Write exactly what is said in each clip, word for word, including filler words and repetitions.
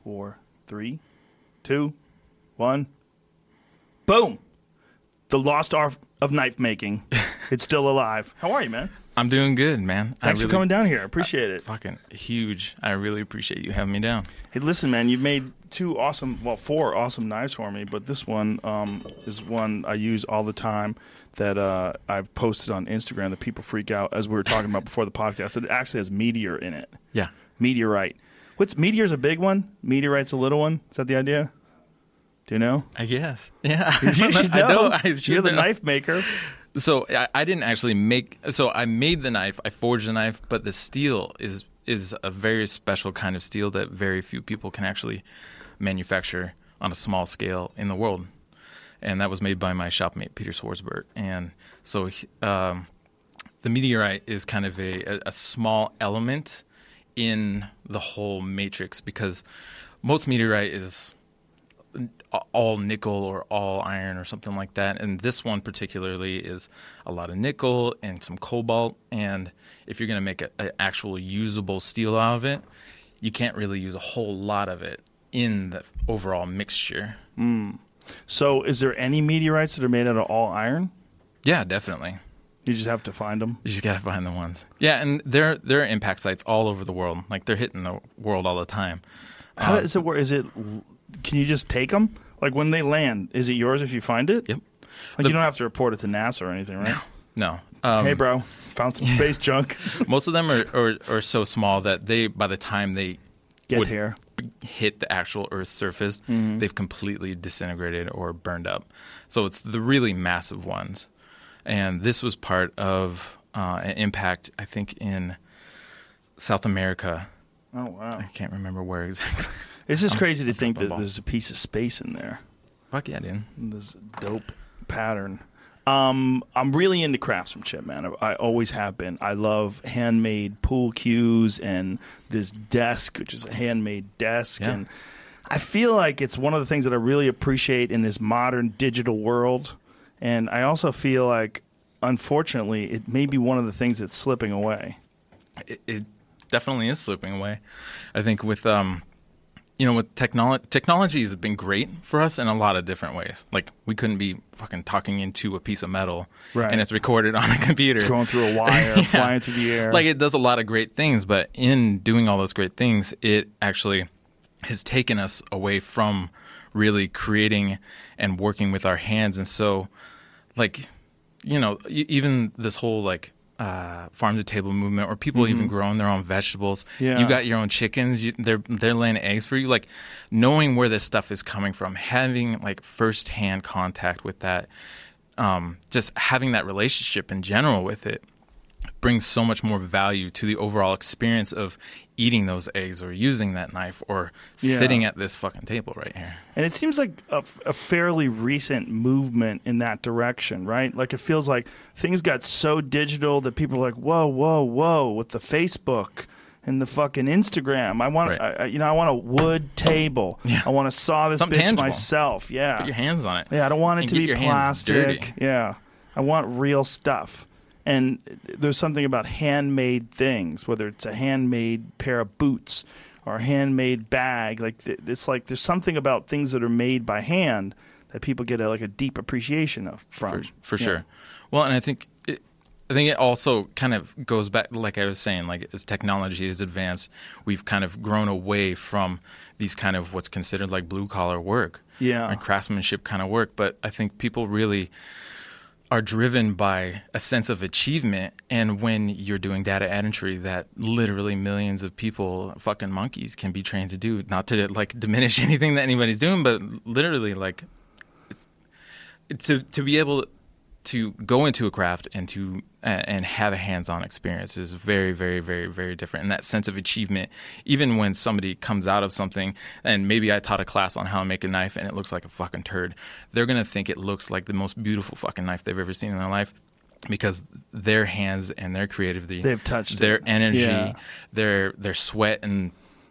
four, three, two, one. Boom! The lost art of knife making. It's still alive. How are you, man? I'm doing good, man. Thanks I really, for coming down here. I appreciate uh, it. Fucking huge. I really appreciate you having me down. Hey, listen, man, you've made two awesome, well, four awesome knives for me, but this one um, is one I use all the time that uh, I've posted on Instagram that people freak out, as we were talking about before the podcast. It actually has meteor in it. Yeah. Meteorite. What's Meteor's a big one? Meteorite's a little one? Is that the idea? Do you know? I guess. Yeah. You should know. I know. I should You're the know. knife maker. So I, I didn't actually make. So I made the knife. I forged the knife, but the steel is is a very special kind of steel that very few people can actually manufacture on a small scale in the world. And that was made by my shopmate Peter Swartzberg. And so um, the meteorite is kind of a, a, a small element in the whole matrix, because most meteorite is all nickel or all iron or something like that, and this one particularly is a lot of nickel and some cobalt. And if you're going to make an actual usable steel out of it, you can't really use a whole lot of it in the overall mixture. Mm. So is there any meteorites that are made out of all iron? Yeah, definitely. You just have to find them. You just got to find the ones. Yeah, and there there are impact sites all over the world. Like, they're hitting the world all the time. How um, does it work? Is it? Can you just take them? Like, when they land, is it yours if you find it? Yep. Like, the, you don't have to report it to NASA or anything, right? No. no. Um, hey, bro, found some space junk. Most of them are, are, are so small that they, by the time they Get would here. hit the actual Earth's surface, mm-hmm. they've completely disintegrated or burned up. So it's the really massive ones. And this was part of uh, an impact, I think, in South America. Oh, wow. I can't remember where exactly. It's just I'm, crazy to I'm think that ball. there's a piece of space in there. Fuck yeah, dude. This dope pattern. Um, I'm really into craftsmanship, man. I, I always have been. I love handmade pool cues and this desk, which is a handmade desk. Yeah. And I feel like it's one of the things that I really appreciate in this modern digital world. And I also feel like, unfortunately, it may be one of the things that's slipping away. It, it definitely is slipping away. I think with... um. You know, with technology, technology has been great for us in a lot of different ways. Like, we couldn't be fucking talking into a piece of metal, right. and it's recorded on a computer. It's going through a wire, yeah. flying through the air. Like, it does a lot of great things, but in doing all those great things, it actually has taken us away from really creating and working with our hands. And so, like, you know, even this whole, like, Uh, farm to table movement, or people mm-hmm. even growing their own vegetables. Yeah. You got your own chickens. You, they're they're laying eggs for you. Like, knowing where this stuff is coming from, having like firsthand contact with that, um, just having that relationship in general with it, brings so much more value to the overall experience of eating those eggs or using that knife or yeah. sitting at this fucking table right here. And it seems like a, a fairly recent movement in that direction, right? Like, it feels like things got so digital that people are like, whoa, whoa, whoa, with the Facebook and the fucking Instagram. I want, right. I, you know, I want a wood table. Yeah. I want to saw this Something bitch tangible. myself. Yeah. Put your hands on it. Yeah, I don't want it and to get be your hands plastic. dirty. Yeah. I want real stuff. And there's something about handmade things, whether it's a handmade pair of boots or a handmade bag. Like, it's like there's something about things that are made by hand that people get a, like a deep appreciation of from. For, for yeah. sure. Well, and I think it, I think it also kind of goes back, like I was saying, like, as technology is advanced, we've kind of grown away from these kind of what's considered like blue collar work, yeah, and craftsmanship kind of work. But I think people really are driven by a sense of achievement. And when you're doing data entry that literally millions of people, fucking monkeys, can be trained to do, not to like diminish anything that anybody's doing, but literally like it's, to to be able to go into a craft and to uh, and have a hands-on experience is very, very, very, very different. And that sense of achievement, even when somebody comes out of something, and maybe I taught a class on how to make a knife and it looks like a fucking turd, they're going to think it looks like the most beautiful fucking knife they've ever seen in their life, because their hands and their creativity, they've touched their it. energy, yeah. their their sweat and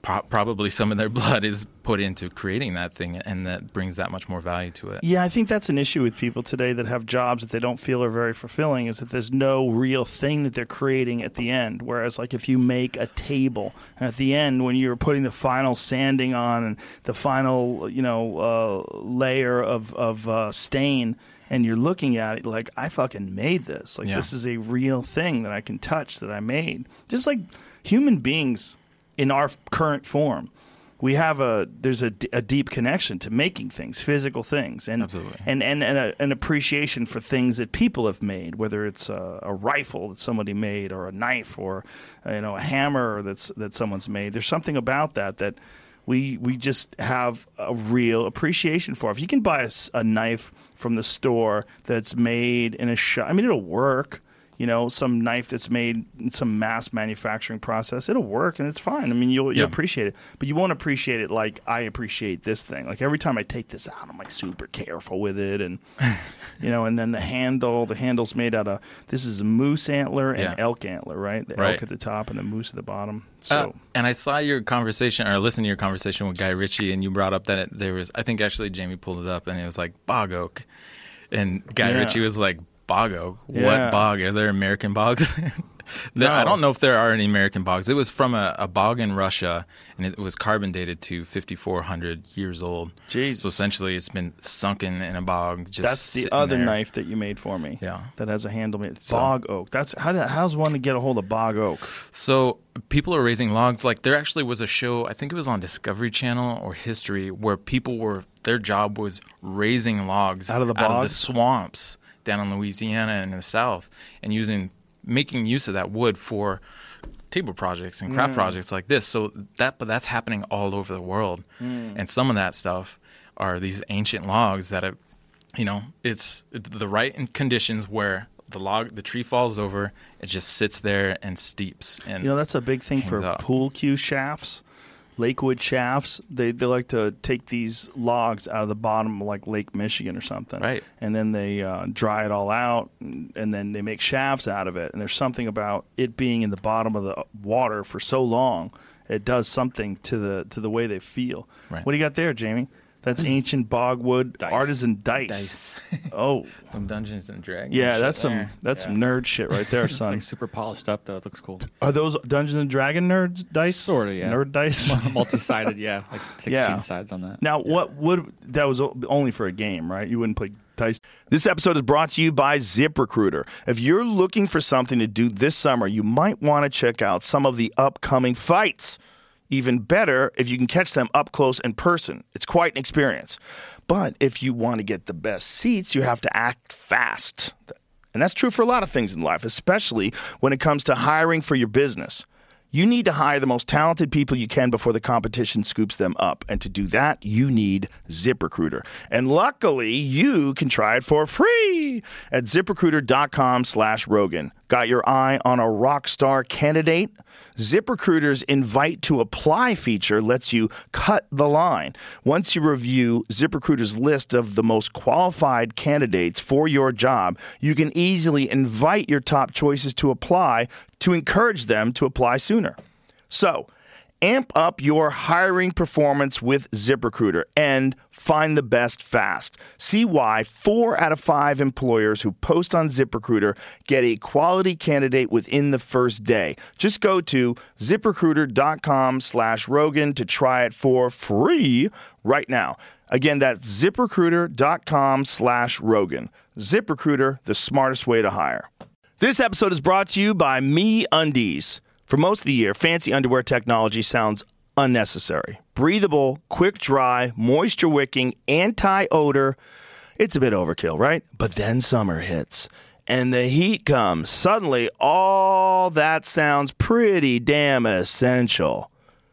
pro- probably some of their blood is put into creating that thing, and that brings that much more value to it. Yeah, I think that's an issue with people today that have jobs that they don't feel are very fulfilling, is that there's no real thing that they're creating at the end. Whereas, like, if you make a table, and at the end, when you're putting the final sanding on and the final, you know, uh, layer of, of uh, stain, and you're looking at it like, I fucking made this. Like, Yeah. this is a real thing that I can touch, that I made. Just like human beings in our current form. We have a there's a, a deep connection to making things, physical things, and Absolutely. and and, and a, an appreciation for things that people have made, whether it's a, a rifle that somebody made, or a knife, or you know a hammer that's that someone's made. There's something about that that we we just have a real appreciation for. If you can buy a, s- a knife from the store that's made in a shop, I mean, it'll work. You know, some knife that's made in some mass manufacturing process, it'll work and it's fine. I mean, you'll, you'll Yeah. appreciate it, but you won't appreciate it like I appreciate this thing. Like every time I take this out, I'm like super careful with it, and you know, and then the handle, the handle's made out of this is a moose antler and Yeah. elk antler, right? The Right. elk at the top and the moose at the bottom. So Uh, and I saw your conversation, or listened to your conversation with Guy Ritchie, and you brought up that it, there was, I think actually Jamie pulled it up, and it was like bog oak, and Guy Yeah. Ritchie was like, bog oak? Yeah. What bog? Are there American bogs? There- I No. don't know if there are any American bogs. It was from a, a bog in Russia, and it was carbon dated to fifty-four hundred years old. Jesus. So essentially, it's been sunken in a bog. Just that's the sitting other there. knife that you made for me. Yeah. That has a handle made. So- Bog oak. That's how do- how's one to get a hold of bog oak? So people are raising logs. Like there actually was a show, I think it was on Discovery Channel or History, where people were, their job was raising logs Out of the out of the bogs? swamps down in Louisiana and in the South, and using making use of that wood for table projects and craft Mm. projects like this. So that, but that's happening all over the world, Mm. and some of that stuff are these ancient logs that have, you know, it's the right conditions where the log, the tree falls over, it just sits there and steeps. And You know, that's a big thing for hangs up. pool cue shafts, Lakewood shafts. They they like to take these logs out of the bottom of like Lake Michigan or something. Right. And then they uh, dry it all out, and, and then they make shafts out of it. And there's something about it being in the bottom of the water for so long, it does something to the to the way they feel. Right. What do you got there, Jamie? That's ancient bogwood Dice. artisan dice. Dice. Oh, some Dungeons and Dragons. yeah, shit that's some there. that's Yeah. some nerd shit right there, It's son. like super polished up though. It looks cool. Are those Dungeons and Dragon nerds dice? Sorta, yeah. Nerd dice. Multi-sided, yeah, like sixteen Yeah. sides on that. Now, what would that was o- only for a game, right? You wouldn't play dice. This episode is brought to you by ZipRecruiter. If you're looking for something to do this summer, you might want to check out some of the upcoming fights. Even better if you can catch them up close in person. It's quite an experience. But if you want to get the best seats, you have to act fast. And that's true for a lot of things in life, especially when it comes to hiring for your business. You need to hire the most talented people you can before the competition scoops them up. And to do that, you need ZipRecruiter. And luckily, you can try it for free at ZipRecruiter.com slash Rogan. Got your eye on a rock star candidate? ZipRecruiter's invite to apply feature lets you cut the line. Once you review ZipRecruiter's list of the most qualified candidates for your job, you can easily invite your top choices to apply to encourage them to apply sooner. So, amp up your hiring performance with ZipRecruiter and find the best fast. See why four out of five employers who post on ZipRecruiter get a quality candidate within the first day. Just go to ZipRecruiter.com slash Rogan to try it for free right now. Again, that's ZipRecruiter.com slash Rogan. ZipRecruiter, the smartest way to hire. This episode is brought to you by MeUndies. For most of the year, fancy underwear technology sounds unnecessary. Breathable, quick dry, moisture wicking, anti-odor. It's a bit overkill, right? But then summer hits and the heat comes. Suddenly, all that sounds pretty damn essential.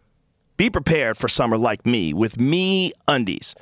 Be prepared for summer like me with MeUndies.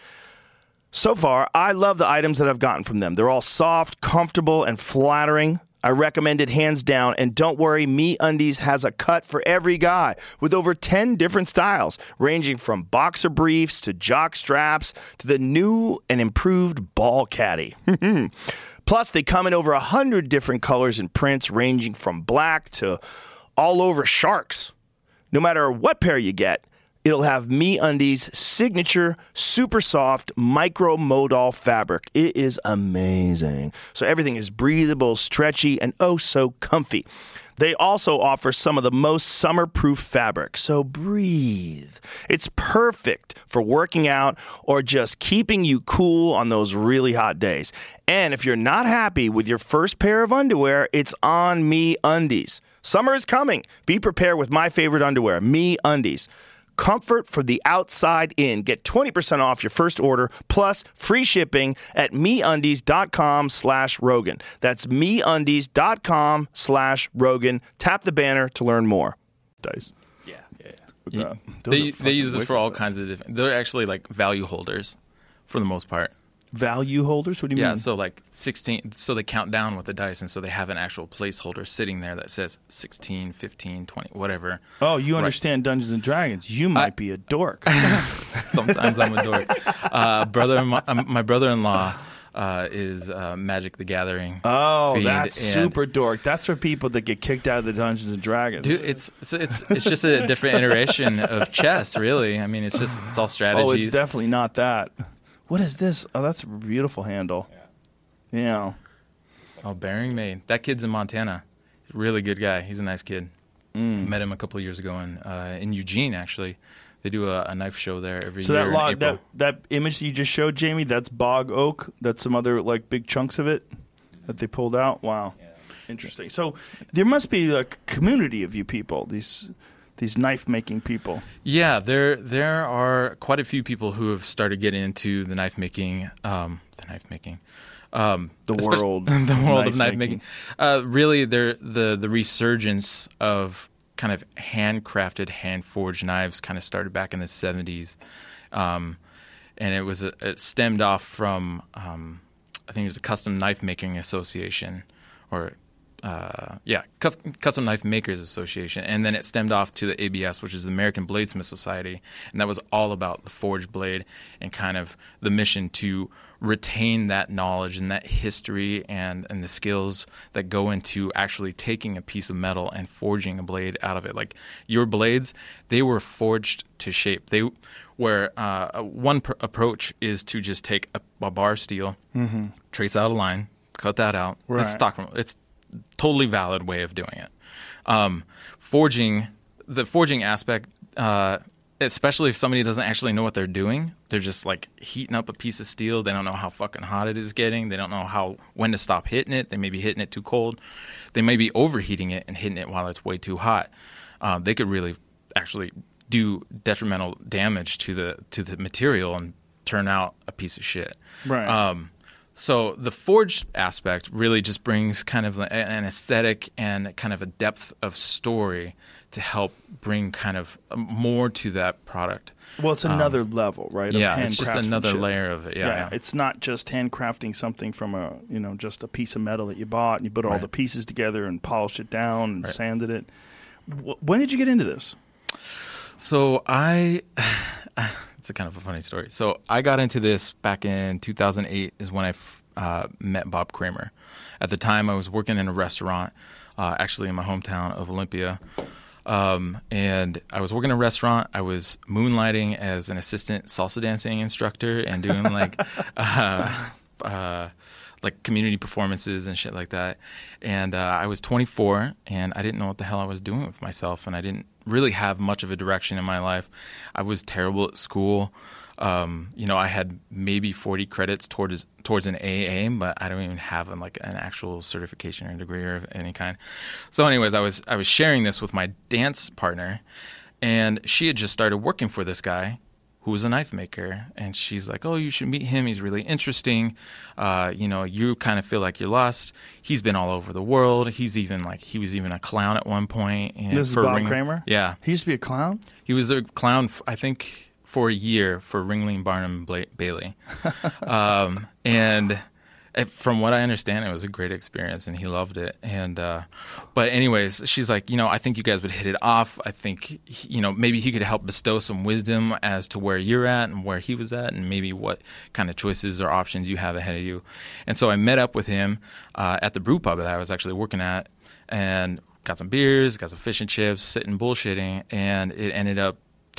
So far, I love the items that I've gotten from them. They're all soft, comfortable, and flattering. I recommend it hands down, and don't worry, MeUndies has a cut for every guy with over ten different styles, ranging from boxer briefs to jock straps to the new and improved ball caddy. Plus, they come in over one hundred different colors and prints, ranging from black to all over sharks. No matter what pair you get, It'll have MeUndies signature super soft micro modal fabric. It is amazing. So everything is breathable, stretchy, and oh so comfy. They also offer some of the most summer-proof fabric, so breathe. It's perfect for working out or just keeping you cool on those really hot days. And if you're not happy with your first pair of underwear, it's on MeUndies. Summer is coming. Be prepared with my favorite underwear, MeUndies. Comfort for the outside in. Get twenty percent off your first order plus free shipping at MeUndies.com slash Rogan. That's MeUndies.com slash Rogan. Tap the banner to learn more. Dice. Yeah, yeah. With Yeah. the- those They are they use it fucking for all wicked. kinds of different. They're actually like value holders, for the most part. Value holders? What do you Yeah, mean? so like sixteen, so they count down with the dice, and so they have an actual placeholder sitting there that says sixteen, fifteen, twenty, whatever. Oh, you Right. understand Dungeons and Dragons. You might be a dork. Sometimes I'm a dork. Uh, brother, my, um, my brother-in-law uh, is uh, Magic the Gathering. Oh, fiend, that's and- super dork. That's for people that get kicked out of the Dungeons and Dragons. Dude, it's it's it's, it's just a different iteration of chess, really. I mean, it's just it's all strategies. oh, it's definitely not that. What is this? Oh, that's a beautiful handle. Yeah. Oh, Bearing Maid. That kid's in Montana. Really good guy. He's a nice kid. Mm. Met him a couple of years ago in uh, in Eugene. Actually, they do a, a knife show there every So year that in log, April. that that image that you just showed, Jamie, that's bog oak. That's some other like big chunks of it that they pulled out. Wow, interesting. So there must be a community of you people. These these knife making people. Yeah, there there are quite a few people who have started getting into the knife making, um, the knife making, um, The especially- world the of world knife of knife making. making. Uh, really, there the the resurgence of kind of handcrafted, hand forged knives kind of started back in the seventies, um, and it was a, it stemmed off from um, I think it was the Custom Knife Making Association, or Uh, yeah, Cus- Custom Knife Makers Association, and then it stemmed off to the A B S, which is the American Bladesmith Society, and that was all about the forged blade and kind of the mission to retain that knowledge and that history and, and the skills that go into actually taking a piece of metal and forging a blade out of it. Like your blades, they were forged to shape. They where uh, one pr- approach is to just take a, a bar of steel, mm-hmm. trace out a line, cut that out. Right. It's stock. It's totally valid way of doing it. Um, forging, the forging aspect, uh, especially if somebody doesn't actually know what they're doing, they're just like heating up a piece of steel. They don't know how fucking hot it is getting. They don't know how when to stop hitting it. They may be hitting it too cold. They may be overheating it and hitting it while it's way too hot. Um, they could really actually do detrimental damage to the to the material and turn out a piece of shit. Right. Um, So the forged aspect really just brings kind of an aesthetic and kind of a depth of story to help bring kind of more to that product. Well, it's another level, right? of Yeah, it's just another handcraftsmanship. layer of it. Yeah, Yeah, yeah. it's not just handcrafting something from a you know just a piece of metal that you bought and you put all Right. the pieces together and polished it down and Right. sanded it. W- when did you get into this? So I, it's a kind of a funny story. So I got into this back in two thousand eight is when I f- uh, met Bob Kramer. At the time, I was working in a restaurant, uh, actually in my hometown of Olympia. Um, and I was working in a restaurant. I was moonlighting as an assistant salsa dancing instructor and doing like, uh, uh, like community performances and shit like that. And uh, I was twenty-four, and I didn't know what the hell I was doing with myself, and I didn't really have much of a direction in my life. I was terrible at school. Um, you know, I had maybe forty credits towards towards an A A, but I don't even have an, like an actual certification or degree of any kind. So, anyways, I was I was sharing this with my dance partner, and she had just started working for this guy who was a knife maker, and she's like, "Oh, you should meet him. He's really interesting. Uh, you know, you kind of feel like you're lost. He's been all over the world. He's even like he was even a clown at one point." And This is for Bob Ring- Kramer? Yeah, He used to be a clown? he was a clown. f- I think for a year for Ringling Barnum Bla- Bailey, um, and uh, from what I understand, it was a great experience, and he loved it. And uh, but anyways, she's like, you know, I think you guys would hit it off. I think he- you know maybe he could help bestow some wisdom as to where you're at and where he was at, and maybe what kind of choices or options you have ahead of you. And so I met up with him uh, at the brew pub that I was actually working at, and got some beers, got some fish and chips, sitting bullshitting, and it ended up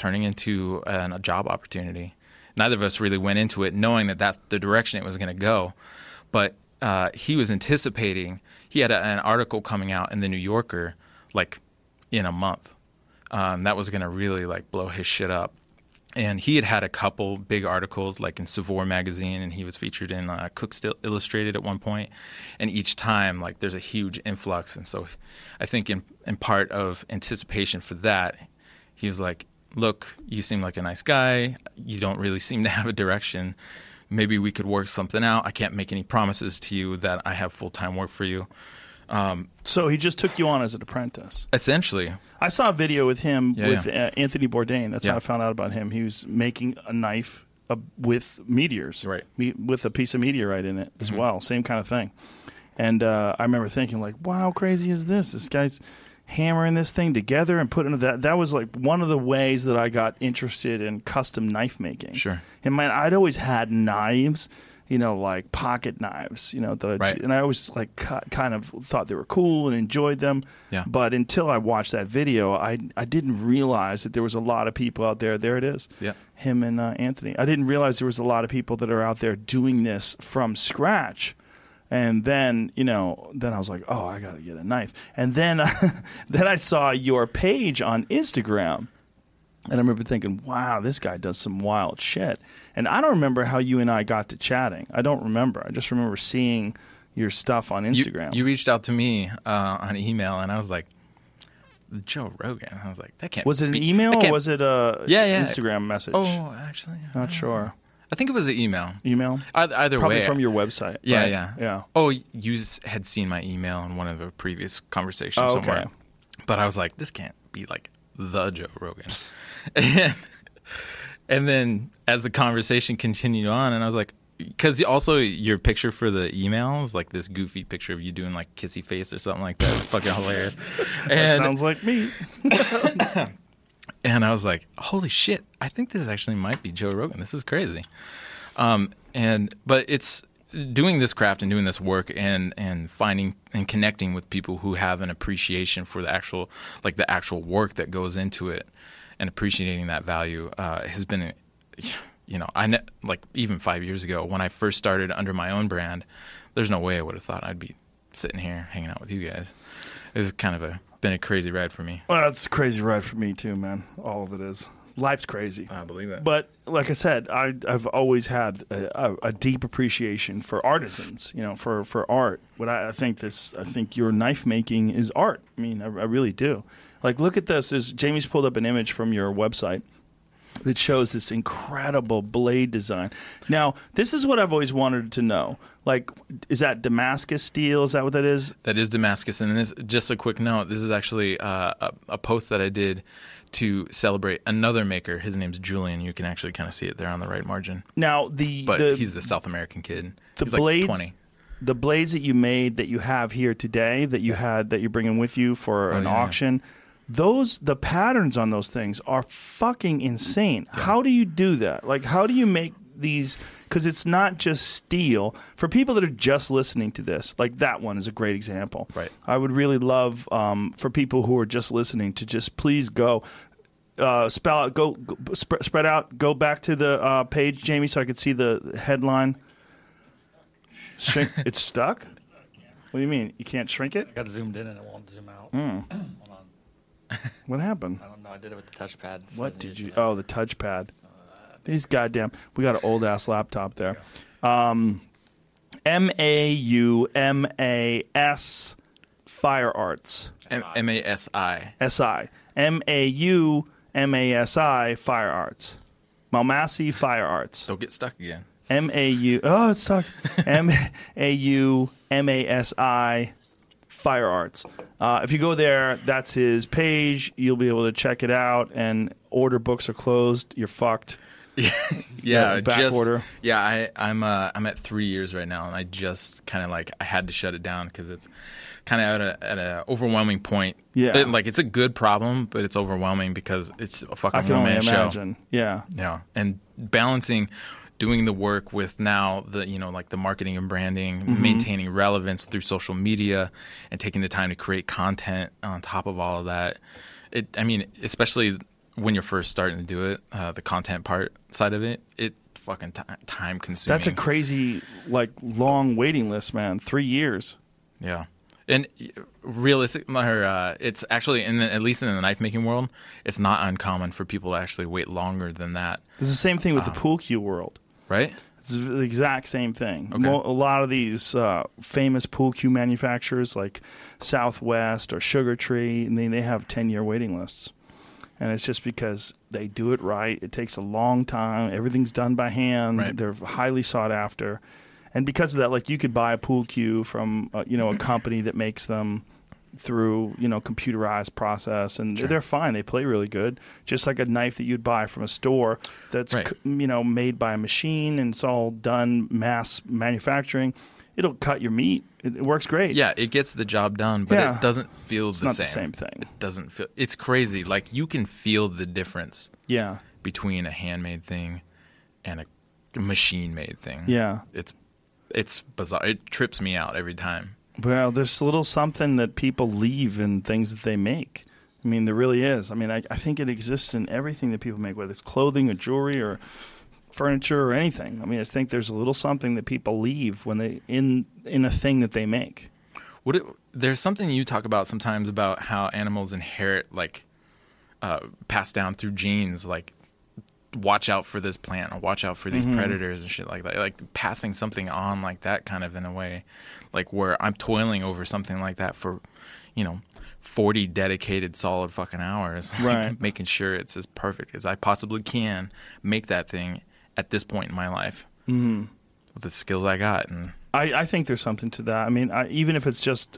turning into an, a job opportunity. Neither of us really went into it knowing that that's the direction it was going to go. But uh, he was anticipating, he had a, an article coming out in the New Yorker like in a month. Um, that was going to really like blow his shit up. And he had had a couple big articles like in Savor magazine, and he was featured in uh, Cook Still Illustrated at one point. And each time, like, there's a huge influx. And so I think in, in part of anticipation for that, he was like, look, you seem like a nice guy. You don't really seem to have a direction. Maybe we could work something out. I can't make any promises to you that I have full-time work for you. Um, so he just took you on as an apprentice. Essentially. I saw a video with him yeah, with yeah. Uh, Anthony Bourdain. That's yeah. how I found out about him. He was making a knife uh, with meteors, right? Me- with a piece of meteorite in it as mm-hmm. well. Same kind of thing. And uh, I remember thinking, like, wow, how crazy is this? This guy's hammering this thing together and putting that. That was like one of the ways that I got interested in custom knife making. Sure. And man, I'd always had knives. You know, like pocket knives, you know, that right. and I always like cu- kind of thought they were cool and enjoyed them. Yeah. But until I watched that video, I I didn't realize that there was a lot of people out there. There it is. Yeah. Him and uh, Anthony. I didn't realize there was a lot of people that are out there doing this from scratch. And then, you know, then I was like, oh, I got to get a knife. And then, then I saw your page on Instagram. And I remember thinking, wow, this guy does some wild shit. And I don't remember how you and I got to chatting. I don't remember. I just remember seeing your stuff on Instagram. You, you reached out to me uh, on email, and I was like, Joe Rogan. I was like, that can't Was it an be, email or was it a yeah, yeah. Instagram message? Oh, actually. Not sure. Know. I think it was an email. Email? Either, either Probably way. from your website. Yeah, right? yeah. Yeah. Oh, you had seen my email in one of the previous conversations oh, okay. somewhere. But I was like, this can't be like the Joe Rogan. and, and then as the conversation continued on, and I was like, because also your picture for the email is like this goofy picture of you doing like kissy face or something like that. It's fucking hilarious. that and, sounds like me. And I was like, holy shit, I think this actually might be Joe Rogan. This is crazy. Um, and but it's doing this craft and doing this work and, and finding and connecting with people who have an appreciation for the actual, like the actual work that goes into it and appreciating that value uh, has been, you know, I ne- like even five years ago when I first started under my own brand, there's no way I would have thought I'd be sitting here hanging out with you guys. It's kind of a been a crazy ride for me. Well, it's a crazy ride for me too, man. All of it is. Life's crazy. I believe that. But like I said, I, I've always had a, a, a deep appreciation for artisans, you know, for, for art. What I, I think this, I think your knife making is art. I mean, I, I really do. Like, look at this. There's, Jamie's pulled up an image from your website that shows this incredible blade design. Now, this is what I've always wanted to know. Like, is that Damascus steel? Is that what that is? That is Damascus. And this, just a quick note, this is actually uh, a, a post that I did to celebrate another maker. His name's Julian. You can actually kind of see it there on the right margin. Now, the... But the, he's a South American kid. The he's blades, like twenty. The blades that you made that you have here today, that you had, that you're bringing with you for oh, an yeah. auction... Those the patterns on those things are fucking insane. Yeah. How do you do that? Like, how do you make these? Because it's not just steel. For people that are just listening to this, like that one is a great example. Right. I would really love um, for people who are just listening to just please go uh, spell out, go, go sp- spread out, go back to the uh, page, Jamie, so I could see the headline. Shrink. It's stuck. What do you mean? You can't shrink it? I got zoomed in and it won't zoom out. Mm. What happened? I don't know. I did it with the touchpad. It What doesn't did usually you? have- Oh, the touchpad. These goddamn. We got an old ass laptop there. Um, M A U M A S Fire Arts. M A S I. S I. M A U M A S I Fire Arts. Malmassi Fire Arts. Don't get stuck again. M A U. Oh, it's stuck. M A U M A S I Fire Arts. Uh, if you go there, that's his page. You'll be able to check it out. And order books are closed. You're fucked. yeah, Yeah, back just, order. Yeah, I, I'm uh, I'm at three years right now, and I just kind of like I had to shut it down because it's kind of at a at a overwhelming point. Yeah, it, like it's a good problem, but it's overwhelming because it's a fucking I can one only man show. imagine. Yeah, Yeah, and balancing doing the work with now the you know like the marketing and branding, mm-hmm. maintaining relevance through social media, and taking the time to create content on top of all of that. It, I mean, especially when you're first starting to do it, uh, the content part side of it, it fucking t- time consuming. That's a crazy, like, long waiting list, man. Three years. Yeah. And realistic, or, uh, it's actually, in the, at least in the knife making world, it's not uncommon for people to actually wait longer than that. It's the same thing with Um, the pool cue world. Right? It's the exact same thing. Okay. Mo- a lot of these uh, famous pool cue manufacturers like Southwest or Sugar Tree, and they, they have ten-year waiting lists. And it's just because they do it right. It takes a long time. Everything's done by hand. Right. They're highly sought after. And because of that, like, you could buy a pool cue from, uh, you know, a company that makes them through, you know, computerized process, and Sure. they're fine. They play really good. Just like a knife that you'd buy from a store that's, Right. c- you know, made by a machine and it's all done mass manufacturing. It'll cut your meat. It, it works great. Yeah, it gets the job done, but Yeah. it doesn't feel It's the not same. the same thing. It doesn't feel. It's crazy. Like, you can feel the difference Yeah. between a handmade thing and a machine-made thing. Yeah. It's it's bizarre. It trips me out every time. Well, there's a little something that people leave in things that they make. I mean, there really is. I mean, I, I think it exists in everything that people make, whether it's clothing or jewelry or furniture or anything. I mean, I think there's a little something that people leave when they in in a thing that they make. Would it, there's something you talk about sometimes about how animals inherit, like, uh, passed down through genes, like, watch out for this plant or watch out for these Mhm. predators and shit like that. Like, passing something on like that, kind of, in a way, like, where I'm toiling over something like that for, you know, forty dedicated solid fucking hours, like, Right. making sure it's as perfect as I possibly can make that thing at this point in my life Mm-hmm. with the skills I got. And I, I think there's something to that. I mean, I, even if it's just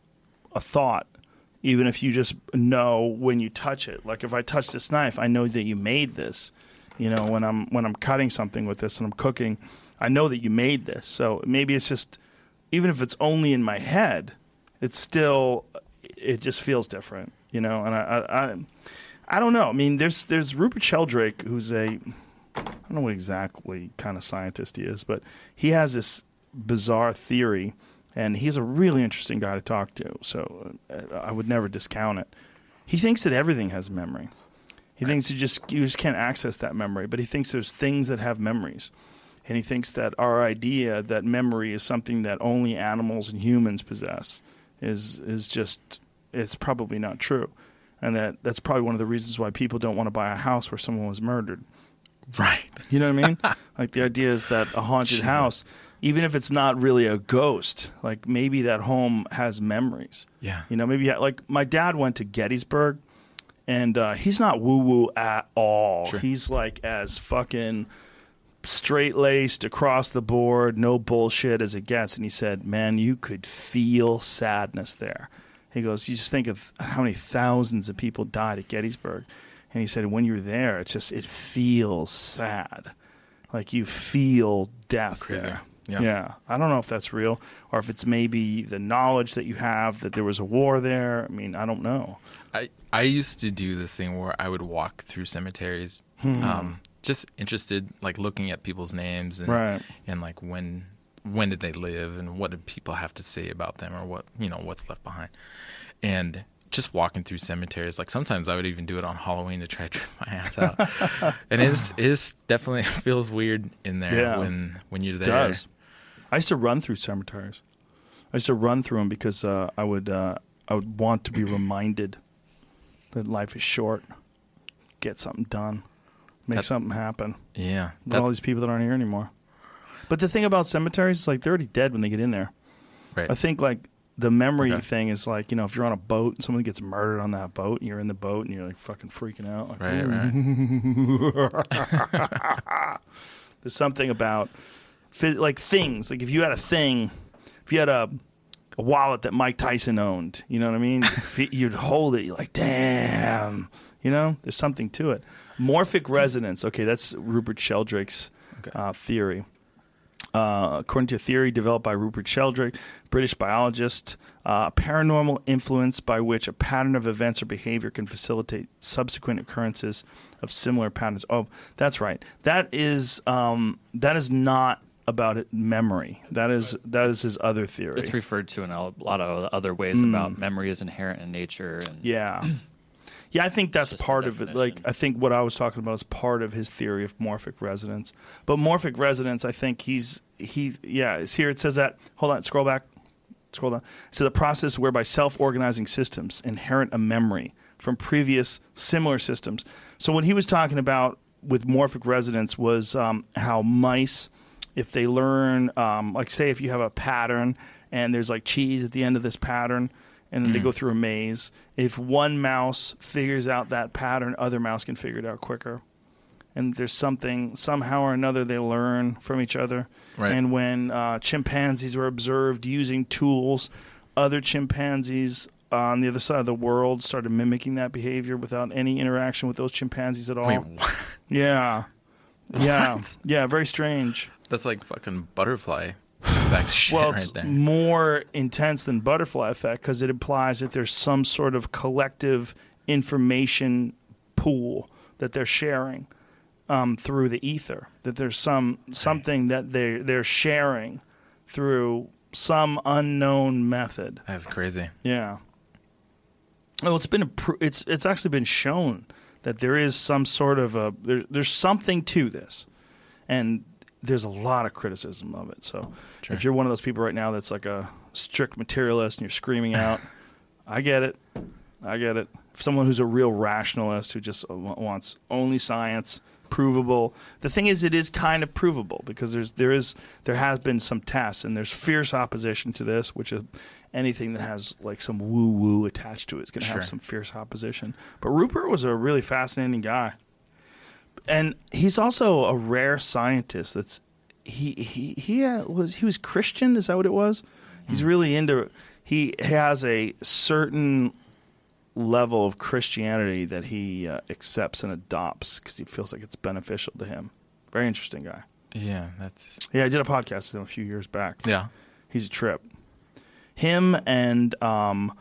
a thought, even if you just know when you touch it, like if I touch this knife, I know that you made this. You know, when I'm when I'm cutting something with this and I'm cooking, I know that you made this. So maybe it's just, even if it's only in my head, it's still, it just feels different. You know, and I I, I, I don't know. I mean, there's there's Rupert Sheldrake, who's a, I don't know what exactly kind of scientist he is, but he has this bizarre theory, and he's a really interesting guy to talk to. So uh, I would never discount it. He thinks that everything has memory. He thinks you just you just can't access that memory, but he thinks there's things that have memories. And he thinks that our idea that memory is something that only animals and humans possess is is just, it's probably not true. And that that's probably one of the reasons why people don't want to buy a house where someone was murdered. right. You know what I mean? Like, the idea is that a haunted Jesus. house, even if it's not really a ghost, like, maybe that home has memories. Yeah. You know, maybe, like, my dad went to Gettysburg, and uh, he's not woo-woo at all. Sure. He's, like, as fucking straight-laced, across the board, no bullshit as it gets. And he said, man, you could feel sadness there. He goes, you just think of how many thousands of people died at Gettysburg. And he said, when you're there, it just, it feels sad. Like, you feel death Crazy. there. Yeah. Yeah. I don't know if that's real, or if it's maybe the knowledge that you have that there was a war there. I mean, I don't know. I, I used to do this thing where I would walk through cemeteries, um, just interested, like, looking at people's names and Right. and like when when did they live and what did people have to say about them, or what, you know, what's left behind. And just walking through cemeteries, like, sometimes I would even do it on Halloween to try to trip my ass out. And it's it's definitely feels weird in there Yeah. when when you're It there. does. I used to run through cemeteries. I used to run through them because uh, I would uh, I would want to be reminded that life is short. Get something done. Make That- something happen. Yeah. With That- all these people that aren't here anymore. But the thing about cemeteries is, like, they're already dead when they get in there. right. I think, like, the memory Okay. thing is, like, you know, if you're on a boat and someone gets murdered on that boat and you're in the boat and you're, like, fucking freaking out. Like, Right, right. there's something about, fi- like, things. Like, if you had a thing, if you had a, a wallet that Mike Tyson owned, you know what I mean? If you'd hold it, you're like, damn. You know? There's something to it. Morphic resonance. Okay, that's Rupert Sheldrake's Okay. uh, theory. Uh, according to a theory developed by Rupert Sheldrake, British biologist, uh, a paranormal influence by which a pattern of events or behavior can facilitate subsequent occurrences of similar patterns. Oh, that's right. That is um, that is not about it, memory. That is that is his other theory. It's referred to in a lot of other ways Mm. about memory is inherent in nature. And Yeah. Yeah, I think that's just the part of it. Like, definition. I think what I was talking about is part of his theory of morphic resonance. But morphic resonance, I think he's he. Yeah, it's here. It says that. Hold on, scroll back, scroll down. It says a process whereby self-organizing systems inherit a memory from previous similar systems. So what he was talking about with morphic resonance was um, how mice, if they learn, um, like say if you have a pattern and there's like cheese at the end of this pattern, and then they go through a maze. If one mouse figures out that pattern, other mouse can figure it out quicker. And there's something, somehow or another, they learn from each other. Right. And when uh, chimpanzees were observed using tools, other chimpanzees on the other side of the world started mimicking that behavior without any interaction with those chimpanzees at all. Wait, what? Yeah. Yeah. What? Yeah, very strange. That's like fucking butterfly effect shit Well, right it's there. more intense than butterfly effect because it implies that there's some sort of collective information pool that they're sharing um, through the ether. That there's some something that they they're sharing through some unknown method. That's crazy. Yeah. Well, it's been appro- it's it's actually been shown that there is some sort of a there, there's something to this, and there's a lot of criticism of it. So Sure. if you're one of those people right now that's like a strict materialist and you're screaming out, I get it. I get it. For someone who's a real rationalist who just w- wants only science, provable. The thing is, it is kind of provable because there's there is there has been some tests and there's fierce opposition to this, which is anything that has like some woo woo attached to it is going to Sure. have some fierce opposition. But Rupert was a really fascinating guy. And he's also a rare scientist. That's he he he uh, was he was Christian. Is that what it was? He's really into. He has a certain level of Christianity that he uh, accepts and adopts because he feels like it's beneficial to him. Very interesting guy. Yeah, that's Yeah, I did a podcast with him a few years back. yeah. He's a trip. Him and um,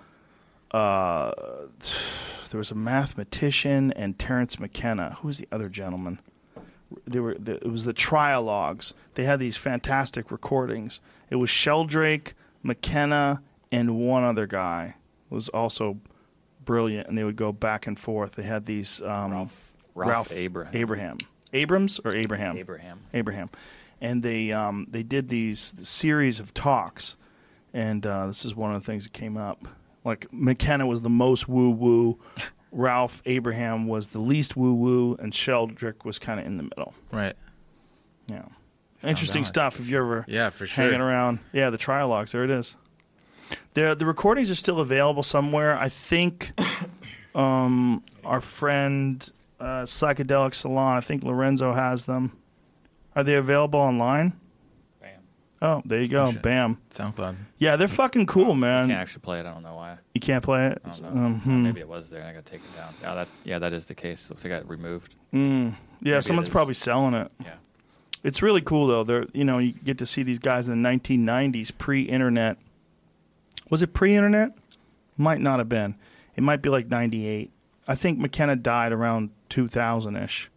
uh, there was a mathematician and Terence McKenna. Who was the other gentleman? They were. The, it was the Trialogues. They had these fantastic recordings. It was Sheldrake, McKenna, and one other guy was also brilliant, and they would go back and forth. They had these um, Ralph, Ralph, Abraham. Abraham, Abrams or Abraham, Abraham. Abraham, and they um, they did these series of talks, and uh, this is one of the things that came up. Like McKenna was the most woo woo, Ralph Abraham was the least woo woo, and Sheldrake was kind of in the middle. Right. Yeah, interesting balance. stuff. If you're ever Yeah, for sure. hanging around, yeah, the Trialogues, there it is. The the recordings are still available somewhere. I think um, our friend uh, Psychedelic Salon, I think Lorenzo has them. Are they available online? Bam. Oh, there you go. Oh, shit. Bam. SoundCloud. Yeah, they're fucking cool, man. Can't actually play it. I don't know why. You can't play it? I don't know. Um, Uh, hmm. Maybe it was there and I got to take it down. Yeah, that yeah, that is the case. Looks like I got removed. Mm. Yeah, Maybe someone's it is. probably selling it. Yeah. It's really cool though. They're you know you get to see these guys in the nineteen nineties, pre-internet. Was it pre-internet? Might not have been. It might be like ninety-eight. I think McKenna died around two thousand ish.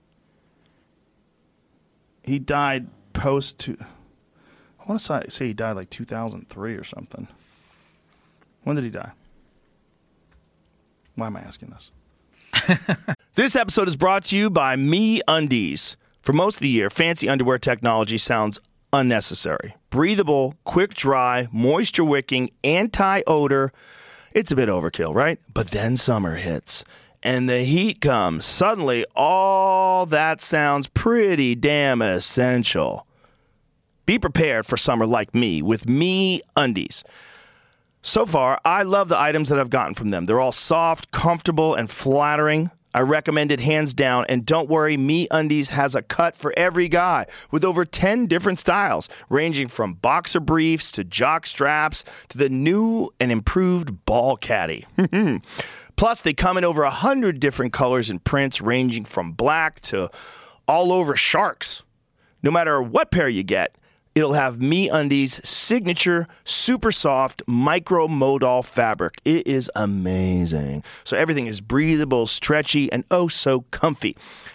He died post to. I want to say he died like two thousand three or something. When did he die? Why am I asking this? This episode is brought to you by MeUndies. For most of the year, fancy underwear technology sounds unnecessary. Breathable, quick dry, moisture wicking, anti-odor. It's a bit overkill, right? But then summer hits and the heat comes. Suddenly, all that sounds pretty damn essential. Be prepared for summer like me with MeUndies. So far, I love the items that I've gotten from them. They're all soft, comfortable, and flattering. I recommend it hands down, and don't worry, MeUndies has a cut for every guy with over ten different styles, ranging from boxer briefs to jock straps to the new and improved ball caddy. Plus, they come in over one hundred different colors and prints, ranging from black to all over sharks. No matter what pair you get, it'll have MeUndies' signature super soft micro modal fabric. It is amazing. So everything is breathable, stretchy, and oh so comfy.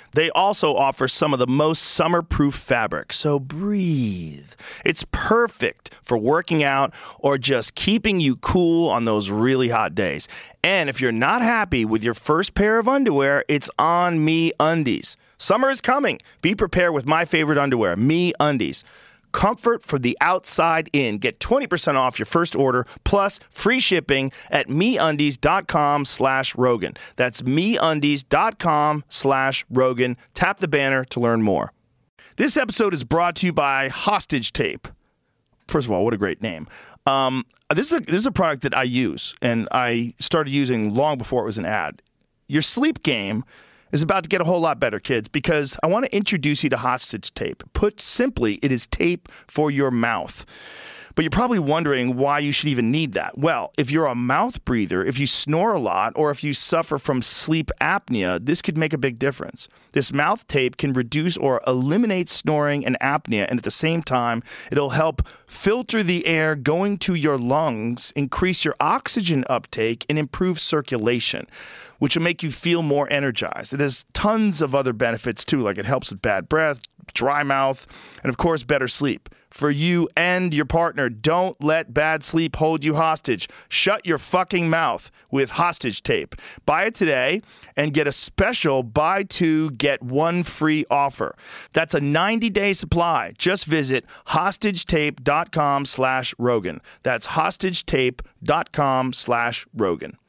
They also offer some of the most summer-proof fabric, so breathe. It's perfect for working out or just keeping you cool on those really hot days. And if you're not happy with your first pair of underwear, it's on MeUndies. Summer is coming. Be prepared with my favorite underwear, MeUndies. Comfort for the outside in. Get twenty percent off your first order plus free shipping at MeUndies.com slash Rogan. That's MeUndies.com slash Rogan. Tap the banner to learn more. This episode is brought to you by Hostage Tape. First of all, what a great name. Um, this is a, this is a product that I use, and I started using long before it was an ad. Your sleep game is about to get a whole lot better, kids, because I want to introduce you to Hostage Tape. Put simply, it is tape for your mouth. But you're probably wondering why you should even need that. Well, if you're a mouth breather, if you snore a lot, or if you suffer from sleep apnea, this could make a big difference. This mouth tape can reduce or eliminate snoring and apnea, and at the same time, it'll help filter the air going to your lungs, increase your oxygen uptake, and improve circulation, which will make you feel more energized. It has tons of other benefits, too, like it helps with bad breath, dry mouth, and, of course, better sleep. For you and your partner, don't let bad sleep hold you hostage. Shut your fucking mouth with Hostage Tape. Buy it today and get a special buy two, get one free offer. That's a ninety-day supply. Just visit hostagetape.com slash Rogan. That's hostagetape.com slash Rogan.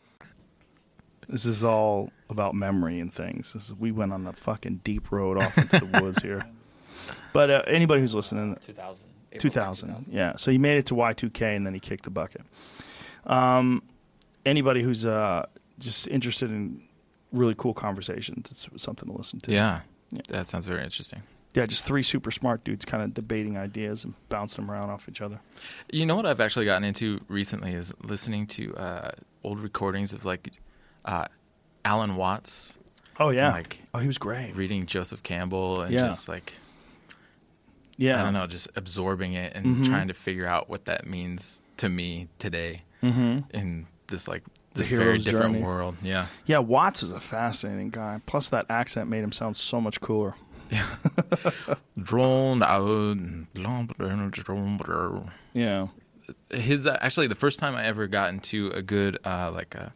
This is all about memory and things. This is, we went on a fucking deep road off into the woods here. But uh, anybody who's listening, two thousand. two thousand, yeah. So he made it to Y two K and then he kicked the bucket. Um, anybody who's uh, just interested in really cool conversations, it's something to listen to. Yeah, yeah. That sounds very interesting. Yeah, just three super smart dudes kind of debating ideas and bouncing them around off each other. You know what I've actually gotten into recently is listening to uh, old recordings of like uh, Alan Watts. Oh yeah, like oh he was great. Reading Joseph Campbell and yeah. just like. Yeah. I don't know, just absorbing it and mm-hmm. trying to figure out what that means to me today mm-hmm. in this like this the very different journey. world. Yeah. Yeah, Watts is a fascinating guy. Plus that accent made him sound so much cooler. Yeah. Drawn out. Yeah. His uh, actually the first time I ever got into a good uh, like a,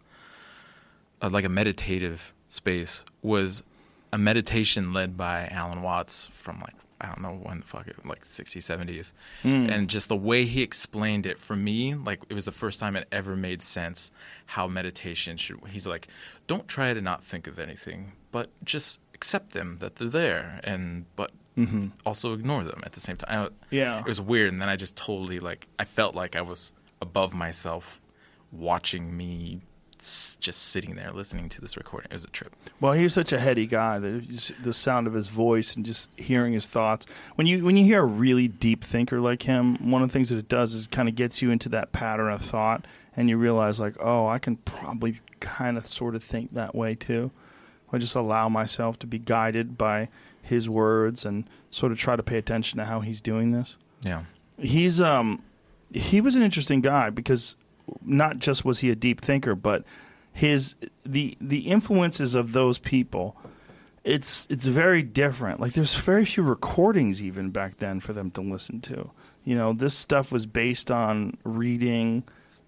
a like a meditative space was a meditation led by Alan Watts from like I don't know when the fuck it like sixties, seventies. Mm. And just the way he explained it for me, like it was the first time it ever made sense how meditation should. He's like, don't try to not think of anything, but just accept them that they're there, and but mm-hmm. also ignore them at the same time. I, yeah, it was weird, and then I just totally like I felt like I was above myself, watching me. Just sitting there listening to this recording. It was a trip. Well, he's such a heady guy. The, the sound of his voice and just hearing his thoughts. When you when you hear a really deep thinker like him, one of the things that it does is kind of gets you into that pattern of thought, and you realize like, oh, I can probably kind of sort of think that way too. I just allow myself to be guided by his words and sort of try to pay attention to how he's doing this. Yeah, he's um he was an interesting guy because. Not just was he a deep thinker, but his the the influences of those people, it's it's very different. Like there's very few recordings even back then for them to listen to. You know, this stuff was based on reading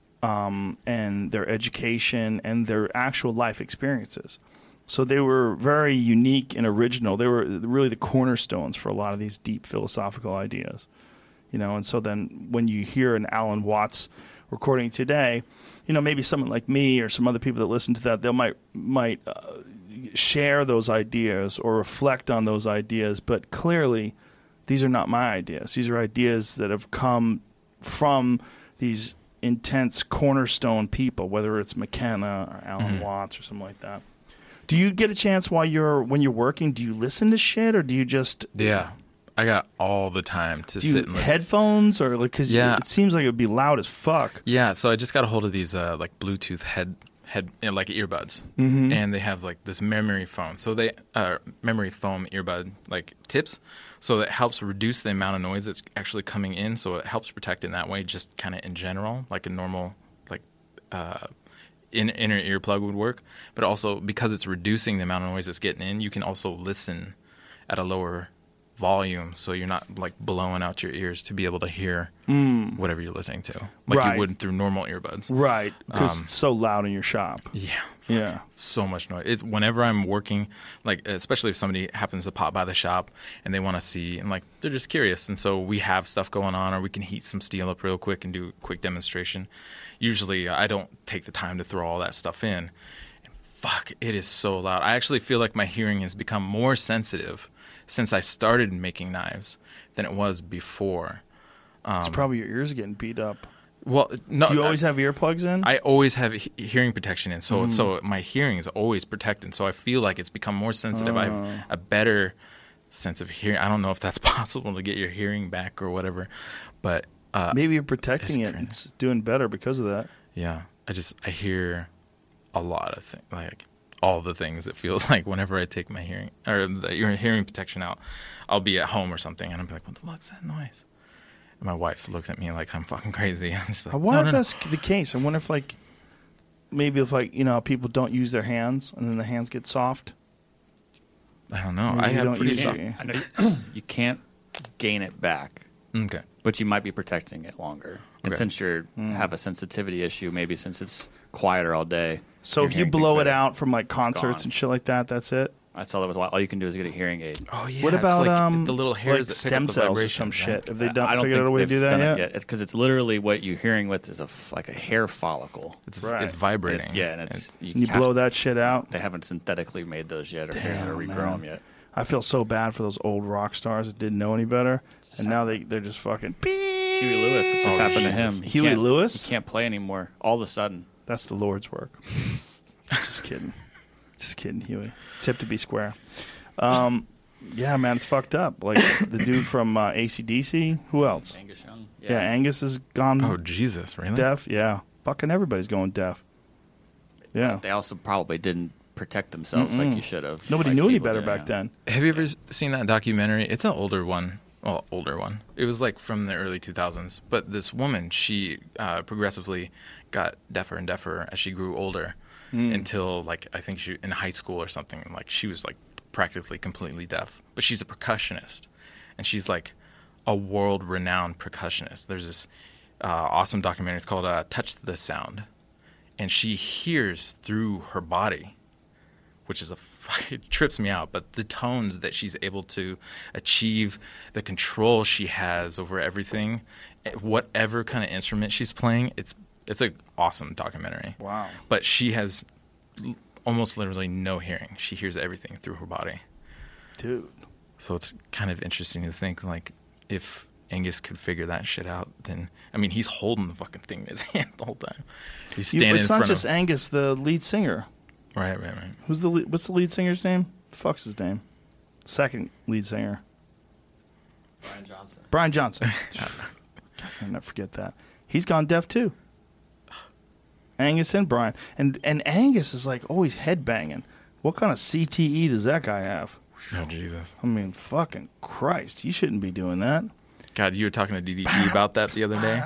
um, and their education and their actual life experiences. So they were very unique and original. They were really the cornerstones for a lot of these deep philosophical ideas. You know, and so then when you hear an Alan Watts recording today, you know, maybe someone like me or some other people that listen to that, they might might uh, share those ideas or reflect on those ideas. But clearly, these are not my ideas. These are ideas that have come from these intense cornerstone people, whether it's McKenna or Alan mm-hmm. Watts or something like that. Do you get a chance while you're when you're working? Do you listen to shit or do you just yeah? I got all the time to Do you sit and listen. Headphones or like because yeah. it seems like it would be loud as fuck. Yeah, so I just got a hold of these uh, like Bluetooth head head you know, like earbuds, mm-hmm. and they have like this memory foam. So they uh, memory foam earbud like tips, so that helps reduce the amount of noise that's actually coming in. So it helps protect in that way, just kind of in general, like a normal like uh, in, inner earplug would work, but also because it's reducing the amount of noise that's getting in, you can also listen at a lower volume, so you're not like blowing out your ears to be able to hear Mm. whatever you're listening to, like Right. you would through normal earbuds. Right, because Um, it's so loud in your shop. Yeah, Yeah. so much noise. It's whenever I'm working, like especially if somebody happens to pop by the shop and they want to see, and like they're just curious, and so we have stuff going on, or we can heat some steel up real quick and do a quick demonstration. Usually, I don't take the time to throw all that stuff in. And fuck, it is so loud. I actually feel like my hearing has become more sensitive since I started making knives than it was before. Um, It's probably your ears getting beat up. well, no, Do you always have earplugs in? I always have he- hearing protection in, so Mm. so my hearing is always protected. So I feel like it's become more sensitive. I Oh. have a better sense of hearing. I don't know if that's possible to get your hearing back or whatever, but uh, Maybe you're protecting it's it. crazy. It's doing better because of that. yeah, I just I hear a lot of things, like all the things. It feels like whenever I take my hearing or the your hearing protection out, I'll be at home or something, and I'm like, "What the fuck's that noise?" And my wife looks at me like I'm fucking crazy. I'm just like, I wonder no, if no, no. that's the case. I wonder if, like, maybe if, like, you know, people don't use their hands and then the hands get soft. I don't know. Maybe I you have don't pretty use soft. it. I know you, you can't gain it back, Okay. but you might be protecting it longer. And Okay. since you have a sensitivity issue, maybe since it's quieter all day. So your if you hearing blow thing's it better. out from, like, concerts gone. and shit like that, that's it? I saw that was all you can do is get a hearing aid. Oh yeah. What it's about like um, the little like hairs that pick stem up the cells or vibration, some right? shit? Have they I done, don't figured think out a way to they've do that done yet? it because it's literally what you're hearing with is a f- like a hair follicle. It's Right. it's And vibrating. it's- yeah, and it's And you have- blow that shit out. They haven't synthetically made those yet, or figured out how to Damn, regrow man. them yet. I feel so bad for those old rock stars that didn't know any better, and now they they're just fucking. Beep. Huey Lewis, it just Oh, happened Jesus. to him. He Huey can't- Lewis? He can't play anymore. All of a sudden, That's the Lord's work. Just kidding. Just kidding, Huey. Tip to be square. Um, yeah, man, it's fucked up. Like the dude from uh, A C D C. Who else? Angus Young. Yeah, Angus is gone Oh Jesus, really? deaf. Yeah, fucking everybody's going deaf. Yeah. They also probably didn't protect themselves Mm-mm. like you should have. Nobody like knew any people better do back now. then. Have you ever s- seen that documentary? It's an older one. Well, older one. It was like from the early two thousands. But this woman, she uh, progressively got deafer and deafer as she grew older, Mm. until like I think she in high school or something. Like she was like practically completely deaf. But she's a percussionist, and she's like a world-renowned percussionist. There's this uh, awesome documentary. It's called uh, "Touch the Sound," and she hears through her body, which is a it trips me out. But the tones that she's able to achieve, the control she has over everything, eh, whatever kind of instrument she's playing, it's it's an awesome documentary. Wow. But she has l- almost literally no hearing. She hears everything through her body. Dude. So it's kind of interesting to think, like, if Angus could figure that shit out, then I mean, he's holding the fucking thing in his hand the whole time. He's You- standing it's in not front just of Angus, the lead singer. right, right, right. Who's the lead, what's the lead singer's name? The fuck's his name? Second lead singer. Brian Johnson. Brian Johnson. God, I'll never forget that. He's gone deaf too. Angus and Brian. And and Angus is like always headbanging. What kind of C T E does that guy have? Oh Jesus, I mean, fucking Christ. You shouldn't be doing that. God, you were talking to D D E about that the other day.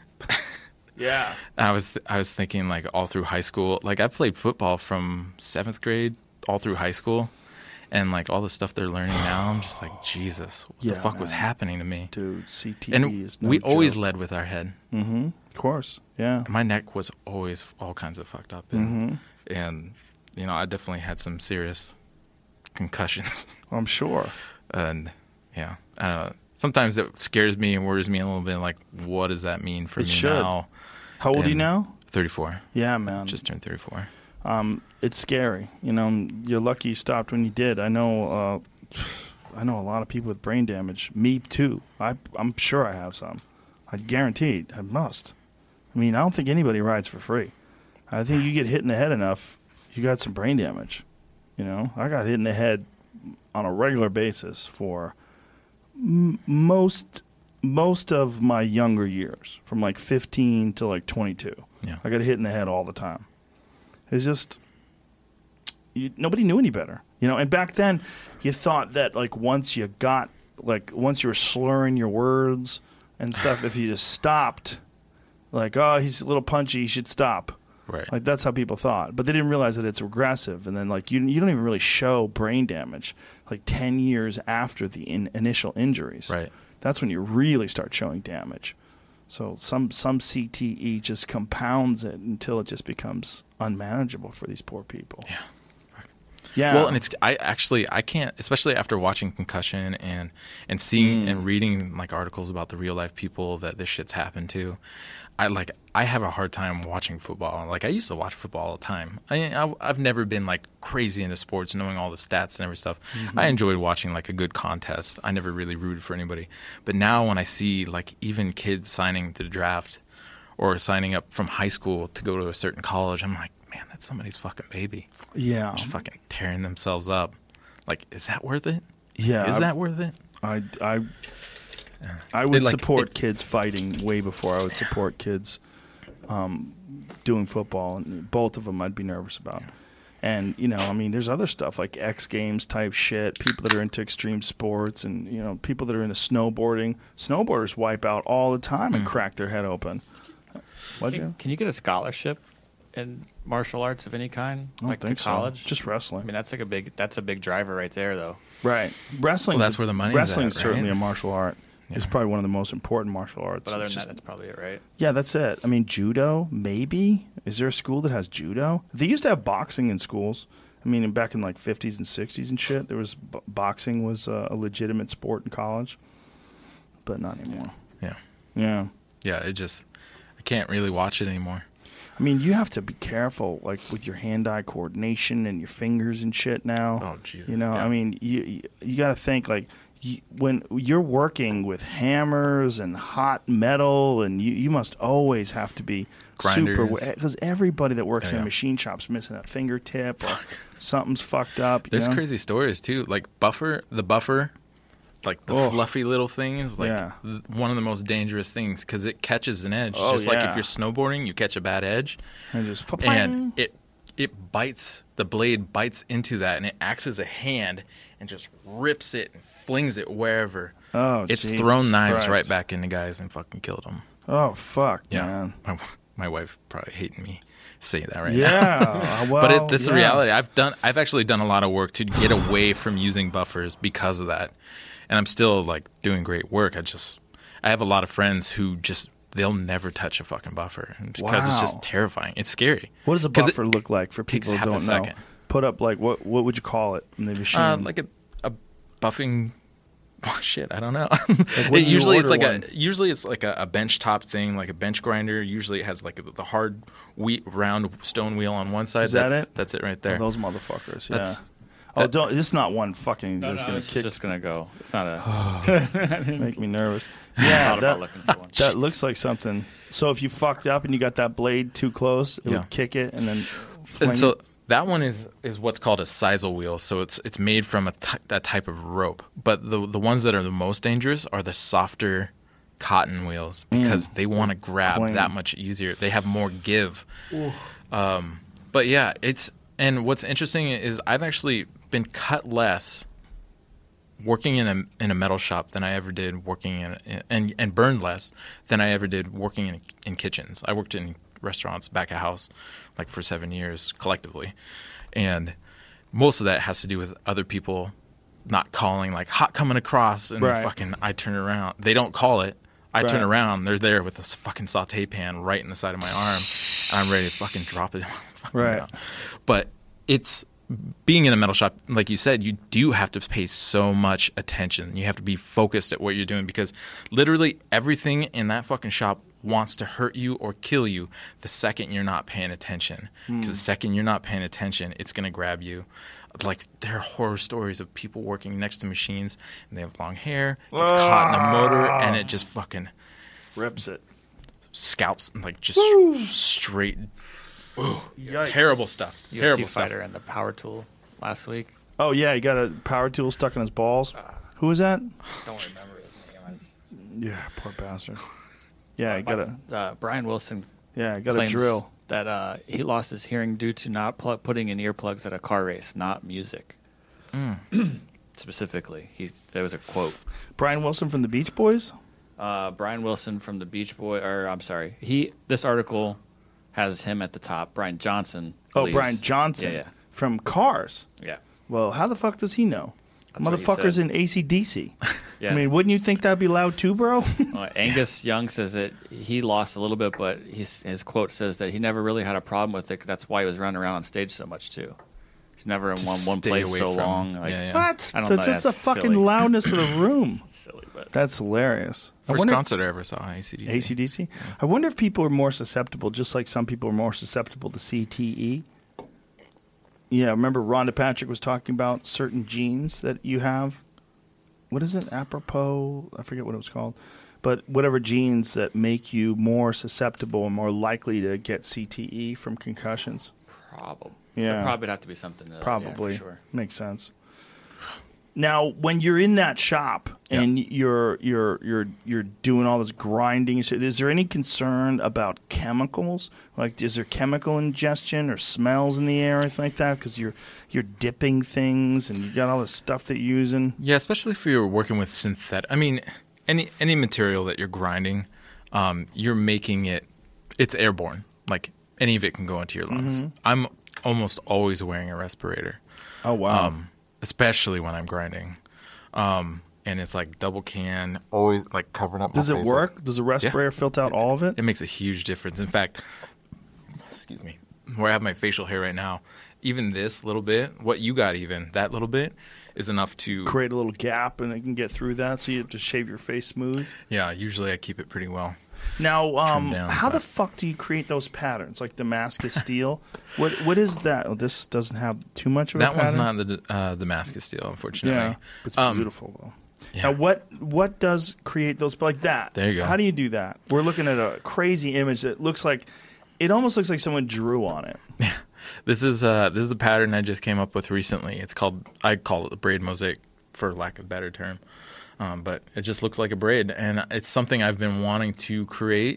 Yeah. I was I was thinking like all through high school, like I played football from seventh grade all through high school, and like all the stuff they're learning now, I'm just like Jesus, what Yeah, the fuck was man. happening to me? Dude, C T E And is no we always joke. led with our head. Mm-hmm. Of course. Yeah. My neck was always all kinds of fucked up, and, and you know I definitely had some serious concussions, I'm sure. and yeah, uh, sometimes it scares me and worries me a little bit. Like, what does that mean for It me should. now? How old are you And now? thirty-four. Yeah, man. Just turned thirty-four. Um, it's scary. You know, you're lucky you stopped when you did. I know. Uh, I know a lot of people with brain damage. Me too. I, I'm sure I have some. I guarantee I must. I mean, I don't think anybody rides for free. I think you get hit in the head enough, you got some brain damage. You know, I got hit in the head on a regular basis for m- most most of my younger years, from like fifteen to like twenty-two. Yeah. I got hit in the head all the time. It's just you, nobody knew any better, you know. And back then, you thought that like once you got like once you were slurring your words and stuff, if you just stopped, like oh he's a little punchy, he should stop. Right. Like that's how people thought, but they didn't realize that it's regressive. And then like you you don't even really show brain damage like ten years after the in, initial injuries. Right. That's when you really start showing damage. So some some C T E just compounds it until it just becomes unmanageable for these poor people. Yeah. Yeah. Well, and it's I actually I can't, especially after watching Concussion and and seeing Mm. and reading like articles about the real life people that this shit's happened to. I like I have a hard time watching football. Like I used to watch football all the time. I, I I've never been like crazy into sports, knowing all the stats and every stuff. Mm-hmm. I enjoyed watching like a good contest. I never really rooted for anybody. But now when I see like even kids signing to the draft or signing up from high school to go to a certain college, I'm like, man, that's somebody's fucking baby. yeah. Just fucking tearing themselves up. Like, is that worth it? Yeah. Is I've- that worth it? I, I, I would It, like, support it- kids fighting way before I would support kids um, doing football, and both of them I'd be nervous about. And you know, I mean, there's other stuff like X Games type shit. People that are into extreme sports, and you know, people that are into snowboarding. Snowboarders wipe out all the time and Mm. crack their head open. What Can, you? can you get a scholarship in martial arts of any kind, I don't like to think so. college? Just I wrestling, mean, that's like a big that's a big driver right there, though. right? Wrestling. Well, that's where the money's Wrestling at, is certainly right? a martial art. It's Yeah. probably one of the most important martial arts. But other It's than just- that, that's probably it, right? Yeah, that's it. I mean, judo, maybe. Is there a school that has judo? They used to have boxing in schools. I mean, back in like fifties and sixties and shit, there was b- boxing was uh, a legitimate sport in college, but not anymore. Yeah. Yeah. Yeah, it just I can't really watch it anymore. I mean, you have to be careful, like with your hand-eye coordination and your fingers and shit now. Oh, Jesus. You know, Yeah. I mean, you you, you got to think like you, when you're working with hammers and hot metal, and you, you must always have to be super, Grinders. because everybody that works Yeah, in a yeah. machine shop's missing a fingertip or something's fucked up. you There's know? crazy stories too. Like buffer, the buffer, like the Oh. fluffy little thing is like Yeah. th- one of the most dangerous things because it catches an edge. Oh, Just like yeah. if you're snowboarding, you catch a bad edge, And just and it it bites the blade bites into that, and it acts as a hand and just rips it and flings it wherever. oh, It's Jesus thrown knives Christ. right back into guys and fucking killed them. Oh fuck, Yeah, man. my, my wife probably hating me saying that right now. Yeah, well, but it, this is the yeah. reality. I've done. I've actually done a lot of work to get away from using buffers because of that, and I'm still like doing great work. I just, I have a lot of friends who just they'll never touch a fucking buffer because it's Wow. just terrifying. It's scary. What does a 'Cause it buffer look like for takes people who half a don't know? second. Put up like what? What would you call it in the machine? Uh, like a, a buffing. Oh, shit, I don't know. when it, you usually it's order like one. a usually it's like a, a bench top thing, like a bench grinder. Usually it has like a, the hard wheat round stone wheel on one side. Is that that's, it? That's it right Oh, there. those motherfuckers. Yeah. That's- oh, that- don't. It's not one fucking. No, that's no, gonna it's kick. just gonna go. It's not a. Make me nervous. Yeah, Yeah, thought about that, looking for one. that looks like something. So if you fucked up and you got that blade too close, it Yeah. would kick it and then. Fling And so it. that one is, is what's called a sisal wheel. So it's it's made from a t- that type of rope. But the the ones that are the most dangerous are the softer cotton wheels because they want to grab Clean. that much easier. They have more give. Um, but yeah, it's and what's interesting is I've actually been cut less working in a in a metal shop than I ever did working in, in and and burned less than I ever did working in in kitchens. I worked in restaurants back of house like for seven years collectively, and most of that has to do with other people not calling like hot coming across and Right. fucking I turn around. They don't call it. I turn Right. around. They're there with this fucking saute pan right in the side of my arm, and I'm ready to fucking drop it. fucking Right. down. But it's being in a metal shop, like you said, you do have to pay so much attention. You have to be focused at what you're doing because literally everything in that fucking shop wants to hurt you or kill you the second you're not paying attention. Because the second you're not paying attention, it's going to grab you. Like, there are horror stories of people working next to machines and they have long hair, it's caught in a motor, and it just fucking rips it. scalps, like just straight. Ooh, Yikes. terrible stuff. U F C Terrible stuff. fighter and the power tool last week. Oh yeah, he got a power tool stuck in his balls. Who was that? Don't remember his name. Yeah, poor bastard. Yeah, he got a Uh, Brian Wilson yeah, he got a claims drill. that uh, he lost his hearing due to not pl- putting in earplugs at a car race, not music. Specifically, he there was a quote. Brian Wilson from the Beach Boys. Uh, Brian Wilson from the Beach Boy, or I'm sorry, he this article has him at the top. Brian Johnson. Oh, believes- Brian Johnson Yeah, yeah. from Cars. Yeah. Well, how the fuck does he know? That's what he Motherfucker's said. in A C D C. Yeah. I mean, wouldn't you think that'd be loud too, bro? Uh, Angus Young says that he lost a little bit, but he's, his quote says that he never really had a problem with it. 'Cause that's why he was running around on stage so much too. He's never in To one one stay place away so from- long. Like, yeah, yeah. What? I don't So know, just the that's fucking silly. loudness of the room. Silly, but That's hilarious. I First wonder if- concert I ever saw, A C D C. A C D C? I wonder if people are more susceptible, just like some people are more susceptible to C T E. Yeah, remember Rhonda Patrick was talking about certain genes that you have. What is it? Apropos? I forget what it was called. But whatever genes that make you more susceptible and more likely to get C T E from concussions. probably. Yeah. There probably have to be something. To, Probably. Yeah, for sure. Makes sense. Now, when you're in that shop and you're you're you're you're doing all this grinding and shit, is there any concern about chemicals? Like, is there chemical ingestion or smells in the air or anything like that? Because you're you're dipping things and you got all this stuff that you're using. Yeah, especially if you're working with synthetic. I mean, any any material that you're grinding, um, you're making it. It's airborne. Like any of it can go into your lungs. Mm-hmm. I'm almost always wearing a respirator. Oh wow! Um, especially when I'm grinding. Um, and it's like double can, always like covering up my Does it face. work? Does a respirator filter out all of it? It makes a huge difference. In fact, excuse me, where I have my facial hair right now, even this little bit, what you got even, that little bit is enough to Create a little gap and it can get through that, so you have to shave your face smooth. Yeah, usually I keep it pretty well. Now, um, down, how the but- fuck do you create those patterns, like Damascus steel? What what is that? Oh, this doesn't have too much of a That pattern. one's not the uh, Damascus steel, unfortunately. Yeah, it's Um, beautiful though. yeah. Now, what what does create those like that? There you go. How do you do that? We're looking at a crazy image that looks like it almost looks like someone drew on it. This is uh, this is a pattern I just came up with recently. It's called I call it the braid mosaic, for lack of a better term. Um, but it just looks like a braid, and it's something I've been wanting to create.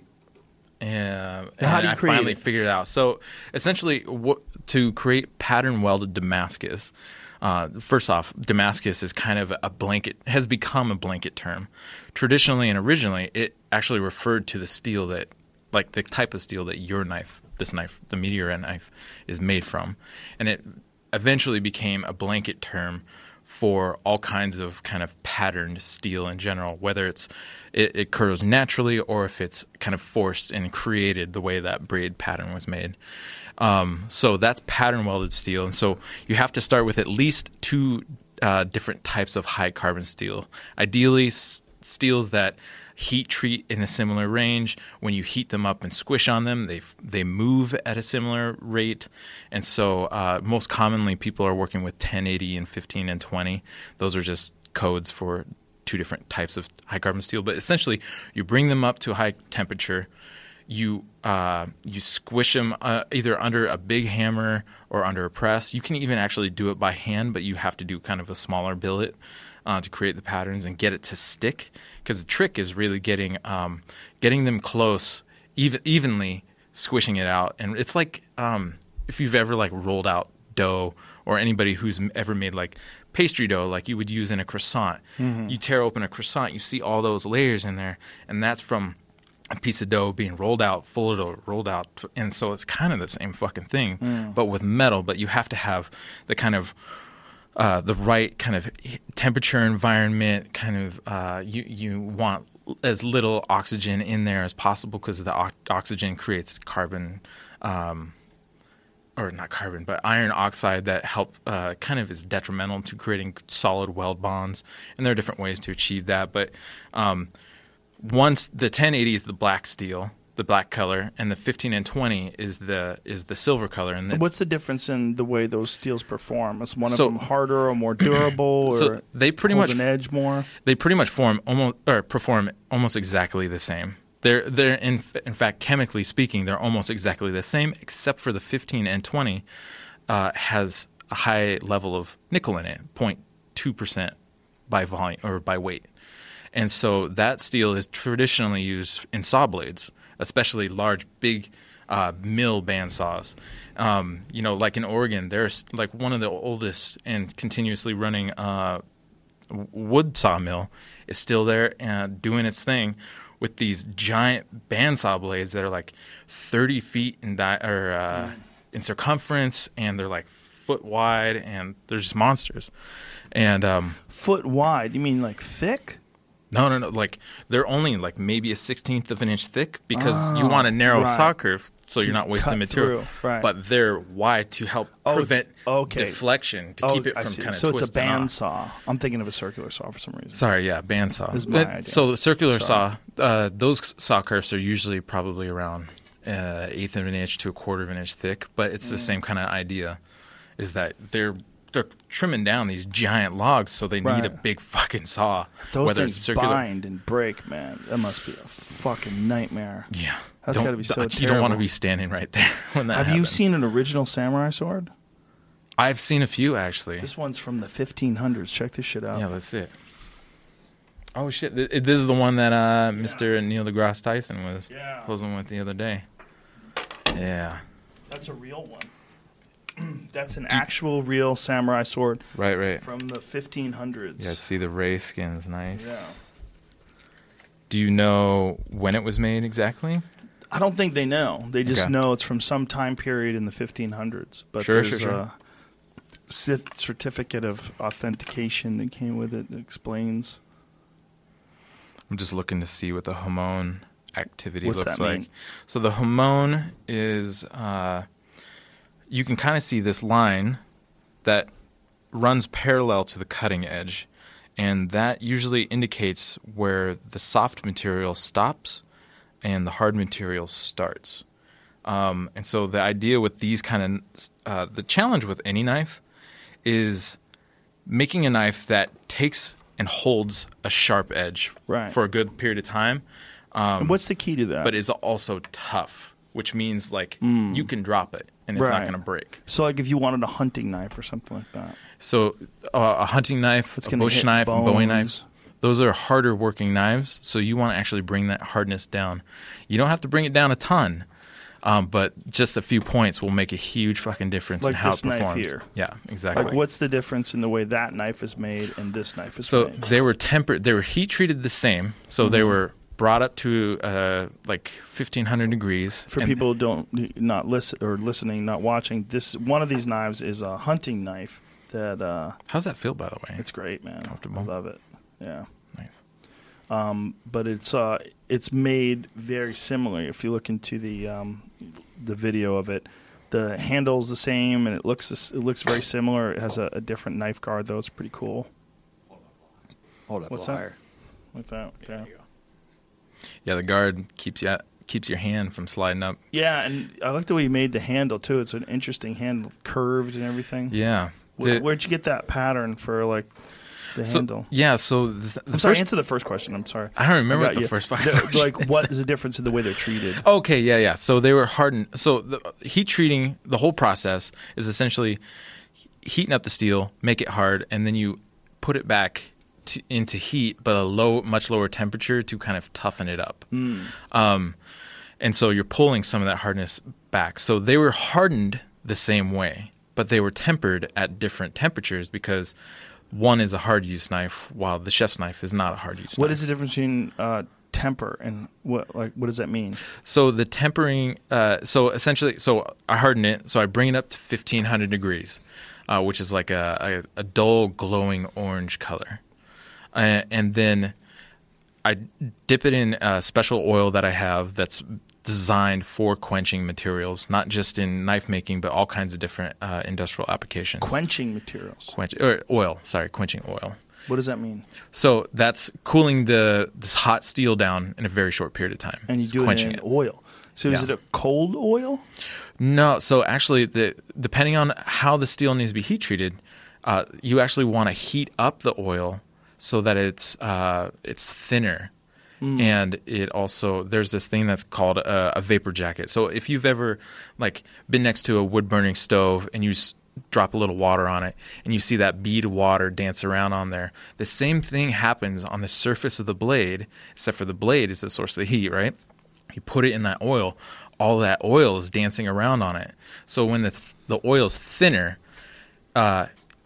And, and how do you I create finally it? figured it out. So essentially, what, to create pattern welded Damascus. Uh, first off, Damascus is kind of a blanket, has become a blanket term. Traditionally and originally, it actually referred to the steel that, like the type of steel that your knife, this knife, the Meteorite knife, is made from. And it eventually became a blanket term for all kinds of kind of patterned steel in general, whether it's it, it occurs naturally or if it's kind of forced and created the way that braid pattern was made. Um, so that's pattern welded steel, and so you have to start with at least two uh, different types of high carbon steel. Ideally, s- steels that heat treat in a similar range. When you heat them up and squish on them, they f- they move at a similar rate. And so uh, most commonly people are working with ten eighty and fifteen and twenty. Those are just codes for two different types of high carbon steel. But essentially, you bring them up to a high temperature. You uh, you squish them uh, either under a big hammer or under a press. You can even actually do it by hand, but you have to do kind of a smaller billet uh, to create the patterns and get it to stick. Because the trick is really getting um, getting them close, even, evenly squishing it out. And it's like um, if you've ever like rolled out dough, or anybody who's ever made like pastry dough, like you would use in a croissant. Mm-hmm. You tear open a croissant, you see all those layers in there, and that's from a piece of dough being rolled out, full of dough, rolled out. And so it's kind of the same fucking thing, mm. but with metal. But you have to have the kind of uh, the right kind of temperature environment. Kind of uh, you you want as little oxygen in there as possible, because the o- oxygen creates carbon, um, or not carbon, but iron oxide that help uh, kind of is detrimental to creating solid weld bonds. And there are different ways to achieve that, but um, once the ten eighty is the black steel, the black color, and the fifteen and twenty is the is the silver color. And that's, what's the difference in the way those steels perform? Is one So- of them harder or more durable, or so they pretty hold much an edge more? they pretty much form almost or perform almost exactly the same. They're they're in in fact, chemically speaking, they're almost exactly the same, except for the fifteen and twenty uh, has a high level of nickel in it, zero point two percent by volume or by weight. And so that steel is traditionally used in saw blades, especially large, big uh, mill bandsaws. Um, you know, like in Oregon, there's like one of the oldest and continuously running uh, wood sawmill is still there and doing its thing with these giant bandsaw blades that are like thirty feet in di- or uh, in circumference, and they're like foot wide, and they're just monsters. And um, Foot wide? You mean like thick? no, no, no. Like they're only like maybe a sixteenth of an inch thick because you Oh, want a narrow right. saw curve so you're not wasting cut material. through, right. But they're wide to help Oh, it's- prevent okay. deflection to Oh, keep it I from see. kind of So it's a twisting off. bandsaw. I'm thinking of a circular saw for some reason. Sorry, yeah, bandsaw. Is my Uh, idea. So the circular Sorry. saw, uh, those saw curves are usually probably around uh, eighth of an inch to a quarter of an inch thick, but it's Mm. the same kind of idea. Is that they're they're trimming down these giant logs, so they need a Right. big fucking saw. Those whether things it's circular. bind and break, man. That must be a fucking nightmare. Yeah, That's Don't- gotta be so You don't want to terrible. be standing right there when that Have happens. you seen an original samurai sword? I've seen a few actually. This one's from the fifteen hundreds. Check this shit out. Yeah, that's it. Oh shit! Th- This is the one that uh, Mister Neil deGrasse Tyson was Yeah. posing with the other day. Yeah. That's a real one. That's an actual real samurai sword Right, right. from the fifteen hundreds. Yeah, see the ray skin's nice. Yeah. Do you know when it was made exactly? I don't think they know. They just Okay. know it's from some time period in the fifteen hundreds. But Sure, there's sure, sure. a cer- certificate of authentication that came with it that explains. I'm just looking to see what the Hamon activity What's looks that like. mean? So the Hamon is, uh, you can kind of see this line that runs parallel to the cutting edge, and that usually indicates where the soft material stops and the hard material starts. Um, and so the idea with these kind of, uh, the challenge with any knife is making a knife that takes and holds a sharp edge Right. for a good period of time, And what's the key to that? but is also tough, which means like you can drop it and it's not Right. going to break. so, like, if you wanted a hunting knife or something like that, So uh, a hunting knife, It's a gonna bush hit knife, and Bowie knives, bones. those are harder working knives. So you want to actually bring that hardness down. You don't have to bring it down a ton, um, but just a few points will make a huge fucking difference Like in how this it knife performs. here. Yeah, exactly. like, what's the difference in the way that knife is made and this knife is So made? they were tempered. They were heat treated the same. So they Mm-hmm. were brought up to uh, like fifteen hundred degrees. For and- people who don't not listen or listening, not watching, this one of these knives is a hunting knife. That uh, How's that feel, by the way? it's great, man. Comfortable. I love it. Yeah. Nice. Um, but it's uh, it's made very similar. If you look into the um, the video of it, the handle's the same, and it looks this- it looks very similar. It has a, a different knife guard, though. It's pretty cool. Hold up What's a that? little higher. Like that. Yeah. Yeah, the guard keeps you keeps your hand from sliding up. Yeah, and I like the way you made the handle too. It's an interesting handle, curved and everything. Yeah. Where, The- where'd you get that pattern for like the so, handle? Yeah. So the, the I'm sorry. first, Answer the first question. I'm sorry. I don't remember I what got the you. first fucking The- question like, is. what is the difference in the way they're treated? Okay, yeah, yeah. So they were hardened. So the heat treating, the whole process is essentially heating up the steel, make it hard, and then you put it back to, into heat, but a low, much lower temperature to kind of toughen it up. Um, and so you're pulling some of that hardness back. So they were hardened the same way, but they were tempered at different temperatures because one is a hard use knife, while the chef's knife is not a hard use knife. What is the difference between uh, temper and what? Like, what does that mean? So the tempering, uh, so essentially, so I harden it, so I bring it up to fifteen hundred degrees, uh, which is like a, a, a dull, glowing orange color. Uh, and then I dip it in a special oil that I have that's designed for quenching materials, not just in knife making, but all kinds of different uh, industrial applications. Quenching materials. Quench, or oil, sorry, quenching oil. What does that mean? So that's cooling the this hot steel down in a very short period of time. And you It's do it quenching in oil. So is Yeah. it a cold oil? No, so actually, the depending on how the steel needs to be heat treated, uh, you actually want to heat up the oil so that it's uh, it's thinner, and it also there's this thing that's called a, a vapor jacket. So if you've ever like been next to a wood burning stove and you s- drop a little water on it and you see that bead of water dance around on there, the same thing happens on the surface of the blade, except for the blade is the source of the heat, right? You put it in that oil, all that oil is dancing around on it. So when the th- the oil's thinner, uh, it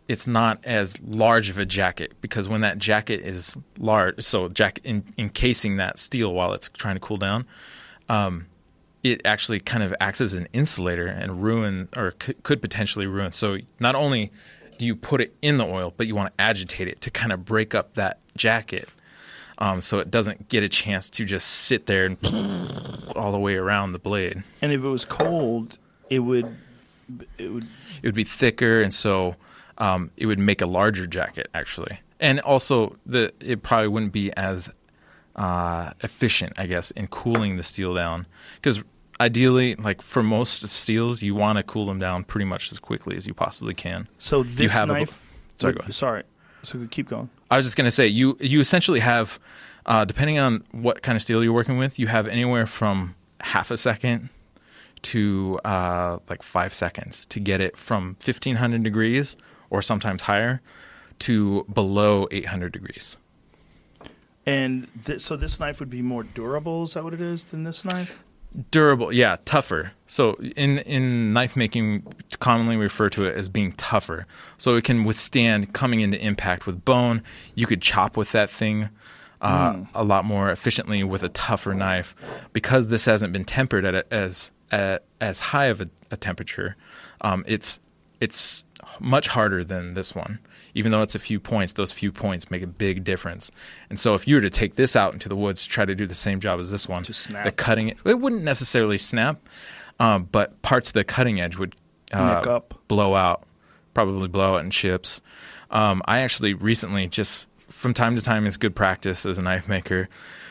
it's not as large of a jacket, because when that jacket is large, so jacket in, encasing that steel while it's trying to cool down, um, it actually kind of acts as an insulator and ruin, or c- could potentially ruin. So not only do you put it in the oil, but you want to agitate it to kind of break up that jacket, um, so it doesn't get a chance to just sit there and all the way around the blade. And if it was cold, it would it would It would be thicker, and so um, it would make a larger jacket actually. And also, the it probably wouldn't be as uh, efficient, I guess, in cooling the steel down, because ideally, like for most steels, you want to cool them down pretty much as quickly as you possibly can. So this have a- knife. Sorry, would- go ahead. Sorry. So keep going. I was just going to say, you you essentially have, uh, depending on what kind of steel you're working with, you have anywhere from half a second to uh, like five seconds to get it from fifteen hundred degrees or sometimes higher to below eight hundred degrees. And th- so this knife would be more durable. Is that what it is than this knife? Durable, yeah, tougher. So in in knife making, commonly refer to it as being tougher. So it can withstand coming into impact with bone. You could chop with that thing uh, Mm. a lot more efficiently with a tougher knife, because this hasn't been tempered at a, as at as high of a, a temperature. Um, it's it's much harder than this one. Even though it's a few points, those few points make a big difference. And so if you were to take this out into the woods, try to do the same job as this one, To snap. the cutting, it wouldn't necessarily snap, um, but parts of the cutting edge would uh, Nick up. blow out, probably blow out in chips. Um, I actually recently, just from time to time, it's good practice as a knife maker,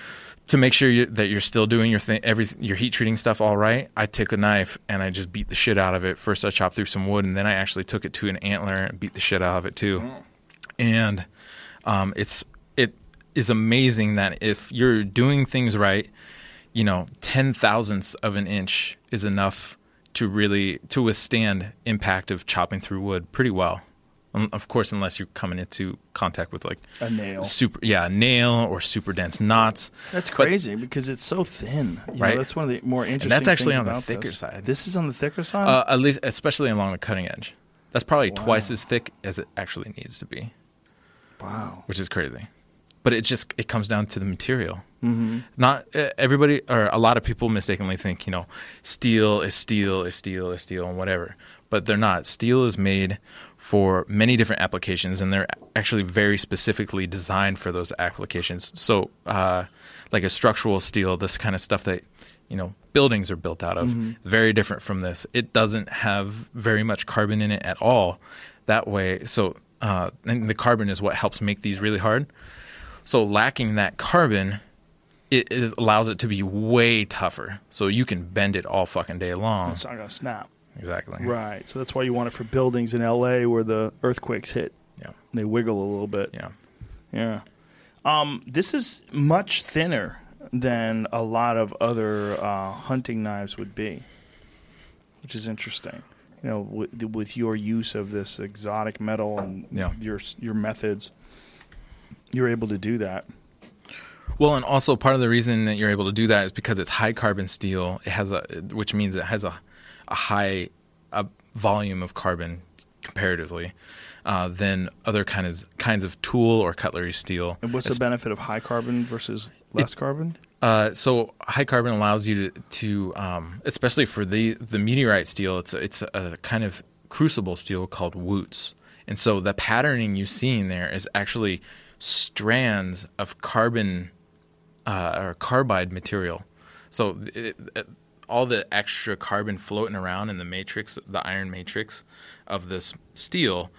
to make sure you, that you're still doing your thing, every your heat treating stuff all right. I took a knife and I just beat the shit out of it. First, I chopped through some wood, and then I actually took it to an antler and beat the shit out of it too. And um, it's it is amazing that if you're doing things right, you know, ten thousandths of an inch is enough to really to withstand impact of chopping through wood pretty well. Um, of course, unless you're coming into contact with like A nail. super, yeah, a nail or super dense knots. That's But- crazy because it's so thin. You know, Right. that's one of the more interesting. that's actually things on the about thicker this. side. This is on the thicker side. Uh, at least, especially along the cutting edge. That's probably Wow. twice as thick as it actually needs to be, wow. which is crazy. But it just it comes down to the material. Mm-hmm. Not uh, everybody, or a lot of people mistakenly think, you know, steel is steel is steel is steel and whatever. But they're not. Steel is made for many different applications, and they're actually very specifically designed for those applications. So, uh, like a structural steel, this kind of stuff that, you know, buildings are built out of, Mhm. very different from this. It doesn't have very much carbon in it at all. That way, so uh, and the carbon is what helps make these really hard. So lacking that carbon, it is, allows it to be way tougher. So you can bend it all fucking day long. It's not gonna snap. Exactly. Right. So that's why you want it for buildings in L A where the earthquakes hit. Yeah. And they wiggle a little bit. Yeah. Yeah. Um, this is much thinner than a lot of other uh, hunting knives would be, which is interesting. You know, with, with your use of this exotic metal and Yeah. your your methods, you're able to do that. Well, and also part of the reason that you're able to do that is because it's high carbon steel. It has a, which means it has a, a high a volume of carbon comparatively uh, than other kinds kinds of tool or cutlery steel. And what's the benefit of high carbon versus less carbon? Uh, so high carbon allows you to, to um, especially for the, the meteorite steel, it's a, it's a kind of crucible steel called woots. And so the patterning you see in there is actually strands of carbon uh, or carbide material. So it, it, all the extra carbon floating around in the matrix, the iron matrix of this steel,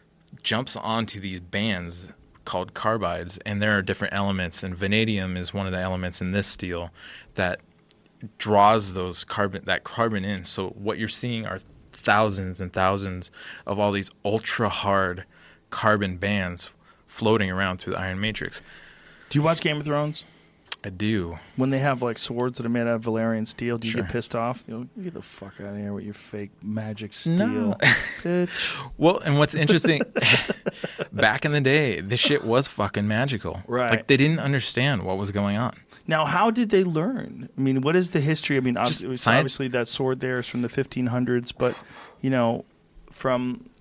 jumps onto these bands called carbides, and there are different elements, and vanadium is one of the elements in this steel that draws those carbon that carbon in. So what you're seeing are thousands and thousands of all these ultra hard carbon bands floating around through the iron matrix. Do you watch Game of Thrones? I do. When they have like swords that are made out of Valerian steel, do you Sure. get pissed off? You know, get the fuck out of here with your fake magic steel, No. bitch. Well, and what's interesting, back in the day, this shit was fucking magical. Right. Like they didn't understand what was going on. Now, how did they learn? I mean, what is the history? I mean, ob- Just it was science. obviously that sword there is from the fifteen hundreds, but you know, from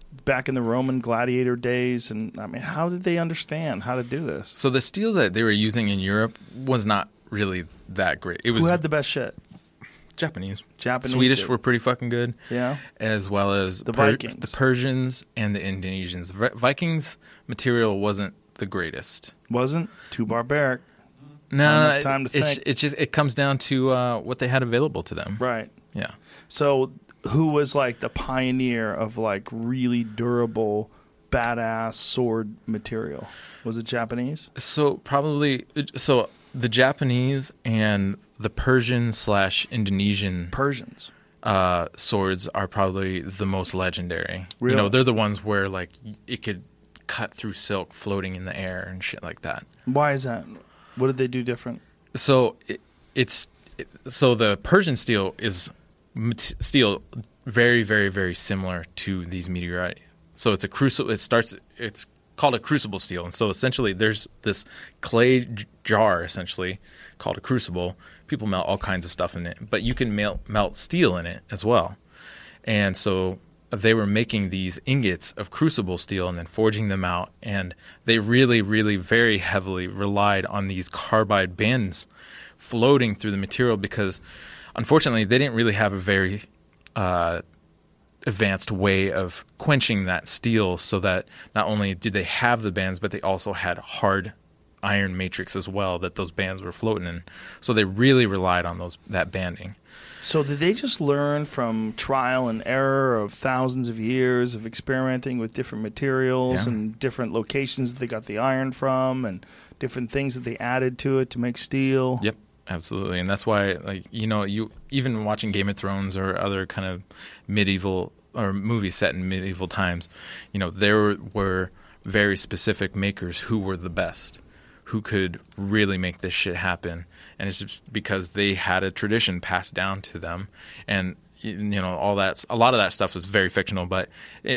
back in the Roman gladiator days. And I mean, how did they understand how to do this? So the steel that they were using in Europe was not really that great. It was Who had the best shit? Japanese. Japanese Swedish did. were pretty fucking good. Yeah. As well as The Per- Vikings. the Persians and the Indonesians. Vi- Vikings material wasn't the greatest. Wasn't too barbaric. No, enough time to it's think. it's just it comes down to uh, what they had available to them. Right. Yeah. So who was like the pioneer of like really durable, badass sword material? Was it Japanese? So probably so the Japanese and the Persian slash Indonesian Persians. uh, swords are probably the most legendary. Really? You know, they're the ones where like it could cut through silk floating in the air and shit like that. Why is that? What did they do different? So it, it's it, so the Persian steel is mat- steel very very very similar to these meteorite. So it's a crucible. It starts. It's called a crucible steel, and so essentially there's this clay j- jar essentially called a crucible. People melt all kinds of stuff in it, but you can melt melt steel in it as well. And so they were making these ingots of crucible steel and then forging them out, and they really, really very heavily relied on these carbide bands floating through the material because, unfortunately, they didn't really have a very uh, advanced way of quenching that steel so that not only did they have the bands, but they also had hard iron matrix as well that those bands were floating in. So they really relied on those that banding. So did they just learn from trial and error of thousands of years of experimenting with different materials Yeah. and different locations that they got the iron from and different things that they added to it to make steel? Yep, absolutely. And that's why, like, you know, you even watching Game of Thrones or other kind of medieval or movies set in medieval times, you know, there were very specific makers who were the best, who could really make this shit happen. And it's just because they had a tradition passed down to them. And, you know, all that, a lot of that stuff was very fictional, but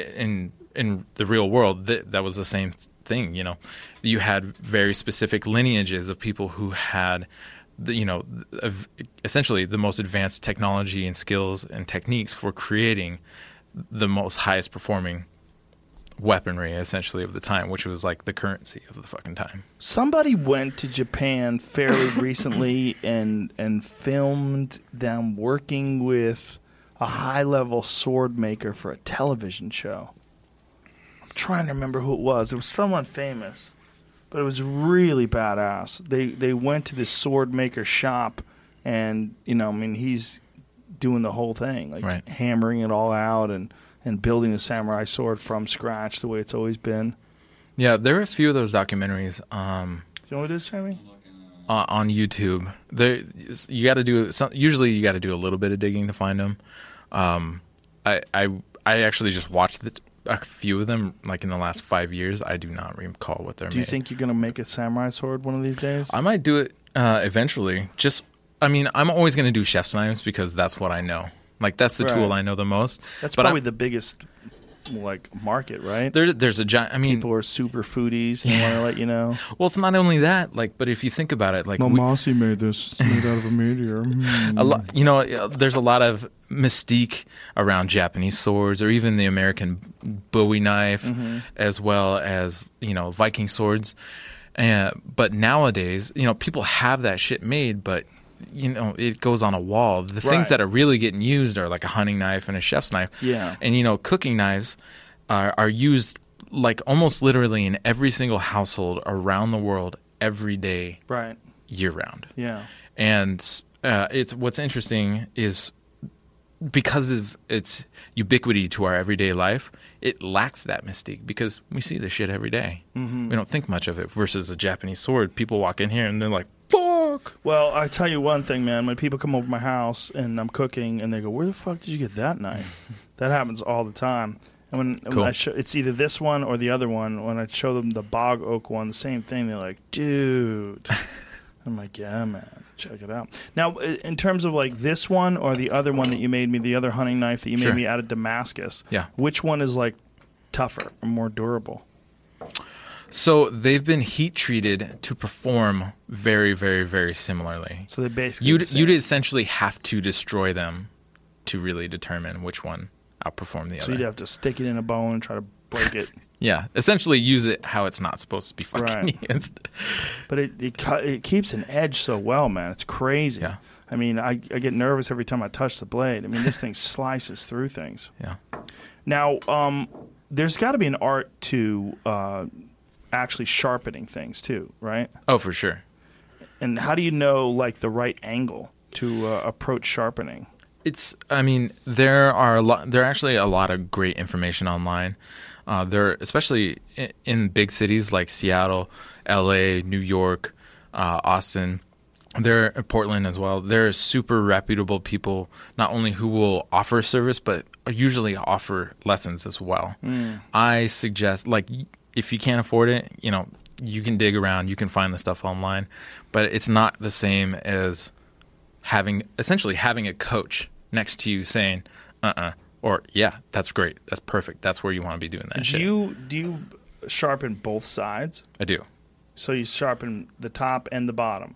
in in the real world, th- that was the same thing, you know. You had very specific lineages of people who had, the, you know, of essentially the most advanced technology and skills and techniques for creating the most highest performing weaponry essentially of the time, which was like the currency of the fucking time. Somebody went to Japan fairly recently and and filmed them working with a high-level sword maker for a television show. I'm trying to remember who it was. It was someone famous, but it was really badass. They they went to this sword maker shop, and you know, I mean, he's doing the whole thing, like Right. hammering it all out and and building the samurai sword from scratch the way it's always been. Yeah, there are a few of those documentaries um, Do you know what it is, Jeremy? uh, on YouTube. There, you got to do some, usually you got to do a little bit of digging to find them. Um, I, I I actually just watched the, a few of them like in the last five years. I do not recall what they're. Do you made. think you're going to make a samurai sword one of these days? I might do it uh, eventually? Just, I mean, I'm always going to do chef's knives because that's what I know. Like that's the Right. tool I know the most. That's but probably I'm- the biggest like market, right? There, there's a giant. I mean, People are super foodies and want to let you know. well, it's not only that. Like, but if you think about it, like we- Mamasi made this made out of a meteor. a lot, you know, there's a lot of mystique around Japanese swords or even the American Bowie knife, Mm-hmm. as well as, you know, Viking swords. Uh, but nowadays, you know, people have that shit made, but, you know, it goes on a wall. The Right. things that are really getting used are like a hunting knife and a chef's knife. Yeah. And, you know, cooking knives are, are used like almost literally in every single household around the world every day, Right. year round. Yeah. And uh, it's what's interesting is because of its ubiquity to our everyday life, it lacks that mystique because we see this shit every day. Mm-hmm. We don't think much of it versus a Japanese sword. People walk in here and they're like, fuck. Well, I tell you one thing, man. When people come over my house and I'm cooking and they go, "Where the fuck did you get that knife?" That happens all the time. And when, Cool. when I show, it's either this one or the other one. When I show them the bog oak one, the same thing. They're like, "Dude." I'm like, "Yeah, man, check it out." Now, i- in terms of like this one or the other one that you made me, the other hunting knife that you Sure. made me out of Damascus, Yeah. which one is like tougher or more durable? So they've been heat treated to perform very, very, very similarly. So they basically You'd, the same. you'd essentially have to destroy them to really determine which one outperform the So other. you'd have to stick it in a bone and try to break it. Yeah, essentially use it how it's not supposed to be fucking Right. used. But it it, cut, it keeps an edge so well, man. It's crazy. Yeah. I mean, I, I get nervous every time I touch the blade. I mean, this thing slices through things. Yeah. Now, um, there's got to be an art to uh, actually sharpening things too, right? Oh, for sure. And how do you know like the right angle to uh, approach sharpening? It's. I mean, there are a lot. There are actually a lot of great information online. Uh, there, especially in, in big cities like Seattle, L A, New York, uh, Austin. There, Portland as well. There are super reputable people, not only who will offer service, but usually offer lessons as well. Mm. I suggest, like, if you can't afford it, you know, you can dig around, you can find the stuff online, but it's not the same as having, essentially having a coach next to you saying, uh-uh, or, yeah, that's great, that's perfect, that's where you want to be doing that do shit. You, do you sharpen both sides? I do. So you sharpen the top and the bottom?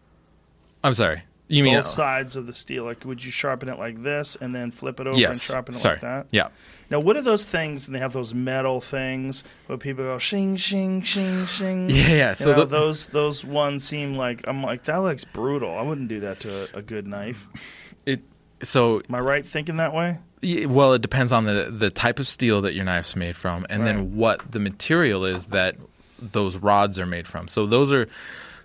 I'm sorry. You mean both sides of the steel? Like, would you sharpen it like this and then flip it over yes. and sharpen it sorry. like that? Yeah. Now, what are those things? And they have those metal things where people go shing, shing, shing, shing. Yeah, yeah. So you know, the, those those ones seem like I'm like that looks brutal. I wouldn't do that to a, a good knife. It. So am I right thinking that way? Yeah, well, it depends on the the type of steel that your knife's made from, and right. then what the material is that those rods are made from. So those are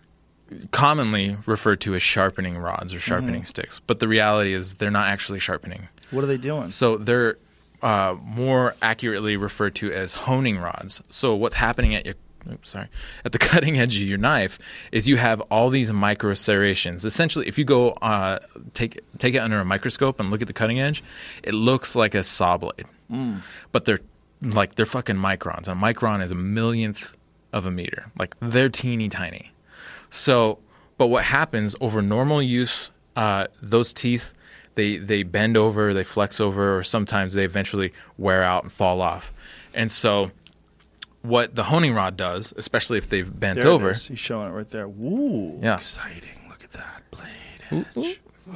commonly referred to as sharpening rods or sharpening mm-hmm. sticks, but the reality is they're not actually sharpening. What are they doing? So they're uh, more accurately referred to as honing rods. So what's happening at your oops, sorry, at the cutting edge of your knife is you have all these micro serrations. Essentially, if you go uh, take take it under a microscope and look at the cutting edge, it looks like a saw blade, mm. but they're like they're fucking microns. A micron is a millionth of a meter. Like they're teeny tiny. So, but what happens over normal use, uh, those teeth, they, they bend over, they flex over, or sometimes they eventually wear out and fall off. And so what the honing rod does, especially if they've bent there over. It is. He's showing it right there. Woo, yeah. Exciting. Look at that blade edge. Ooh, ooh.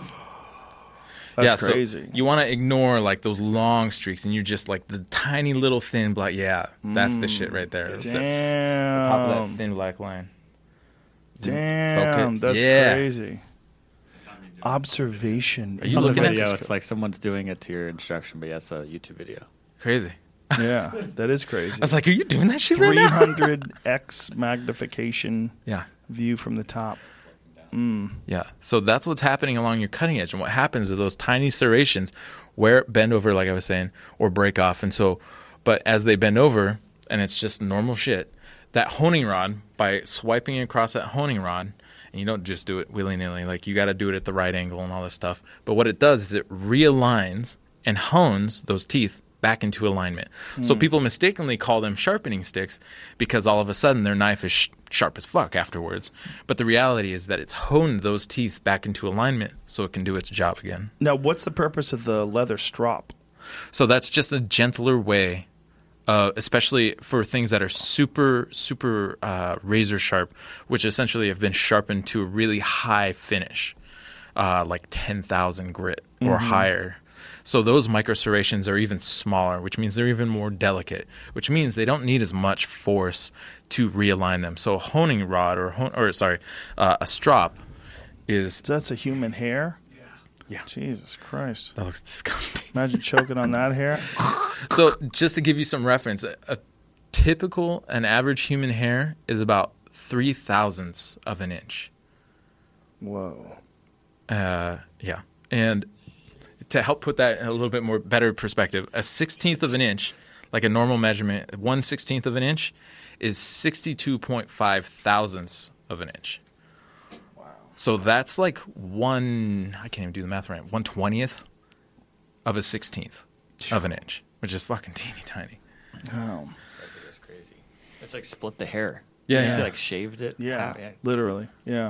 That's yeah, crazy. So you want to ignore like those long streaks, and you're just like the tiny little thin black. Yeah, that's mm. the shit right there. Damn. The, the top of that thin black line. Damn, that's yeah. crazy. Observation. Are you looking at video? It's like someone's doing it to your instruction, but yeah, it's a YouTube video. Crazy. Yeah, that is crazy. I was like, are you doing that shit right now? three hundred x magnification yeah. view from the top. Mm. Yeah, so that's what's happening along your cutting edge. And what happens is those tiny serrations where bend over, like I was saying, or break off. And so, but as they bend over, and it's just normal shit, that honing rod, by swiping across that honing rod, and you don't just do it willy-nilly, like you got to do it at the right angle and all this stuff. But what it does is it realigns and hones those teeth back into alignment. Mm. So people mistakenly call them sharpening sticks because all of a sudden their knife is sh- sharp as fuck afterwards. But the reality is that it's honed those teeth back into alignment so it can do its job again. Now, what's the purpose of the leather strop? So that's just a gentler way, uh, especially for things that are super, super uh, razor sharp, which essentially have been sharpened to a really high finish, uh, like ten thousand grit or mm-hmm. higher. So those micro serrations are even smaller, which means they're even more delicate, which means they don't need as much force to realign them. So a honing rod or, hon- or sorry, uh, a strop is... So that's a human hair? Yeah. Yeah. Jesus Christ. That looks disgusting. Imagine choking on that hair. So just to give you some reference, a, a typical, an average human hair is about three thousandths of an inch. Whoa. Uh, yeah. And... to help put that in a little bit more better perspective, a sixteenth of an inch, like a normal measurement, one sixteenth of an inch is sixty-two point five thousandths of an inch. Wow. So that's like one, I can't even do the math right, one twentieth of a sixteenth of an inch, which is fucking teeny tiny. Oh. That's crazy. It's like split the hair. Yeah. You yeah. see, like shaved it. Yeah, yeah. literally. Yeah.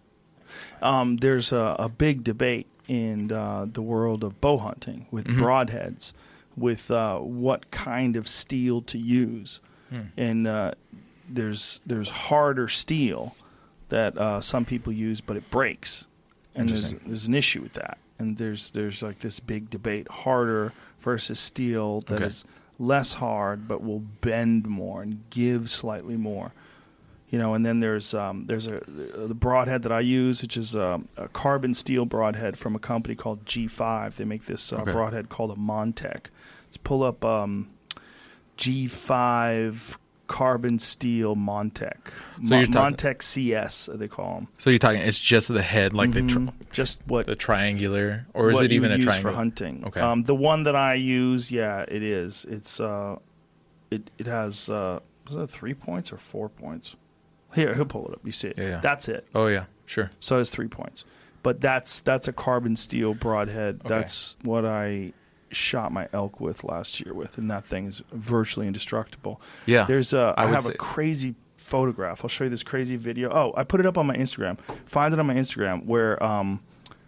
Um, there's a, a big debate in uh, the world of bow hunting with mm-hmm. broadheads, with uh, what kind of steel to use, hmm. and uh, there's there's harder steel that uh, some people use, but it breaks, and there's there's an issue with that. and there's there's like this big debate: harder versus steel that Okay. is less hard but will bend more and give slightly more. You know, and then there's um, there's a the broadhead that I use, which is um, a carbon steel broadhead from a company called G five. They make this uh, Okay. broadhead called a Montec. Let's pull up um, G five carbon steel Montec. So you're talking- Montec C S, they call them. So you're talking, it's just the head, like the tri- Just what the triangular, or is what it you even a use triangle? for hunting? Okay. Um, the one that I use, yeah, it is. It's uh, it it has uh, is it three points or four points? Here, he'll pull it up. You see it. Yeah, yeah. That's it. Oh yeah, sure. So it's three points. But that's that's a carbon steel broadhead. Okay. That's what I shot my elk with last year with, and that thing is virtually indestructible. Yeah. There's a I I would have say a so. crazy photograph. I'll show you this crazy video. Oh, I put it up on my Instagram. Find it on my Instagram where um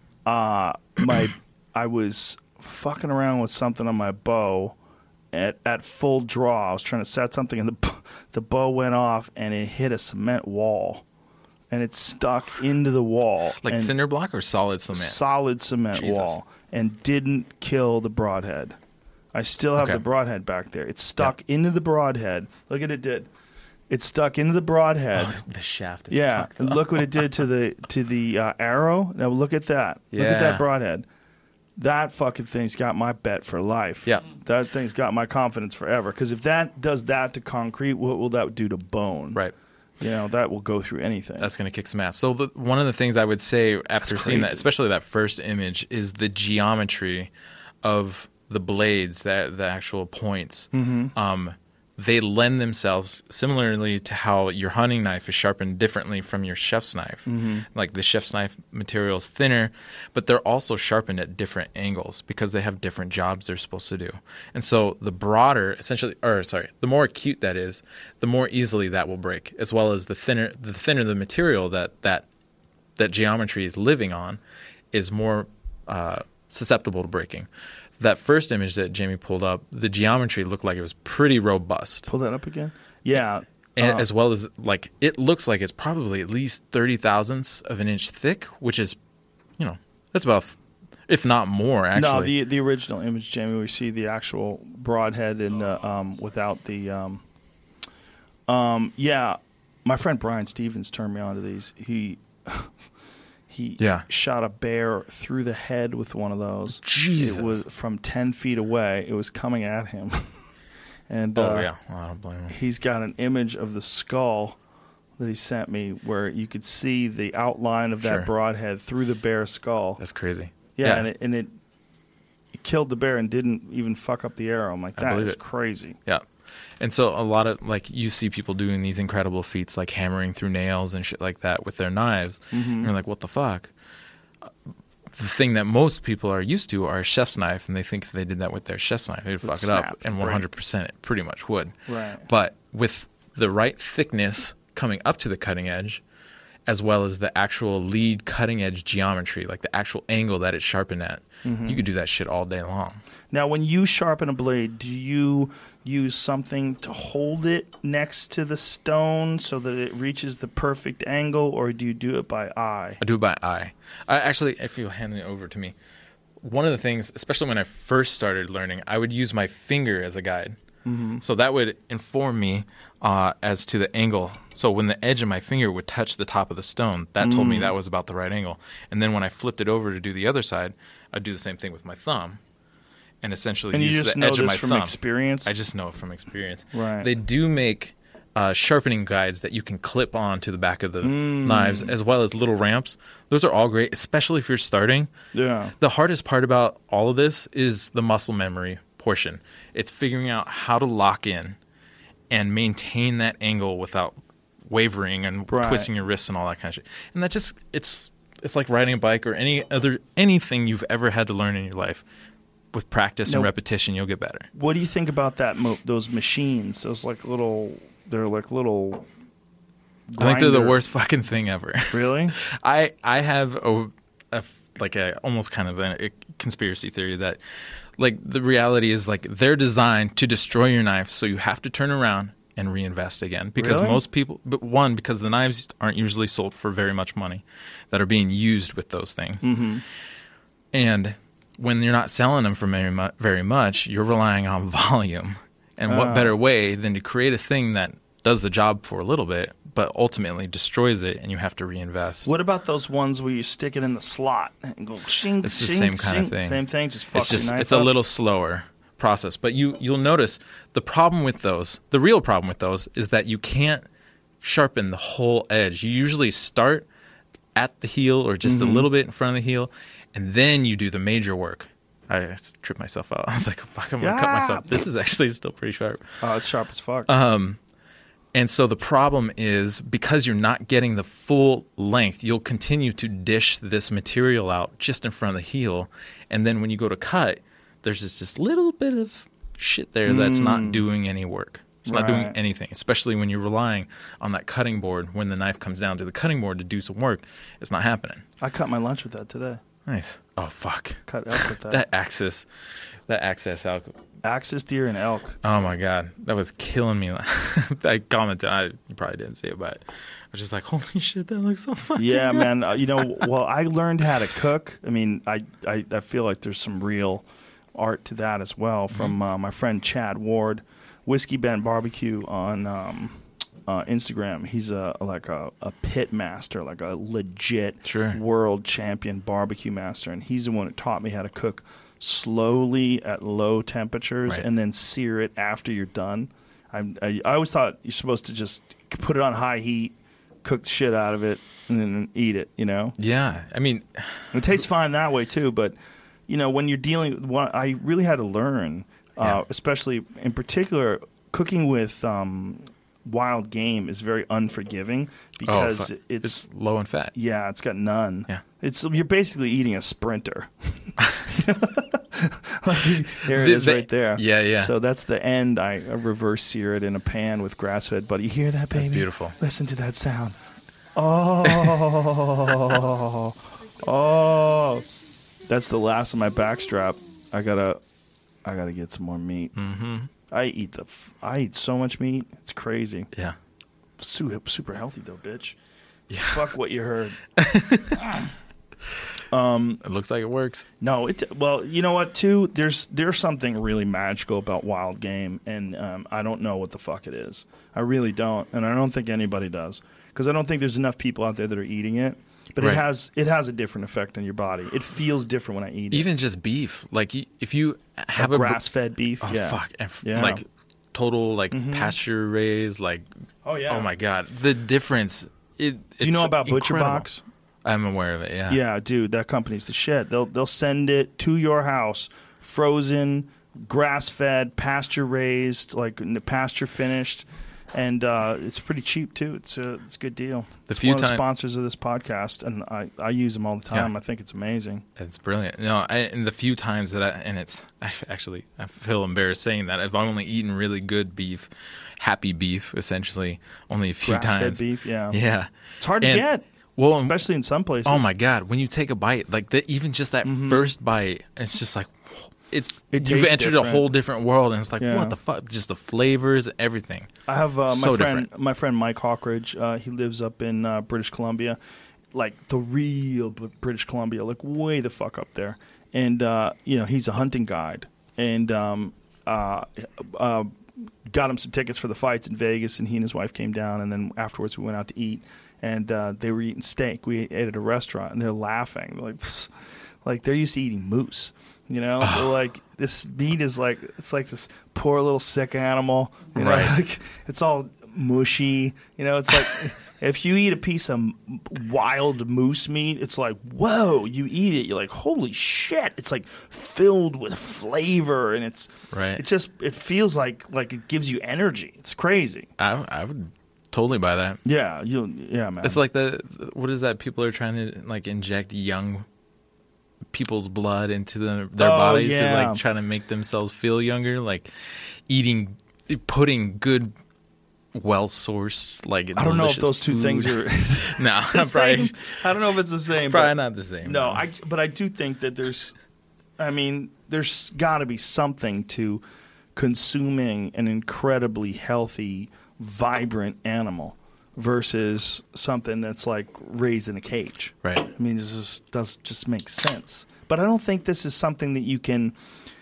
uh my I was fucking around with something on my bow at at full draw. I was trying to set something and the b- the bow went off and it hit a cement wall. And it stuck into the wall. Like and cinder block or solid cement? solid cement Jesus. wall, and didn't kill the broadhead. I still have Okay. the broadhead back there. It stuck into the broadhead. Look at it did. It stuck into the broadhead. Oh, the shaft. Is Yeah, fucked and up. look what it did to the to the uh, arrow. Now look at that. Look at Yeah. that broadhead. That fucking thing's got my bet for life. Yeah. That thing's got my confidence forever. Because if that does that to concrete, what will that do to bone? Right. You know, that will go through anything. That's going to kick some ass. So the, one of the things I would say after seeing that, crazy. especially that first image, is the geometry of the blades, that the actual points. Mm-hmm. Um, they lend themselves similarly to how your hunting knife is sharpened differently from your chef's knife. Mm-hmm. Like the chef's knife material is thinner, but they're also sharpened at different angles because they have different jobs they're supposed to do. And so the broader, essentially, or sorry, the more acute that is, the more easily that will break, as well as the thinner the thinner the material that that, that geometry is living on is more uh, susceptible to breaking. That first image that Jamie pulled up, the geometry looked like it was pretty robust. Pull that up again. Yeah. And Uh, as well as, like, it looks like it's probably at least thirty thousandths of an inch thick, which is, you know, that's about, if not more, actually. No, the the original image, Jamie, we see the actual broadhead in the um, without the um, um, yeah. My friend Brian Stevens turned me on to these. He he Yeah. shot a bear through the head with one of those. Jesus. It was from ten feet away. It was coming at him, and oh, uh, yeah. Well, I don't blame him. he's got an image of the skull that he sent me where you could see the outline of that Sure. broadhead through the bear's skull. That's crazy. Yeah, Yeah. and it and it, it killed the bear and didn't even fuck up the arrow. I'm like, I that believe is it. crazy. Yeah. And so a lot of, like, you see people doing these incredible feats, like hammering through nails and shit like that with their knives. Mm-hmm. And you're like, what the fuck? The thing that most people are used to are a chef's knife, and they think if they did that with their chef's knife, they'd fuck it snap, up. And right. one hundred percent it pretty much would. Right. But with the right thickness coming up to the cutting edge, as well as the actual lead cutting edge geometry, like the actual angle that it's sharpened at, Mm-hmm. you could do that shit all day long. Now, when you sharpen a blade, do you use something to hold it next to the stone so that it reaches the perfect angle, or do you do it by eye? I do it by eye. I actually, if you'll hand it over to me, one of the things, especially when I first started learning, I would use my finger as a guide. Mm-hmm. So that would inform me uh, as to the angle. So when the edge of my finger would touch the top of the stone, that told Mm. me that was about the right angle. And then when I flipped it over to do the other side, I'd do the same thing with my thumb, and essentially And you use just the know edge of this my from thumb. experience? I just know it from experience. Right. They do make uh, sharpening guides that you can clip on to the back of the Mm. knives, as well as little ramps. Those are all great, especially if you're starting. Yeah. The hardest part about all of this is the muscle memory portion. It's figuring out how to lock in and maintain that angle without wavering and Right. twisting your wrists and all that kind of shit. And that just, it's it's like riding a bike or any other anything you've ever had to learn in your life. With practice and Now- repetition, you'll get better. What do you think about that? Mo- those machines, those like little, they're like little. I think they're the grinder- worst fucking thing ever. Really? I I have a, a like a almost kind of a, a conspiracy theory that like the reality is like they're designed to destroy your knife, so you have to turn around and reinvest again because Really? most people, but one, because the knives aren't usually sold for very much money that are being used with those things. Mm-hmm. And when you're not selling them for very, mu- very much, you're relying on volume. And what Uh. better way than to create a thing that does the job for a little bit, but ultimately destroys it, and you have to reinvest. What about those ones where you stick it in the slot and go shing, It's the shing, same kind of shing? thing. Same thing, just fucks It's just your knife it's a up? little slower process, but you you'll notice the problem with those. The real problem with those is that you can't sharpen the whole edge. You usually start at the heel or just Mm-hmm. a little bit in front of the heel, and then you do the major work. I tripped myself out. I was like, "Fuck, I'm gonna cut myself." Stop. This is actually still pretty sharp. Oh, it's sharp as fuck. Um, and so the problem is because you're not getting the full length, you'll continue to dish this material out just in front of the heel. And then when you go to cut, there's just this little bit of shit there that's not doing any work. It's not doing Right. anything, especially when you're relying on that cutting board. When the knife comes down to the cutting board to do some work, it's not happening. I cut my lunch with that today. Nice. Oh, fuck. Cut elk with that. That axis, that access out. Axis deer and elk. Oh my god, that was killing me. I commented. I you probably didn't see it, but I was just like, "Holy shit, that looks so fucking Yeah, good." man. Uh, you know, well, I learned how to cook. I mean, I, I, I feel like there's some real art to that as well from uh, my friend Chad Ward, Whiskey Bent Barbecue on um, uh, Instagram. He's a like a, a pit master, like a legit Sure. world champion barbecue master, and he's the one that taught me how to cook slowly at low temperatures Right. and then sear it after you're done. I, I, I always thought you're supposed to just put it on high heat, cook the shit out of it, and then eat it, you know? Yeah, I mean, It tastes fine that way, too, but, you know, when you're dealing with what I really had to learn, uh, Yeah. especially in particular, cooking with um, wild game is very unforgiving because oh, fuck. it's, it's low in fat. yeah, it's got none. Yeah. It's you're basically eating a Sprinter. Like, there it The- is the- right there. yeah, yeah. So that's the end. I uh, reverse sear it in a pan with grass fed. But you hear that, baby? That's beautiful. Listen to that sound. Oh, oh. That's the last of my backstrap. I gotta, I gotta get some more meat. Mm-hmm. I eat the, f- I eat so much meat. It's crazy. Yeah. Super, super healthy though, bitch. Yeah. Fuck what you heard. It looks like it works. No, it. Well, you know what? Too there's there's something really magical about wild game, and um, I don't know what the fuck it is. I really don't, and I don't think anybody does, because I don't think there's enough people out there that are eating it. But Right. it has it has a different effect on your body. It feels different when I eat it. Even just beef, like y- if you have Like a br- grass fed beef. oh yeah. fuck, and f- Yeah. like total like pasture raised, like Oh yeah. oh my god, the difference. It, Do you know about Butcher Box? I'm aware of it. Yeah. Yeah, dude, that company's the shit. They'll they'll send it to your house, frozen, grass fed, pasture raised, like pasture finished, and uh, it's pretty cheap too. It's a it's a good deal. The It's few one of the time- sponsors of this podcast, and I, I use them all the time. Yeah. I think it's amazing. It's brilliant. No, I, and the few times that I, and it's I actually, I feel embarrassed saying that. I've only eaten really good beef, happy beef, essentially, only a few Grass fed times. beef, yeah. Yeah. It's hard to And- get, Well, and- especially in some places. oh my God, when you take a bite, like the, even just that first bite, it's just like, it's, It you've tastes entered different. a whole different world, and it's like, Yeah. what the fuck? Just the flavors, everything. I have uh, my So friend, different. my friend Mike Hawkridge. Uh, he lives up in uh, British Columbia, like the real B- British Columbia, like way the fuck up there. And uh, you know, he's a hunting guide, and um, uh, uh, got him some tickets for the fights in Vegas. And he and his wife came down, and then afterwards we went out to eat, and uh, they were eating steak. We ate at a restaurant, and they're laughing, they're like, "Pfft," like they're used to eating moose. You know, they're like this meat is like it's like this poor little sick animal. You know, Right. like it's all mushy. You know, it's like if you eat a piece of m- wild moose meat, it's like whoa. You eat it, you're like holy shit. It's like filled with flavor, and it's Right. It just it feels like like it gives you energy. It's crazy. I, I would totally buy that. Yeah, you. Yeah, man. It's like the, what is that? People are trying to like inject young people's blood into the, their Oh, bodies yeah. to like try to make themselves feel younger, like eating, putting good, well sourced like. I don't know if delicious those two food. things are no, the probably same. I don't know if it's the same. probably but- not the same. No, I, but I do think that there's, I mean, there's got to be something to consuming an incredibly healthy, vibrant animal. versus something that's like raised in a cage. Right. I mean, this just does just make sense. But I don't think this is something that you can.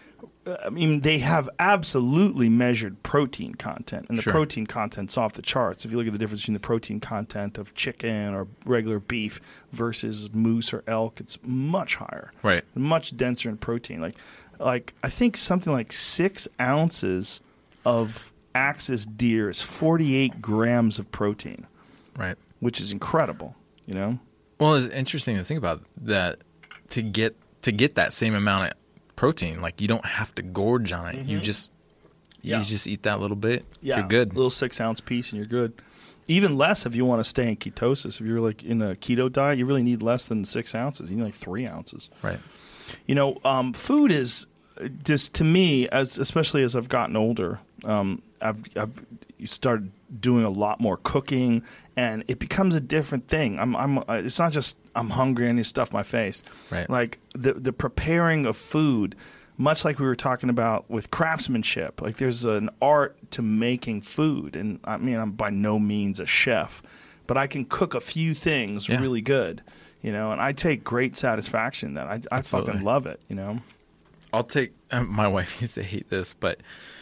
I mean, they have absolutely measured protein content, and the Sure. protein content's off the charts. If you look at the difference between the protein content of chicken or regular beef versus moose or elk, it's much higher, Right. much denser in protein. Like, like I think something like six ounces of Axis deer is forty-eight grams of protein, Right. which is incredible. You know, Well, it's interesting to think about that to get to get that same amount of protein. Like you don't have to gorge on it. You just you Yeah. just eat that little bit. You're good. little six ounce piece, and you're good. Even less if you want to stay in ketosis. If you're like in a keto diet, you really need less than six ounces. You need like three ounces. Right. You know, um, food is just to me, as especially as I've gotten older, um, I've, I've started doing a lot more cooking, and it becomes a different thing. I'm, I'm. It's not just I'm hungry and you stuff my face. Right. Like the the preparing of food, much like we were talking about with craftsmanship. Like there's an art to making food, and I mean I'm by no means a chef, but I can cook a few things Yeah. really good. You know, and I take great satisfaction in that. I, I Absolutely. fucking love it. You know. I'll take. Um, my wife used to hate this, but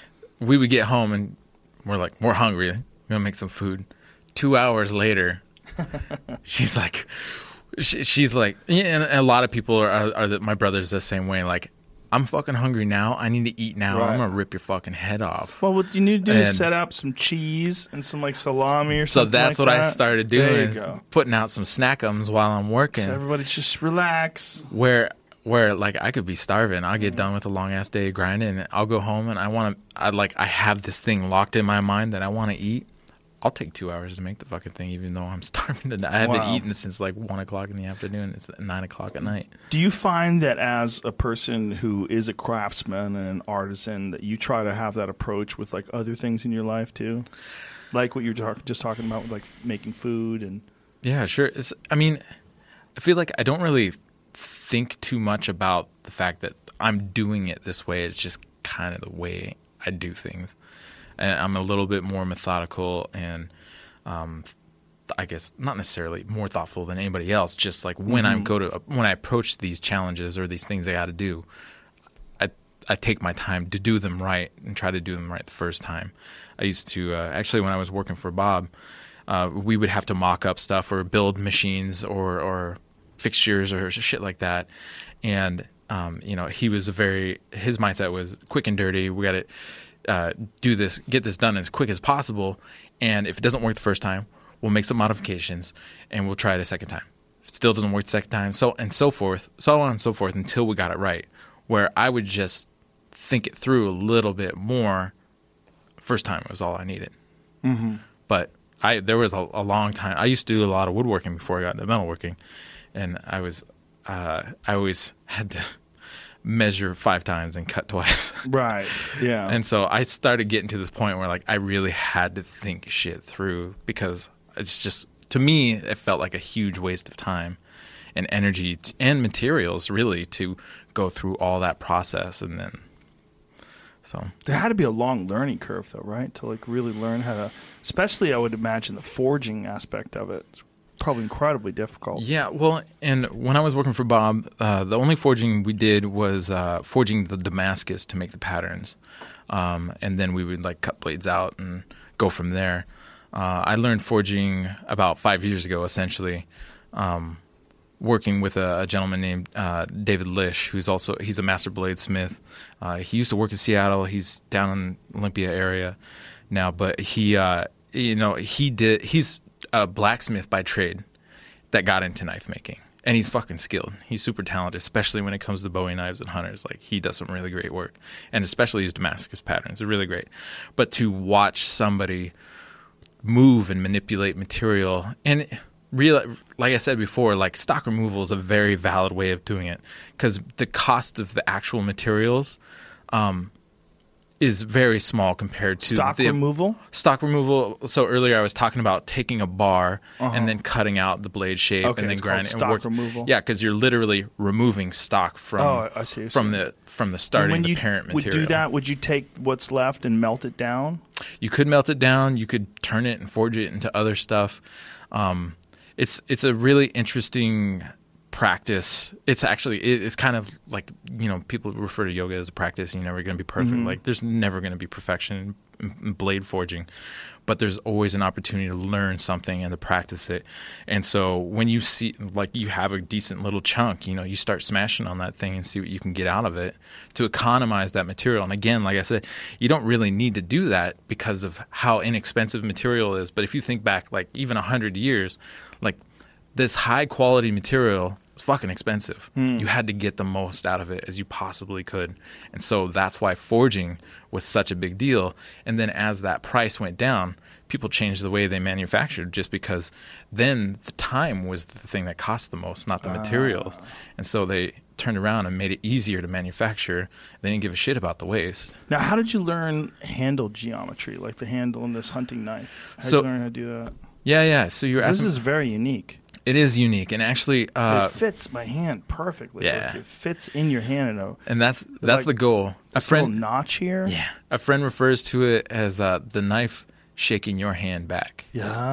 we would get home and we're like, we're hungry. We're gonna make some food. Two hours later, she's like, she, she's like, yeah, and a lot of people are, are, are the, my brother's the same way. Like, I'm fucking hungry now. I need to eat now. Right. I'm gonna rip your fucking head off. Well, what you need to do is And- set up some cheese and some like salami or So something. that's like what I that. started There doing, you is go. putting out some snackums while I'm working. So everybody just relax. where where like I could be starving. I'll get done with a long ass day of grinding and I'll go home and I want to I like I have this thing locked in my mind that I want to eat. I'll take two hours to make the fucking thing even though I'm starving to die. I haven't Wow. eaten since like one o'clock in the afternoon. It's nine o'clock at night. Do you find that as a person who is a craftsman and an artisan that you try to have that approach with like other things in your life too? Like what you were talk- just talking about with like making food and Yeah, sure. It's, I mean, I feel like I don't really think too much about the fact that I'm doing it this way. It's just kind of the way I do things. And I'm a little bit more methodical and, um, I guess not necessarily more thoughtful than anybody else. Just like when I go to when I approach these challenges or these things I got to do, I I take my time to do them right and try to do them right the first time. I used to uh, actually when I was working for Bob, uh, we would have to mock up stuff or build machines or or fixtures or shit like that, and um, you know he was a very his mindset was quick and dirty. We got to uh, do this, get this done as quick as possible, and if it doesn't work the first time, we'll make some modifications and we'll try it a second time. If it still doesn't work the second time, so and so forth, so on and so forth until we got it right. Where I would just think it through a little bit more. First time was all I needed. mm-hmm. But I there was a, a long time. I used to do a lot of woodworking before I got into metalworking, and I was uh, I always had to measure five times and cut twice. right, yeah, And so I started getting to this point where like I really had to think shit through because it's just to me it felt like a huge waste of time and energy t- and materials really to go through all that process and then so there had to be a long learning curve though, right? To like really learn how to, especially I would imagine the forging aspect of it. It's probably incredibly difficult. yeah, well, and when I was working for Bob, uh, the only forging we did was uh, forging the Damascus to make the patterns, um, and then we would like cut blades out and go from there. Uh, I learned forging about five years ago, essentially, um, working with a, a gentleman named uh, David Lish, who's also he's a master bladesmith. Uh, he used to work in Seattle. He's down in Olympia area now, but he, uh, you know, he did. He's a blacksmith by trade that got into knife making, and he's fucking skilled. He's super talented, especially when it comes to Bowie knives and hunters. Like he does some really great work, and especially his Damascus patterns are really great. But to watch somebody move and manipulate material and real, like I said before, like stock removal is a very valid way of doing it because the cost of the actual materials um, is very small compared to Stock the removal. stock removal. So earlier I was talking about taking a bar Uh-huh. and then cutting out the blade shape Okay, and then it's called grinding and stock work- removal. Yeah, because you're literally removing stock from Oh, I see what you're from saying. the from the And starting when the you parent would material. do that, would you take what's left and melt it down? You could melt it down. You could turn it and forge it into other stuff. Um, it's it's a really interesting practice. It's actually it, it's kind of like, you know, people refer to yoga as a practice. And you're never going to be perfect. Mm-hmm. Like there's never going to be perfection in, in blade forging, but there's always an opportunity to learn something and to practice it. And so when you see like you have a decent little chunk, you know, you start smashing on that thing and see what you can get out of it to economize that material. And again, like I said, you don't really need to do that because of how inexpensive material is. But if you think back like even a hundred years, like this high quality material is fucking expensive. Mm. You had to get the most out of it as you possibly could. And so that's why forging was such a big deal. And then as that price went down, people changed the way they manufactured just because then the time was the thing that cost the most, not the materials. And so they turned around and made it easier to manufacture. They didn't give a shit about the waste. Now, how did you learn handle geometry, like the handle in this hunting knife? How did So- you learn how to do that? Yeah, yeah. So you're This asking. is very unique. It is unique, and actually, uh, it fits my hand perfectly. yeah. Like, it fits in your hand. In a, and that's that's like the goal. A this little friend, notch here. yeah, a friend refers to it as uh, the knife shaking your hand back.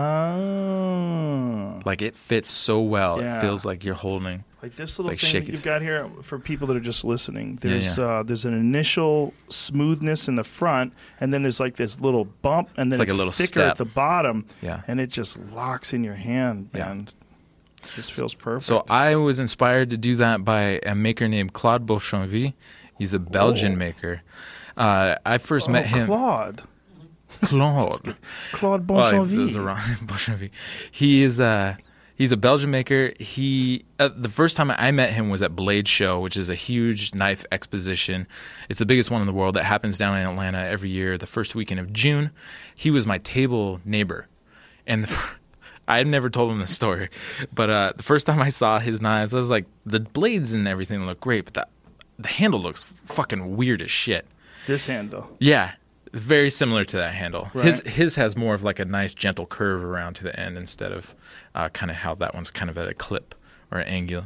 Yeah. Like it fits so well, Yeah. it feels like you're holding. Like this little Like thing shake that it. you've got here for people that are just listening. Yeah, There's yeah. Uh, there's an initial smoothness in the front, and then there's like this little bump, and then It's like it's a little thicker step. at the bottom, Yeah. and it just locks in your hand, Yeah. and it just feels perfect. So I was inspired to do that by a maker named Claude Beauchamp. He's a Belgian Oh. maker. Uh, I first oh, met him. Claude. Claude. Claude Well, Beauchamp. there's a wrong Beauchamp. He is uh he's a Belgian maker. He uh, the first time I met him was at Blade Show, which is a huge knife exposition. It's the biggest one in the world that happens down in Atlanta every year, the first weekend of June. He was my table neighbor, and the, I had never told him this story, but uh, the first time I saw his knives, I was like, the blades and everything look great, but the the handle looks fucking weird as shit. This handle. Yeah, it's very similar to that handle. Right. His his has more of like a nice gentle curve around to the end instead of uh, kind of how that one's kind of at a clip or an angle.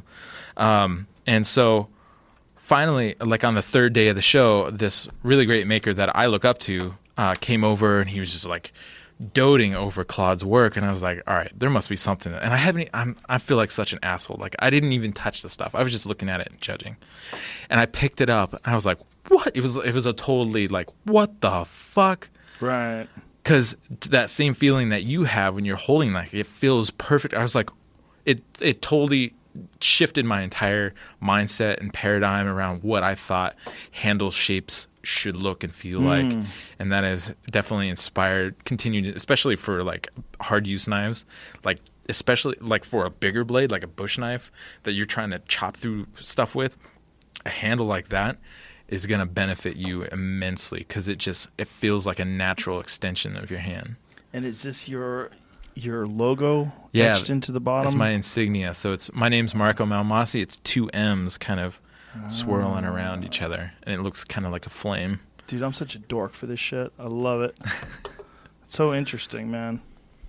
Um, and so finally, like on the third day of the show, this really great maker that I look up to uh, came over, and he was just like doting over Claude's work, and I was like, all right, there must be something. And I haven't, I'm, I feel like such an asshole. Like I didn't even touch the stuff. I was just looking at it and judging. And I picked it up, and I was like, what? It was, it was a totally like, what the fuck? Right. Because that same feeling that you have when you're holding like it feels perfect. I was like, it, it totally shifted my entire mindset and paradigm around what I thought handle shapes should look and feel like. And that has definitely inspired, continued, especially for like hard use knives, like especially like for a bigger blade, like a bush knife that you're trying to chop through stuff with. A handle like that is going to benefit you immensely because it just it feels like a natural extension of your hand. And is this your your logo Yeah, etched into the bottom? That's my insignia. So it's my name's Marco Malmasi. It's two M's kind of swirling around each other, and it looks kind of like a flame. Dude, I'm such a dork for this shit. I love it. It's so interesting, man.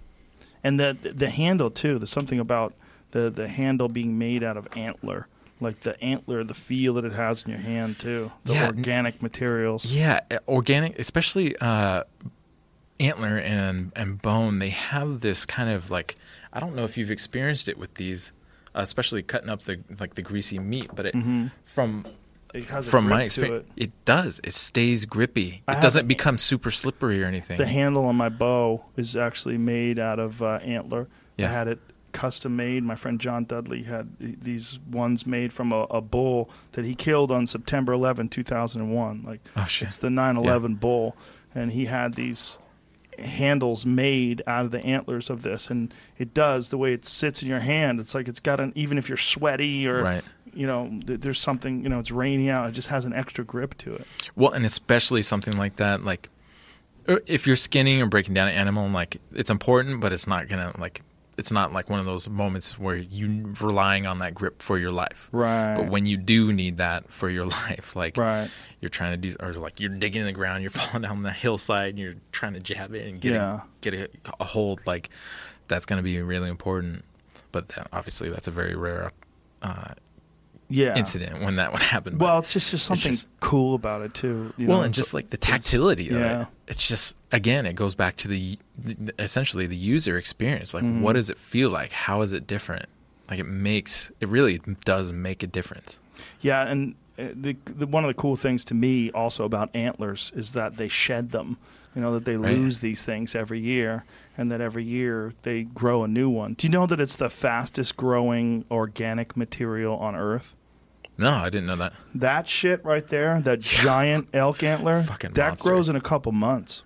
And the the handle too. There's something about the the handle being made out of antler, like the antler, the feel that it has in your hand too. The Yeah. organic materials. Yeah, uh, organic, especially uh, antler and and bone. They have this kind of like I don't know if you've experienced it with these, uh, especially cutting up the like the greasy meat. But it, Mhm. from It has a from grip my to experience, it. it. does. It stays grippy. I It have doesn't a- become super slippery or anything. The handle on my bow is actually made out of uh, antler. Yeah. I had it custom made. My friend John Dudley had these ones made from a, a bull that he killed on September eleventh, two thousand one. Like Oh, shit. it's the nine eleven bull, and he had these handles made out of the antlers of this, and it does the way it sits in your hand. It's like it's got an even if you're sweaty or Right. you know th- there's something you know it's rainy out. It just has an extra grip to it. Well, and especially something like that, like er, if you're skinning or breaking down an animal, like it's important, but it's not gonna like it's not like one of those moments where you relying on that grip for your life. Right. But when you do need that for your life, like Right. you're trying to do, or like you're digging in the ground, you're falling down the hillside, and you're trying to jab it and get Yeah. a, get a, a hold, like that's going to be really important. But that, obviously, that's a very rare uh, yeah. incident when that one happened. Well, but it's just, just something just- cool about it too. You well, know? and just like the tactility of yeah. it. It's just, again, it goes back to the, the essentially the user experience. Like, Mhm. what does it feel like? How is it different? Like, it makes, it really does make a difference. Yeah, and uh, the, the one of the cool things to me also about antlers is that they shed them. You know, that they Right. lose these things every year, and that every year they grow a new one. Do you know that it's the fastest growing organic material on Earth? No, I didn't know that. That shit right there, that giant elk antler, Fucking that monsters. grows in a couple months.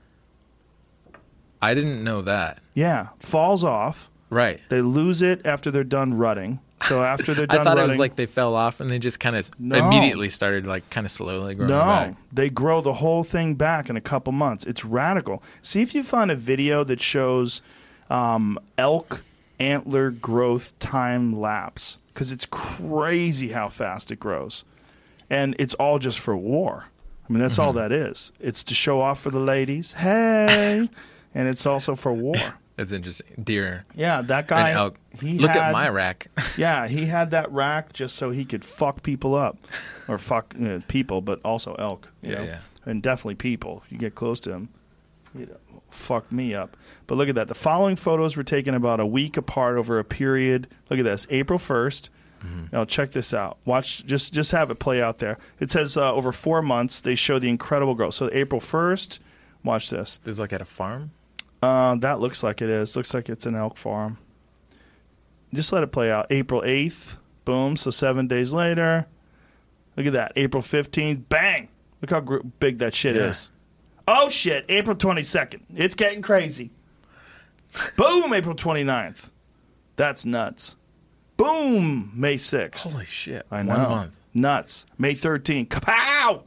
I didn't know that. Yeah, falls off. Right. They lose it after they're done rutting. So after they're done I thought rutting, it was like they fell off and they just kind of No. immediately started like kind of slowly growing no, back. they grow the whole thing back in a couple months. It's radical. See if you find a video that shows um, elk antler growth time lapse, because it's crazy how fast it grows, and it's all just for war. I mean, that's all that is. It's to show off for the ladies. Hey, and it's also for war. That's interesting. Deer Yeah, that and guy. elk. He Look had, at my rack. Yeah, he had that rack just so he could fuck people up, or fuck you know, people, but also elk. You Yeah, know? yeah. And definitely people. If you get close to him, you know, fuck me up. But look at that. The following photos were taken about a week apart over a period. Look at this. April first. Mm-hmm. Now check this out. Watch. Just just have it play out there. It says uh, over four months they show the incredible growth. So April first. Watch this. This is like at a farm. Uh, that looks like it is. Looks like it's an elk farm. Just let it play out. April eighth, boom. So seven days later. Look at that. April fifteenth, bang. Look how gr- big that shit Yeah. is. Oh, shit. April twenty-second. It's getting crazy. Boom, April twenty-ninth. That's nuts. Boom, May sixth. Holy shit! I know. One month. Nuts. May thirteenth. Kapow!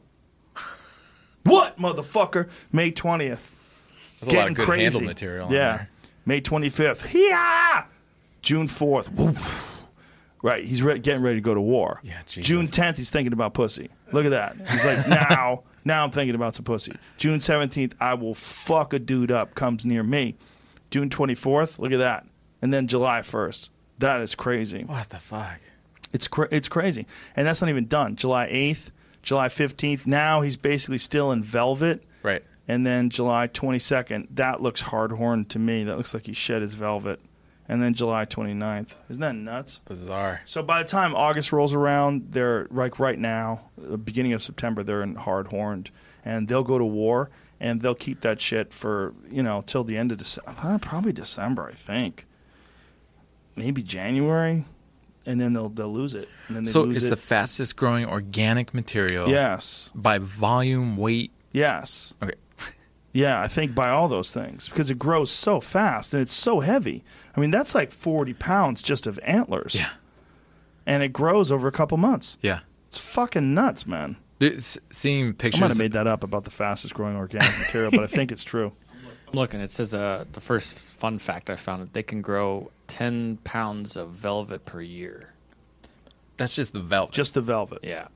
What, motherfucker? May twentieth. That's a lot Getting of good crazy. handle material. on Yeah. there. May twenty-fifth. Yeah. June fourth. Woo. Right. He's re- getting ready to go to war. Yeah, Jesus. June tenth, he's thinking about pussy. Look at that. He's like, now, now I'm thinking about some pussy. June seventeenth, I will fuck a dude up, comes near me. June twenty-fourth, look at that. And then July first. That is crazy. What the fuck? It's cra- it's crazy. And that's not even done. July eighth, July fifteenth. Now he's basically still in velvet. Right. And then July twenty-second, that looks hard-horned to me. That looks like he shed his velvet. And then July twenty-ninth. Isn't that nuts? Bizarre. So by the time August rolls around, they're like right now, the beginning of September, they're in hard-horned. And they'll go to war, and they'll keep that shit for, you know, till the end of December. Probably December, I think. Maybe January. And then they'll they'll lose it. And then they So lose it's it. the fastest growing organic material. Yes. By volume, weight. Yes. Okay. Yeah, I think by all those things, because it grows so fast and it's so heavy. I mean, that's like forty pounds just of antlers. Yeah. And it grows over a couple months. Yeah. It's fucking nuts, man. Dude, s- seeing I pictures. might have made that up about the fastest growing organic material, but I think it's true. I'm looking. It says uh, the first fun fact I found: they can grow ten pounds of velvet per year. That's just the velvet. Just the velvet. Yeah.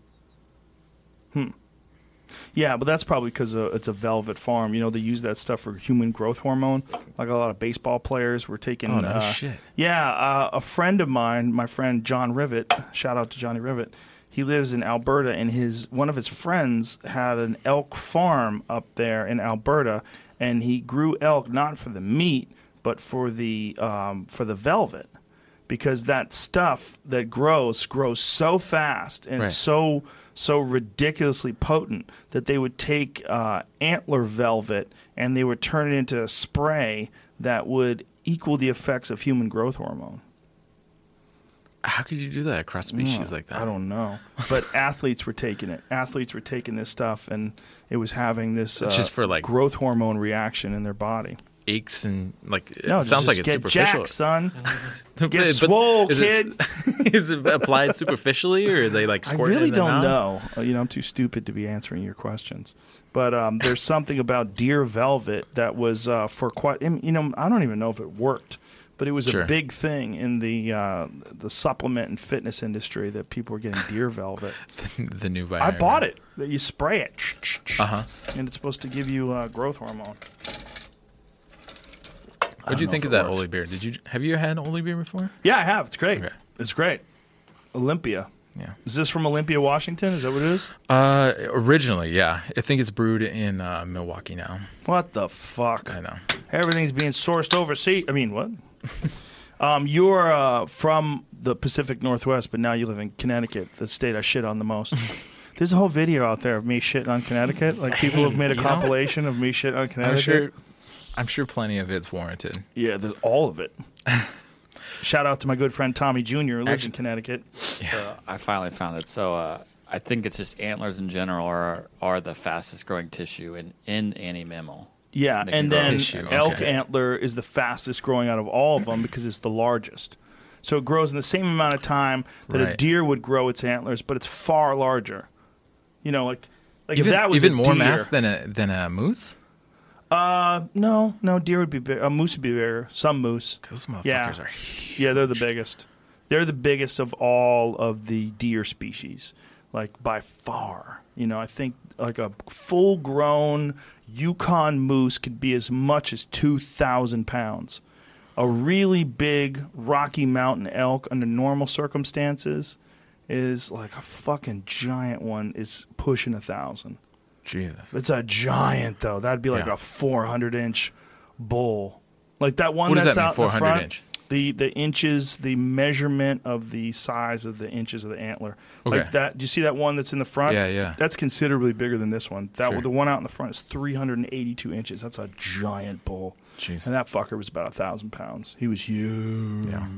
Yeah, but that's probably because uh, it's a velvet farm. You know, they use that stuff for human growth hormone. Like a lot of baseball players were taking. Oh, no uh, shit. Yeah, uh, a friend of mine, my friend John Rivet. Shout out to Johnny Rivet. He lives in Alberta, and his one of his friends had an elk farm up there in Alberta, and he grew elk not for the meat, but for the um, for the velvet, because that stuff that grows grows so fast and Right. so so ridiculously potent that they would take uh, antler velvet and they would turn it into a spray that would equal the effects of human growth hormone. How could you do that across species Yeah, like that? I don't know. But athletes were taking it. Athletes were taking this stuff, and it was having this uh, Just for, like- growth hormone reaction in their body. Aches and like it No, sounds just like it's get superficial. jacked, son. But- Get but swole, is kid. It, is it applied superficially, or are they like I squirting really it in the don't mouth? know. Uh, You know, I'm too stupid to be answering your questions. But um, there's something about deer velvet that was uh, for quite. You know, I don't even know if it worked, but it was Sure. a big thing in the uh, the supplement and fitness industry that people were getting deer velvet. The new Viagra. I bought it. That you spray it, Uh huh. and it's supposed to give you uh, growth hormone. What do you know think if of it that works. Oli beer? Did you have you had an Oli beer before? Yeah, I have. It's great. Okay. It's great. Olympia. Yeah. Is this from Olympia, Washington? Is that what it is? Uh, originally, yeah. I think it's brewed in uh, Milwaukee now. What the fuck? I know. Everything's being sourced overseas. I mean, what? um, you're uh, from the Pacific Northwest, but now you live in Connecticut, the state I shit on the most. There's a whole video out there of me shitting on Connecticut. Like, people have made a You know? compilation of me shitting on I'm Connecticut. sure, I'm sure plenty of it's warranted. Yeah, there's all of it. Shout out to my good friend Tommy Junior who lives in Actually- Connecticut. So I finally found it. So uh, I think it's just antlers in general are are the fastest growing tissue in, in any mammal. Yeah, Making and then tissue, elk okay. antler is the fastest growing out of all of them because it's the largest. So it grows in the same amount of time that a Right. deer would grow its antlers, but it's far larger. You know, like like Even, if that was even a more deer, mass than a than a moose? Uh, no, no, deer would be big. A moose would be bigger. Some moose. Those motherfuckers Yeah. are huge. Yeah, they're the biggest. They're the biggest of all of the deer species, like by far. You know, I think like a full-grown Yukon moose could be as much as two thousand pounds. A really big Rocky Mountain elk under normal circumstances is like a fucking giant one is pushing a thousand. Jesus. It's a giant, though. That'd be like Yeah. a four hundred inch bull. Like that one What does that's that mean, out in the four hundred front. inch? The the inches, the measurement of the size of the inches of the antler. Like Okay. that. Do you see that one that's in the front? Yeah, yeah. That's considerably bigger than this one. That Sure. the one out in the front is three hundred eighty-two inches. That's a giant bull. Jeez. And that fucker was about a thousand pounds. He was huge. Yeah.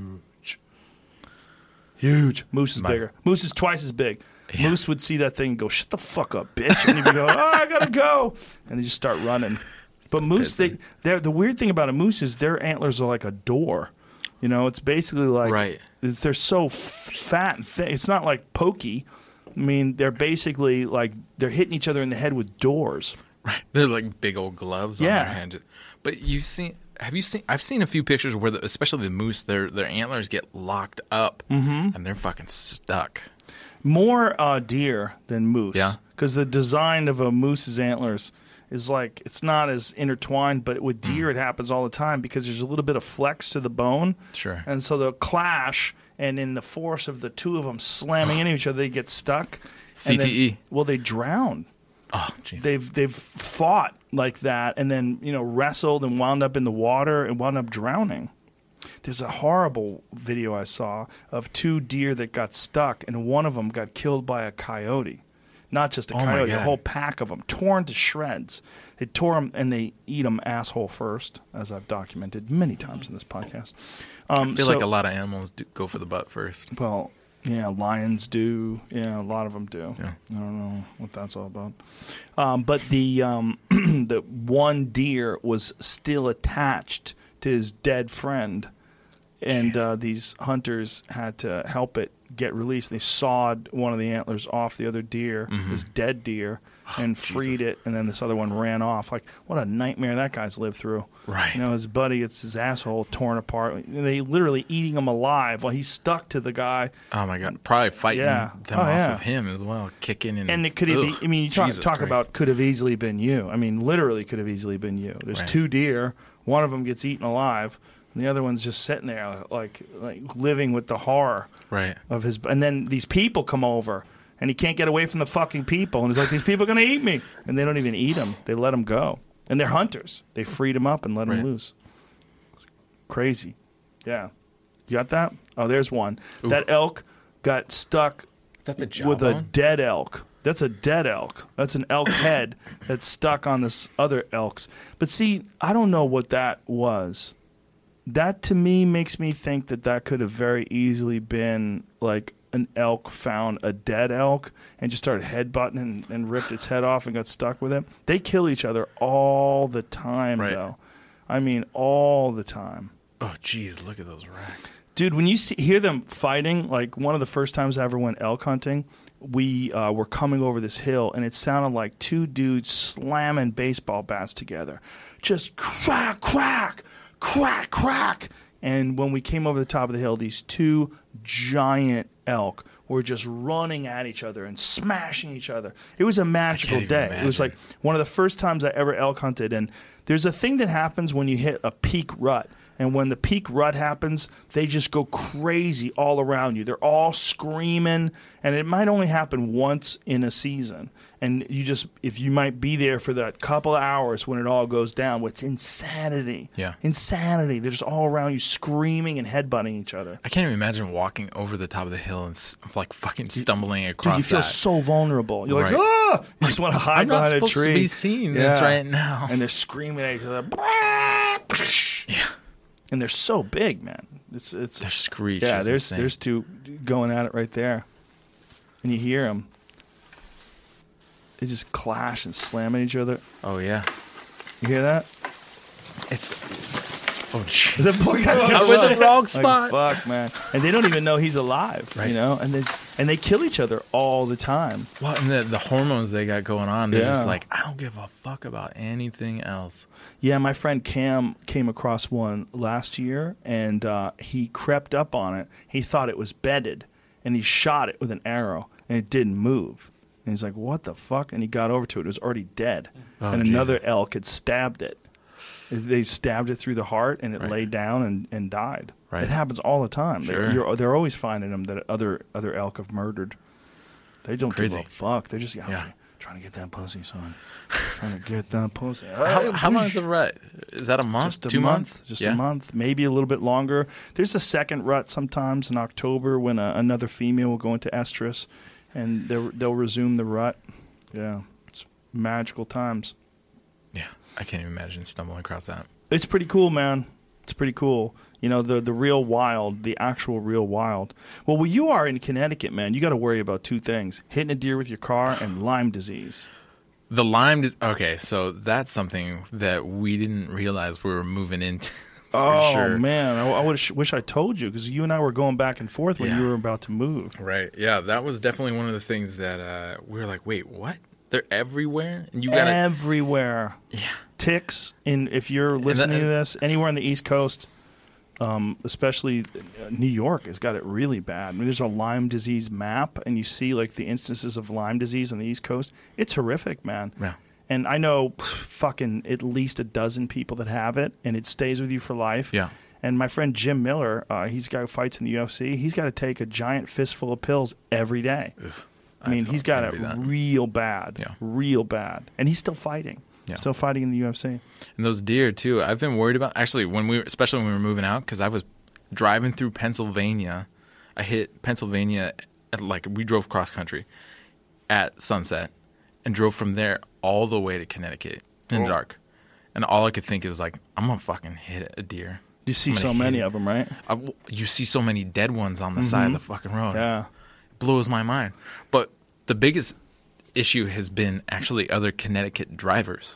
Huge. Moose is My- bigger. Moose is twice as big. Yeah. Moose would see that thing and go, "Shut the fuck up, bitch!" And he'd be going, "Oh, I gotta go," and they just start running. But moose, they, they're the weird thing about a moose is their antlers are like a door. You know, it's basically like Right. it's, they're so f- fat and thick. It's not like pokey. I mean, they're basically like they're hitting each other in the head with doors. Right. They're like big old gloves Yeah. on their hands. But you've seen have you seen I've seen a few pictures where the, especially the moose their their antlers get locked up Mm-hmm. and they're fucking stuck. More uh, deer than moose. Yeah. Because the design of a moose's antlers is like, it's not as intertwined, but with deer Mm. it happens all the time because there's a little bit of flex to the bone. Sure. And so they'll clash, and in the force of the two of them slamming into each other, they get stuck. and then- C T E. well, they drown. Oh, jeez. They've they've fought like that, and then you know wrestled and wound up in the water and wound up drowning. There's a horrible video I saw of two deer that got stuck, and one of them got killed by a coyote. Not just a Oh, my coyote, a God. whole pack of them, torn to shreds. They tore them, and they eat them asshole first, as I've documented many times in this podcast. Um, I feel so- like a lot of animals do go for the butt first. well, yeah, lions do. Yeah, a lot of them do. Yeah. I don't know what that's all about. Um, but the um, the one deer was still attached to his dead friend, and uh, these hunters had to help it get released. They sawed one of the antlers off the other deer, this dead deer, and freed Jesus. it. And then this other one ran off. Like, what a nightmare that guy's lived through. Right. You know, his buddy gets his asshole torn apart. They literally eating him alive while he's stuck to the guy. Oh my god. Probably fighting Yeah. them Oh, off yeah. of him as well, kicking and And it could have, Ugh, I mean, you talk, Jesus talk Christ. about could have easily been you. I mean, literally could have easily been you. There's Right. two deer. One of them gets eaten alive, and the other one's just sitting there, like, like living with the horror Right. of his. And then these people come over, and he can't get away from the fucking people. And he's like, these people are going to eat me. And they don't even eat him. They let him go. And they're hunters. They freed him up and let Right. him loose. Crazy. Yeah. You got that? Oh, there's one. Oof. That elk got stuck Is that the with a jawbone? dead elk. That's a dead elk. That's an elk head that's stuck on this other elk's. But see, I don't know what that was. That to me makes me think that that could have very easily been like an elk found a dead elk and just started headbutting and, and ripped its head off and got stuck with it. They kill each other all the time, Right. though. I mean, all the time. Oh jeez, look at those racks. Dude, when you see, hear them fighting, like one of the first times I ever went elk hunting, we uh, were coming over this hill, and it sounded like two dudes slamming baseball bats together. Just crack, crack, crack, crack. And when we came over the top of the hill, these two giant elk were just running at each other and smashing each other. It was a magical even day. It was like imagine. one of the first times I ever elk hunted. And there's a thing that happens when you hit a peak rut. And when the peak rut happens, they just go crazy all around you. They're all screaming, and it might only happen once in a season. And you just, if you might be there for that couple of hours when it all goes down, what's insanity. Yeah. Insanity. They're just all around you screaming and headbutting each other. I can't even imagine walking over the top of the hill and s- like fucking stumbling across Dude, you feel that. so vulnerable. You're Right. like, ah! You just want to hide I'm not behind a supposed tree. to be seeing this Yeah. right now. And they're screaming at each other. Yeah. And they're so big, man. It's it's Their screech yeah. is There's insane. there's two going at it right there, and you hear them. They just clash and slam at each other. Oh, yeah. You hear that? It's... Oh, jeez. The poor guy's I gonna was in run. the wrong Like, spot. fuck, man. And they don't even know he's alive, Right. you know. And they and they kill each other all the time. Well, and the, the hormones they got going on, they're Yeah. just like, I don't give a fuck about anything else. Yeah, my friend Cam came across one last year, and uh, he crept up on it. He thought it was bedded, and he shot it with an arrow, and it didn't move. And he's like, what the fuck? And he got over to it. It was already dead. Oh, and another Jesus. elk had stabbed it. They stabbed it through the heart, and it Right. lay down and, and died. Right. It happens all the time. Sure. They're, you're, they're always finding them that other other elk have murdered. They don't Crazy. give a fuck. They're just Yeah. trying to get that pussy, son. trying to get that pussy. How, how long is the rut? Is that a month? Just a Two month, months? Just Yeah. a month, maybe a little bit longer. There's a second rut sometimes in October when a, another female will go into estrus, and they'll, they'll resume the rut. Yeah, it's magical times. Yeah. I can't even imagine stumbling across that. It's pretty cool, man. It's pretty cool. You know, the the real wild, the actual real wild. Well, where you are in Connecticut, man, you got to worry about two things: hitting a deer with your car and Lyme disease. The Lyme dis- okay, so that's something that we didn't realize we were moving into. For oh sure. man, I, I wish wish I told you, because you and I were going back and forth when Yeah. you were about to move. Right. Yeah, that was definitely one of the things that uh, we were like, wait, what? They're everywhere, and you gotta. Everywhere. Yeah. Ticks in if you're listening to this anywhere on the East Coast, um, especially uh, New York has got it really bad. I mean, there's a Lyme disease map, and you see like the instances of Lyme disease on the East Coast. It's horrific, man. Yeah. And I know fucking at least a dozen people that have it, and it stays with you for life. Yeah. And my friend Jim Miller, uh, he's a guy who fights in the U F C. He's got to take a giant fistful of pills every day. Ugh. I mean, don't he's got it envy that. real bad, Yeah. real bad, and he's still fighting. Yeah. Still fighting in the U F C. And those deer too. I've been worried about actually when we, were, especially when we were moving out, because I was driving through Pennsylvania. I hit Pennsylvania at like we drove cross country at sunset, and drove from there all the way to Connecticut in Oh. the dark. And all I could think is like, I'm gonna fucking hit a deer. You see I'm so gonna many hit it. of them, right? I w you see so many dead ones on the side of the fucking road. Yeah. It blows my mind. But the biggest issue has been actually other Connecticut drivers.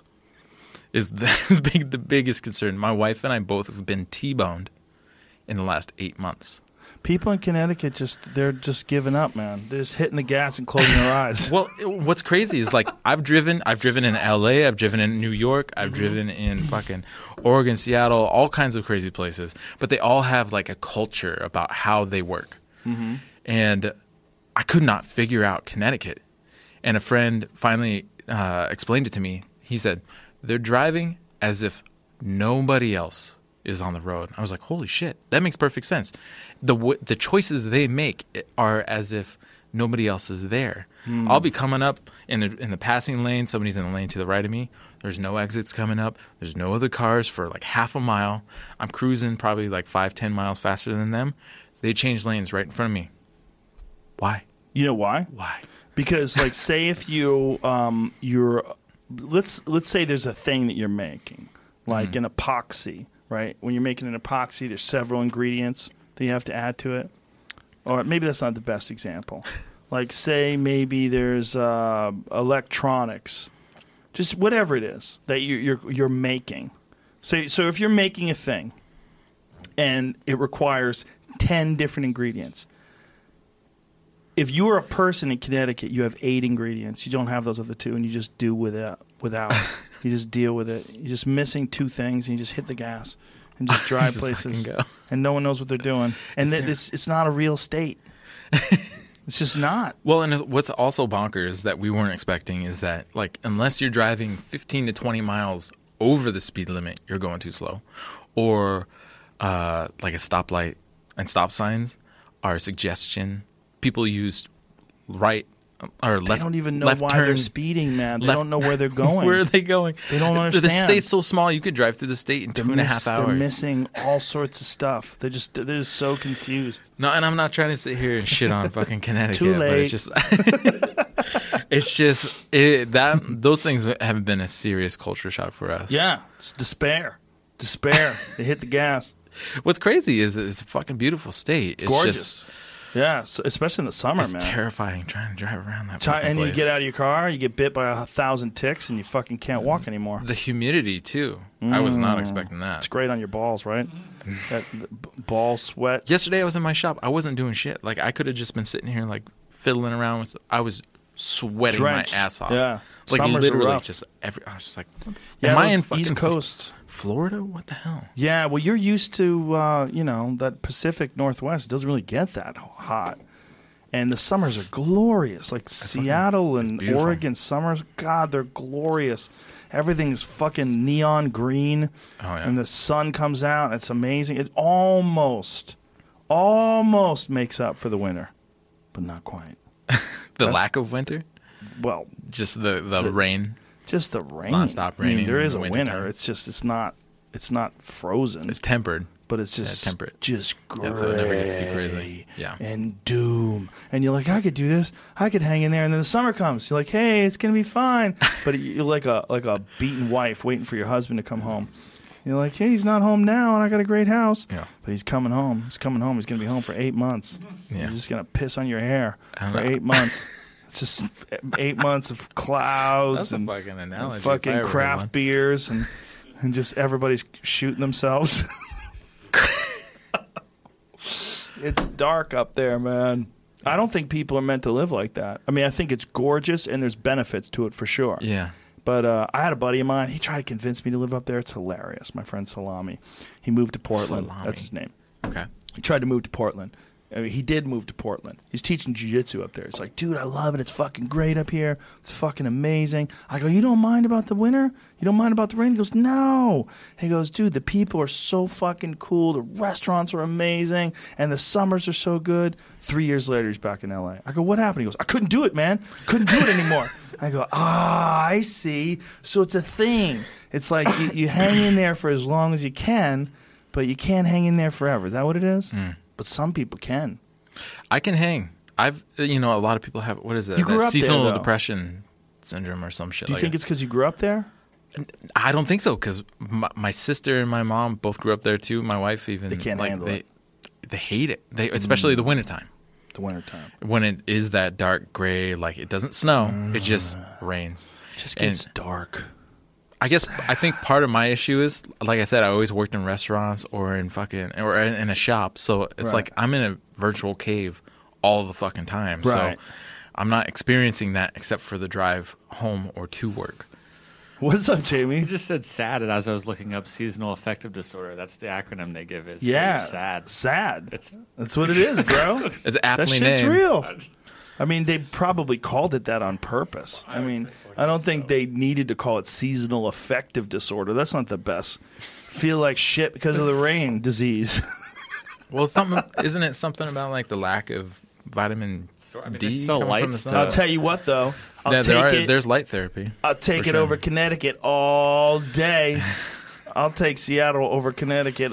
Is that's big the biggest concern. My wife and I both have been T-boned in the last eight months. People in Connecticut just they're just giving up, man. They're just hitting the gas and closing their eyes. Well, it- what's crazy is like I've driven, I've driven in L A, I've driven in New York, I've driven in fucking Oregon, Seattle, all kinds of crazy places. But they all have like a culture about how they work, Mm-hmm. and I could not figure out Connecticut. And a friend finally uh, explained it to me. He said they're driving as if nobody else is on the road. I was like, holy shit, that makes perfect sense. The w- the choices they make are as if nobody else is there. I'll be coming up in the, in the passing lane. Somebody's in the lane to the right of me. There's no exits coming up. There's no other cars for like half a mile. I'm cruising probably like five, ten miles faster than them. They change lanes right in front of me. Why? You know why? Why? Because like say if you um you're let's let's say there's a thing that you're making, like Mm-hmm. an epoxy, right? When you're making an epoxy, there's several ingredients that you have to add to it. Or maybe that's not the best example. Like say maybe there's uh, electronics, just whatever it is that you, you're you're making. So so if you're making a thing, and it requires ten different ingredients. If you are a person in Connecticut, you have eight ingredients. You don't have those other two, and you just do with it, without. You just deal with it. You're just missing two things, and you just hit the gas and just drive Just places, fucking go. and no one knows what they're doing. And Is th- there- it's it's not a real state. It's just not. Well, and what's also bonkers that we weren't expecting is that, like, unless you're driving fifteen to twenty miles over the speed limit, you're going too slow. Or uh, like a stoplight and stop signs are a suggestion. People use right or left. They don't even know left why turn, they're speeding, man. They left- don't know where they're going. Where are they going? They don't understand. The state's so small, you could drive through the state in They're two and a miss- half hours. They're missing all sorts of stuff. They're just they're just so confused. No, and I'm not trying to sit here and shit on fucking Connecticut, Too but it's late. just, it's just it, that those things have been a serious culture shock for us. Yeah, it's despair, despair. They hit the gas. What's crazy is it's a fucking beautiful state. It's Gorgeous. just Yeah, so- especially in the summer, it's man. terrifying trying to drive around that. Try- fucking and you place. get out of your car, you get bit by a thousand ticks, and you fucking can't walk anymore. The humidity too. I was not expecting that. It's great on your balls, right? That the b- ball sweat. Yesterday I was in my shop. I wasn't doing shit. Like I could have just been sitting here like fiddling around with. I was sweating Drenched. my ass off. Yeah. like Summers are literally rough. just every. I was just like, what the f- Yeah, am I those in fucking East Coast? Florida? What the hell? Yeah, well, you're used to, uh, you know, that Pacific Northwest. It doesn't really get that hot. And the summers are glorious. Like Seattle it's and beautiful. Oregon summers, God, they're glorious. Everything's fucking neon green. Oh, yeah. And the sun comes out. It's amazing. It almost, almost makes up for the winter, but not quite. The That's- lack of winter, Well, just the the, rain. just the rain. Nonstop I mean, raining there in is the a wintertime. winter. It's just, it's not, it's not frozen. It's tempered. But it's just temperate. just gray Yeah, so it never gets too crazy. Yeah. and doom. And you're like, I could do this. I could hang in there. And then the summer comes. You're like, hey, it's gonna be fine. But you're like a like a beaten wife waiting for your husband to come home. You're like, hey, he's not home now, and I got a great house. Yeah. But he's coming home. He's coming home. He's gonna be home for eight months. Yeah. He's just gonna piss on your hair I don't for know. eight months. It's just eight months of clouds That's a and fucking analogy. and if I fucking ever heard craft one. beers and and just everybody's shooting themselves. It's dark up there, man. I don't think people are meant to live like that. I mean, I think it's gorgeous and there's benefits to it for sure. Yeah. But uh, I had a buddy of mine. He tried to convince me to live up there. It's hilarious. My friend Salami. He moved to Portland. Salami. That's his name. Okay. He tried to move to Portland. I mean, he did move to Portland. He's teaching jiu-jitsu up there. He's like, dude, I love it. It's fucking great up here. It's fucking amazing. I go, you don't mind about the winter? You don't mind about the rain? He goes, no. He goes, dude, the people are so fucking cool. The restaurants are amazing. And the summers are so good. Three years later, he's back in L A. I go, what happened? He goes, I couldn't do it, man. Couldn't do it anymore. I go, ah, I see. So it's a thing. It's like you, you hang in there for as long as you can, but you can't hang in there forever. Is that what it is? Mm. But some people can. I can hang. I've, you know, a lot of people have, what is it? You grew That up there, seasonal though. depression syndrome or some shit Do you like think that. it's because you grew up there? I don't think so because my, my sister and my mom both grew up there too. My wife even. They can't like, handle they, it. They hate it. They, especially the wintertime. The wintertime. When it is that dark gray, like it doesn't snow, it just rains. It just And- gets dark. I guess I think part of my issue is, like I said, I always worked in restaurants or in fucking or in in a shop, so it's Right. like I'm in a virtual cave all the fucking time. Right. So I'm not experiencing that except for the drive home or to work. What's up, Jamie? You just said sad, and as I was looking up seasonal affective disorder, that's the acronym they give. Is Yeah. sad. Sad. It's That's what it is, bro. It's That aptly shit's named. real. I mean, they probably called it that on purpose. I mean, I don't think they needed to call it seasonal affective disorder. That's not the best. Feel like shit because of the rain disease. Well, something isn't it something about like the lack of vitamin I mean, D there's still coming from the lights sun? to- I'll tell you what, though. I'll Yeah, take there are, it. there's light therapy. I'll take for it sure. over Connecticut all day. I'll take Seattle over Connecticut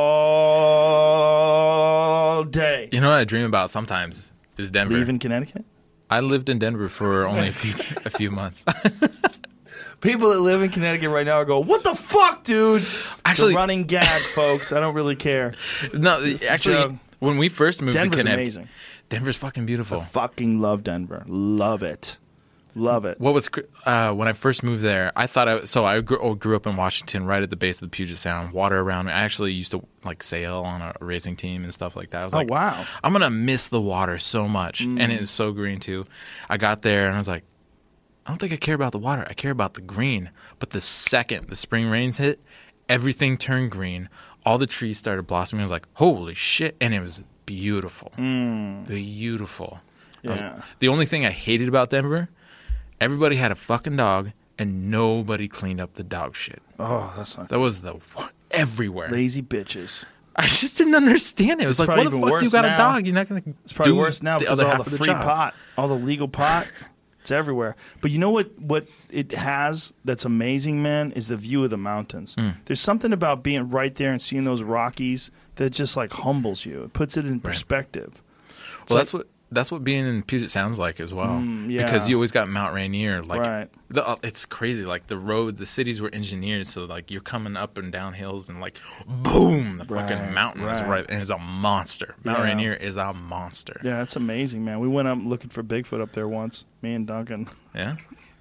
all day. You know what I dream about sometimes is Denver. Leaving Connecticut? I lived in Denver for only a few, a few months. People that live in Connecticut right now go, what the fuck, dude? Actually- the running gag, folks. I don't really care. No, a actually, joke. when we first moved Denver's to Connecticut, amazing. Denver's fucking beautiful. Fucking love Denver. Love it. Love it. What was cr- uh, when I first moved there? I thought I so I grew, oh, grew up in Washington, right at the base of the Puget Sound. Water around me. I actually used to like sail on a racing team and stuff like that. I was Oh, like, wow. I'm gonna miss the water so much, Mm. and it was so green too. I got there and I was like, I don't think I care about the water. I care about the green. But the second the spring rains hit, everything turned green. All the trees started blossoming. I was like, holy shit! And it was beautiful, beautiful. I was- Yeah. the only thing I hated about Denver. Everybody had a fucking dog, and nobody cleaned up the dog shit. Oh, that's not That was the everywhere. lazy bitches. I just didn't understand it. It was It's like, what the probably fuck? even You worse got now. a dog. You're not going to It's probably do worse now the because other all half the of the free job. pot, all the legal pot. It's everywhere. But you know what? What it has that's amazing, man, is the view of the mountains. Mm. There's something about being right there and seeing those Rockies that just like humbles you. It puts it in perspective. It's Well, like- that's what that's what being in Puget sounds like as well. Mm, yeah. Because you always got Mount Rainier. Like, Right. the, uh, it's crazy. Like the road, the cities were engineered so like you're coming up and down hills and like boom, the Right, fucking mountain is right. right and it's a monster. Mount Yeah. Rainier is a monster. Yeah, that's amazing, man. We went up looking for Bigfoot up there once. Me and Duncan. Yeah.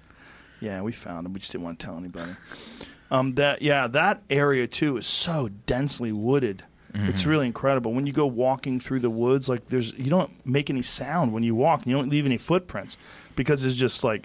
Yeah, we found him. We just didn't want to tell anybody. Um, that yeah, that area too is so densely wooded. It's really incredible. When you go walking through the woods, like there's you don't make any sound when you walk. And you don't leave any footprints because there's just like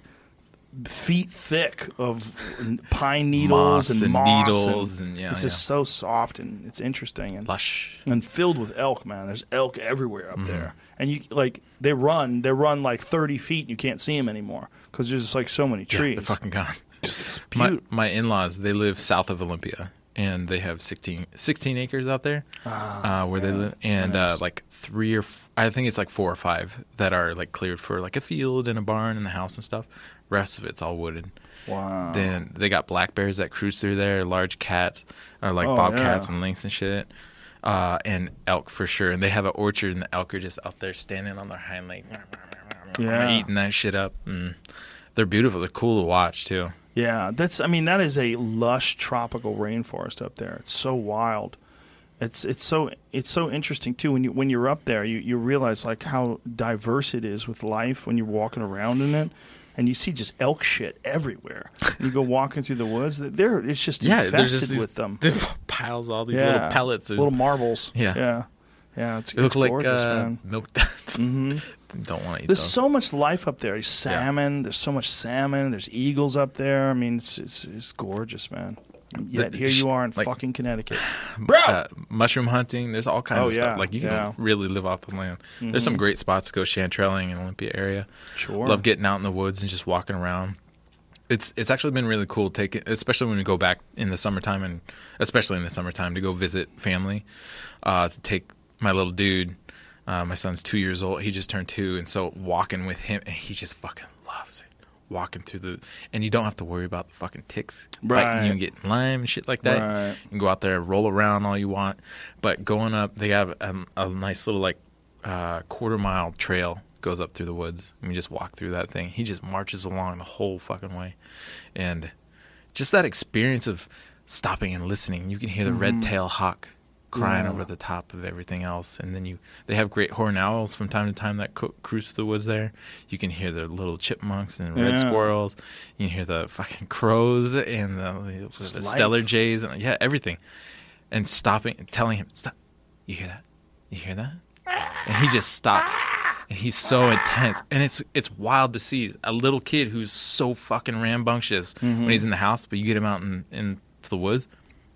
feet thick of pine needles Moss and, and moss needles and, and- yeah, it's just so soft and it's interesting and Lush. and filled with elk, man. There's elk everywhere Mm-hmm. up there, and you like they run, they run like thirty feet, and you can't see them anymore because there's just like so many Yeah, trees. they're fucking gone. It's My, beaut- my in-laws, they live south of Olympia, and they have sixteen, sixteen acres out there uh, where they live, and uh, nice. like three or f- I think it's like four or five that are like cleared for like a field and a barn and the house and stuff. Rest of it's all wooded. Wow. Then they got black bears that cruise through there, large cats, or like Oh, bobcats yeah. and lynx and shit, uh, and elk for sure. And they have an orchard, and the elk are just out there standing on their hind legs, Yeah. eating that shit up. And they're beautiful. They're cool to watch too. Yeah, that's. I mean, that is a lush tropical rainforest up there. It's so wild. It's it's so it's so interesting too. When you when you're up there, you, you realize like how diverse it is with life when you're walking around in it, and you see just elk shit everywhere. You go walking through the woods. There, it's just Yeah, there's infested just these- with them. Piles all these Yeah, little pellets. Of, little marbles. Yeah. yeah, yeah. It's, It looks it's like gorgeous, uh, man. milk duds. hmm Don't want to eat There's those. so much life up there. There's salmon. There's so much salmon. There's eagles up there. I mean, it's it's, it's gorgeous, man. Yet The- here you are in like- fucking Connecticut. uh, mushroom hunting. There's all kinds Oh, of yeah, stuff. Like you yeah. can really live off the land. There's some great spots to go chantrailing in Olympia area. Sure. Love getting out in the woods and just walking around. It's it's actually been really cool taking, especially when we go back in the summertime and especially in the summertime to go visit family. Uh, to take my little dude. Uh, my son's two years old. He just turned two, and so walking with him, and he just fucking loves it. Walking through the, and you don't have to worry about the fucking ticks Right. biting you and getting Lyme and shit like that. Right. You can go out there and roll around all you want, but going up, they have a, a nice little like uh, quarter mile trail goes up through the woods, and we just walk through that thing. He just marches along the whole fucking way, and just that experience of stopping and listening. You can hear the red-tailed hawk crying Yeah. over the top of everything else, and then you they have great horned owls from time to time that co- cruise through the woods there. You can hear the little chipmunks and red Yeah. squirrels. You can hear the fucking crows and the, the life. stellar jays and yeah, everything. And stopping and telling him, stop. You hear that? You hear that? And he just stops. And he's so intense. And it's it's wild to see a little kid who's so fucking rambunctious when he's in the house, but you get him out in, into the woods,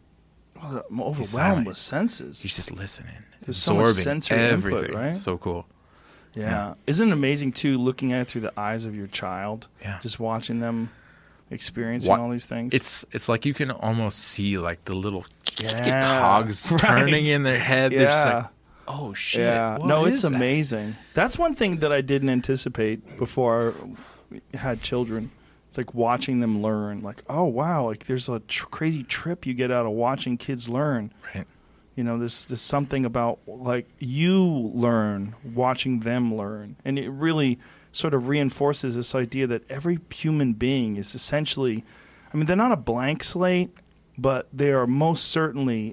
Well, I'm overwhelmed silent. with senses. he's just listening, There's so much absorbing sensory input, everything. right? It's so cool. Yeah. Yeah. Isn't it amazing, too, looking at it through the eyes of your child? Yeah. Just watching them experiencing What- all these things. It's it's like you can almost see like the little Yeah. cogs Right. turning in their head. They're just Yeah. like, oh shit. Yeah. what No, is it's that? amazing. That's one thing that I didn't anticipate before I had children. It's like watching them learn. Like, oh, wow, like there's a tr- crazy trip you get out of watching kids learn. Right. You know, there's, there's something about like you learn watching them learn. And it really sort of reinforces this idea that every human being is essentially, I mean, they're not a blank slate, but they are most certainly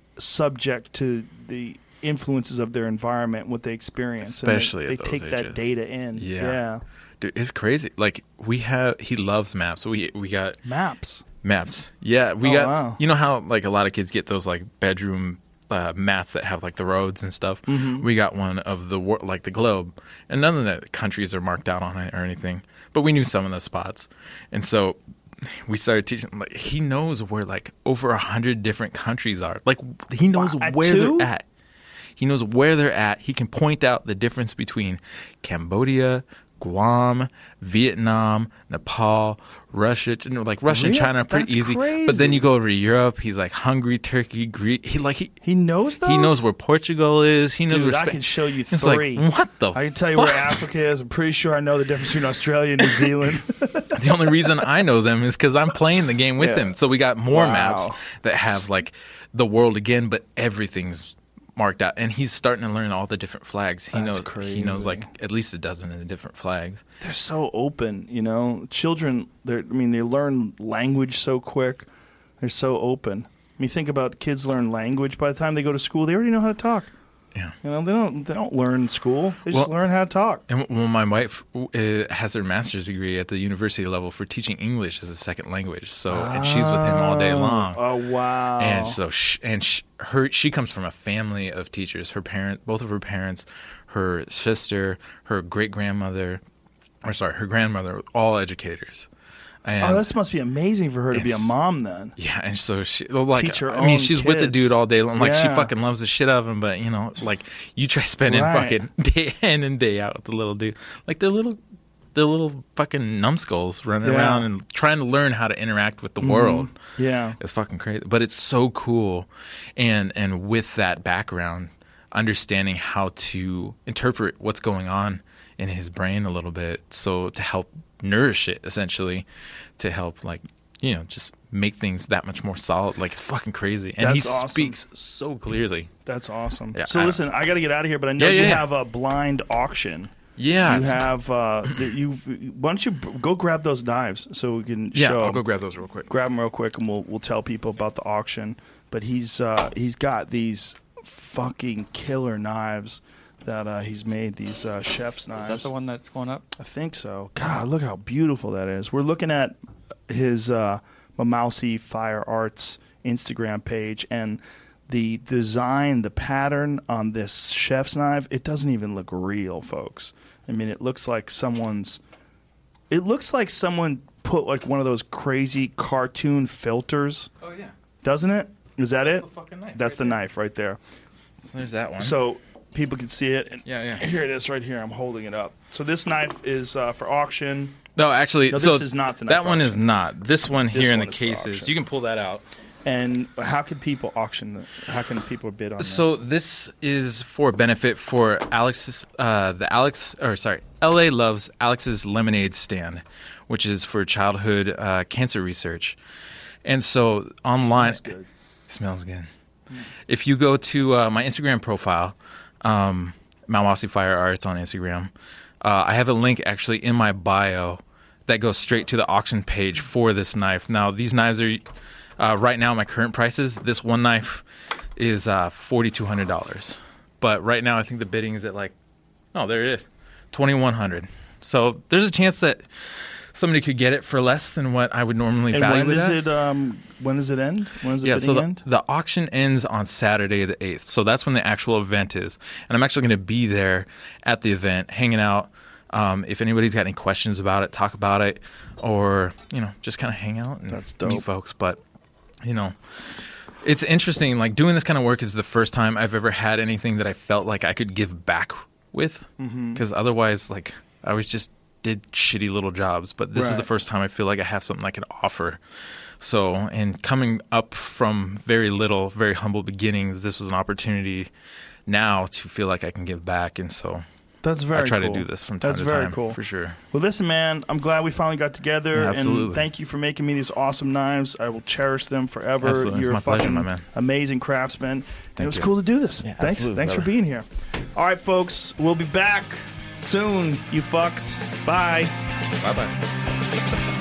subject to the influences of their environment, what they experience. And they- Especially they, at those take that ages. data in. Yeah. yeah. Dude, it's crazy. Like we have, he loves maps. We we got Maps. maps. Yeah, we Oh, got. wow. You know how like a lot of kids get those like bedroom uh, mats that have like the roads and stuff. Mhm. We got one of the wor- like the globe, and none of the countries are marked out on it or anything. But we knew some of the spots, and so we started teaching. Like he knows where like over a hundred different countries are. Like he knows Wow, at where two? they're at. He knows where they're at. He can point out the difference between Cambodia, Guam, Vietnam, Nepal, Russia. You know, like Russia and Really? China are pretty That's easy. crazy. But then you go over to Europe. He's like Hungary, Turkey, Greece. He like he He knows those? he knows where Portugal is. He knows Dude, where I Spa- can show you It's three. like what the? I can tell you fuck? where Africa is. I'm pretty sure I know the difference between Australia and New Zealand. The only reason I know them is because I'm playing the game with Yeah. him. So we got more Wow. maps that have like the world again, but everything's marked out, and he's starting to learn all the different flags. He That's knows crazy. he knows like at least a dozen of the different flags. They're so open, you know. Children, they're, I mean, they learn language so quick. They're so open. I mean, think about kids learn language by the time they go to school. They already know how to talk. Yeah. You know, they don't. They don't learn in school. They just Well- learn how to talk. And well, my wife uh, has her master's degree at the university level for teaching English as a second language. So, and she's with him all day long. Oh wow! And so, sh- and sh- her, she comes from a family of teachers. Her parent, both of her parents, her sister, her great grandmother, or sorry, her grandmother, all educators. And oh, this must be amazing for her to be a it's- mom then. yeah, and so she well, like Teach her I mean, own she's with the kids. dude all day long. Like she Yeah. fucking loves the shit out of him, but you know, like you try spending Right. fucking day in and day out with the little dude. Like they're little they're little fucking numbskulls running Yeah. around and trying to learn how to interact with the world. Yeah. It's fucking crazy. But it's so cool. And and with that background, understanding how to interpret what's going on in his brain a little bit, so to help nourish it essentially, to help like, you know, just make things that much more solid. Like it's fucking crazy. And he That's awesome. speaks so clearly. That's awesome. Yeah, so I- listen, I got to get out of here, but I know Yeah, yeah, you yeah. have a blind auction. Yeah. You it's- have. Uh, that you. Why don't you b- go grab those knives so we can yeah, show? I'll go grab those real quick. grab them real quick, and we'll we'll tell people about the auction. But he's uh, he's got these fucking killer knives that uh, he's made. These uh, chef's knives. Is that the one that's going up? I think so. God, look how beautiful that is. We're looking at his uh, Mamausi Fire Arts Instagram page, and the design, the pattern on this chef's knife, it doesn't even look real, folks. I mean, it looks like someone's. It looks like someone put like one of those crazy cartoon filters, Oh yeah. doesn't it? Is that it? the fucking knife That's right the there. knife right there. So there's that one. So people can see it. And yeah, yeah. here it is right here. I'm holding it up. So this knife is uh, for auction. No, actually, No, so this is not the knife that one auction. is not. This one This here in one the is for cases, auction. you can pull that out. And how can people auction? The, how can people bid on So this? this is for benefit for Alex's, uh, the Alex, or sorry, L A Loves Alex's Lemonade Stand, which is for childhood uh, cancer research. And so online, Smells good. smells good. If you go to uh, my Instagram profile, um, Mamausi Fire Arts on Instagram, uh, I have a link actually in my bio that goes straight to the auction page for this knife. Now these knives are. Uh, right now, my current prices, this one knife is uh, four thousand two hundred dollars. But right now, I think the bidding is at like, oh, there it is, two thousand one hundred dollars. So there's a chance that somebody could get it for less than what I would normally And value when it does at. it? Um, when does it end? When does the Yeah, bidding so the, end? the auction ends on Saturday the eighth. So that's when the actual event is. And I'm actually going to be there at the event, hanging out. Um, if anybody's got any questions about it, talk about it, or, you know, just kind of hang out and That's meet dope. folks. But, you know, it's interesting. Like, doing this kind of work is the first time I've ever had anything that I felt like I could give back with. Mm-hmm. Because otherwise, like, I always just did shitty little jobs. But this is Right. the first time I feel like I have something I can offer. So, and coming up from very little, very humble beginnings, this was an opportunity now to feel like I can give back. And so That's very I try cool. to do this from time That's to very time, cool. for sure. Well, listen, man, I'm glad we finally got together. Yeah, absolutely. And thank you for making me these awesome knives. I will cherish them forever. Absolutely. It's You're my a pleasure, fucking my man. amazing craftsman. And it was you. cool to do this. Yeah, thanks absolutely, thanks for brother. being here. All right, folks, we'll be back soon, you fucks. Bye. Bye-bye.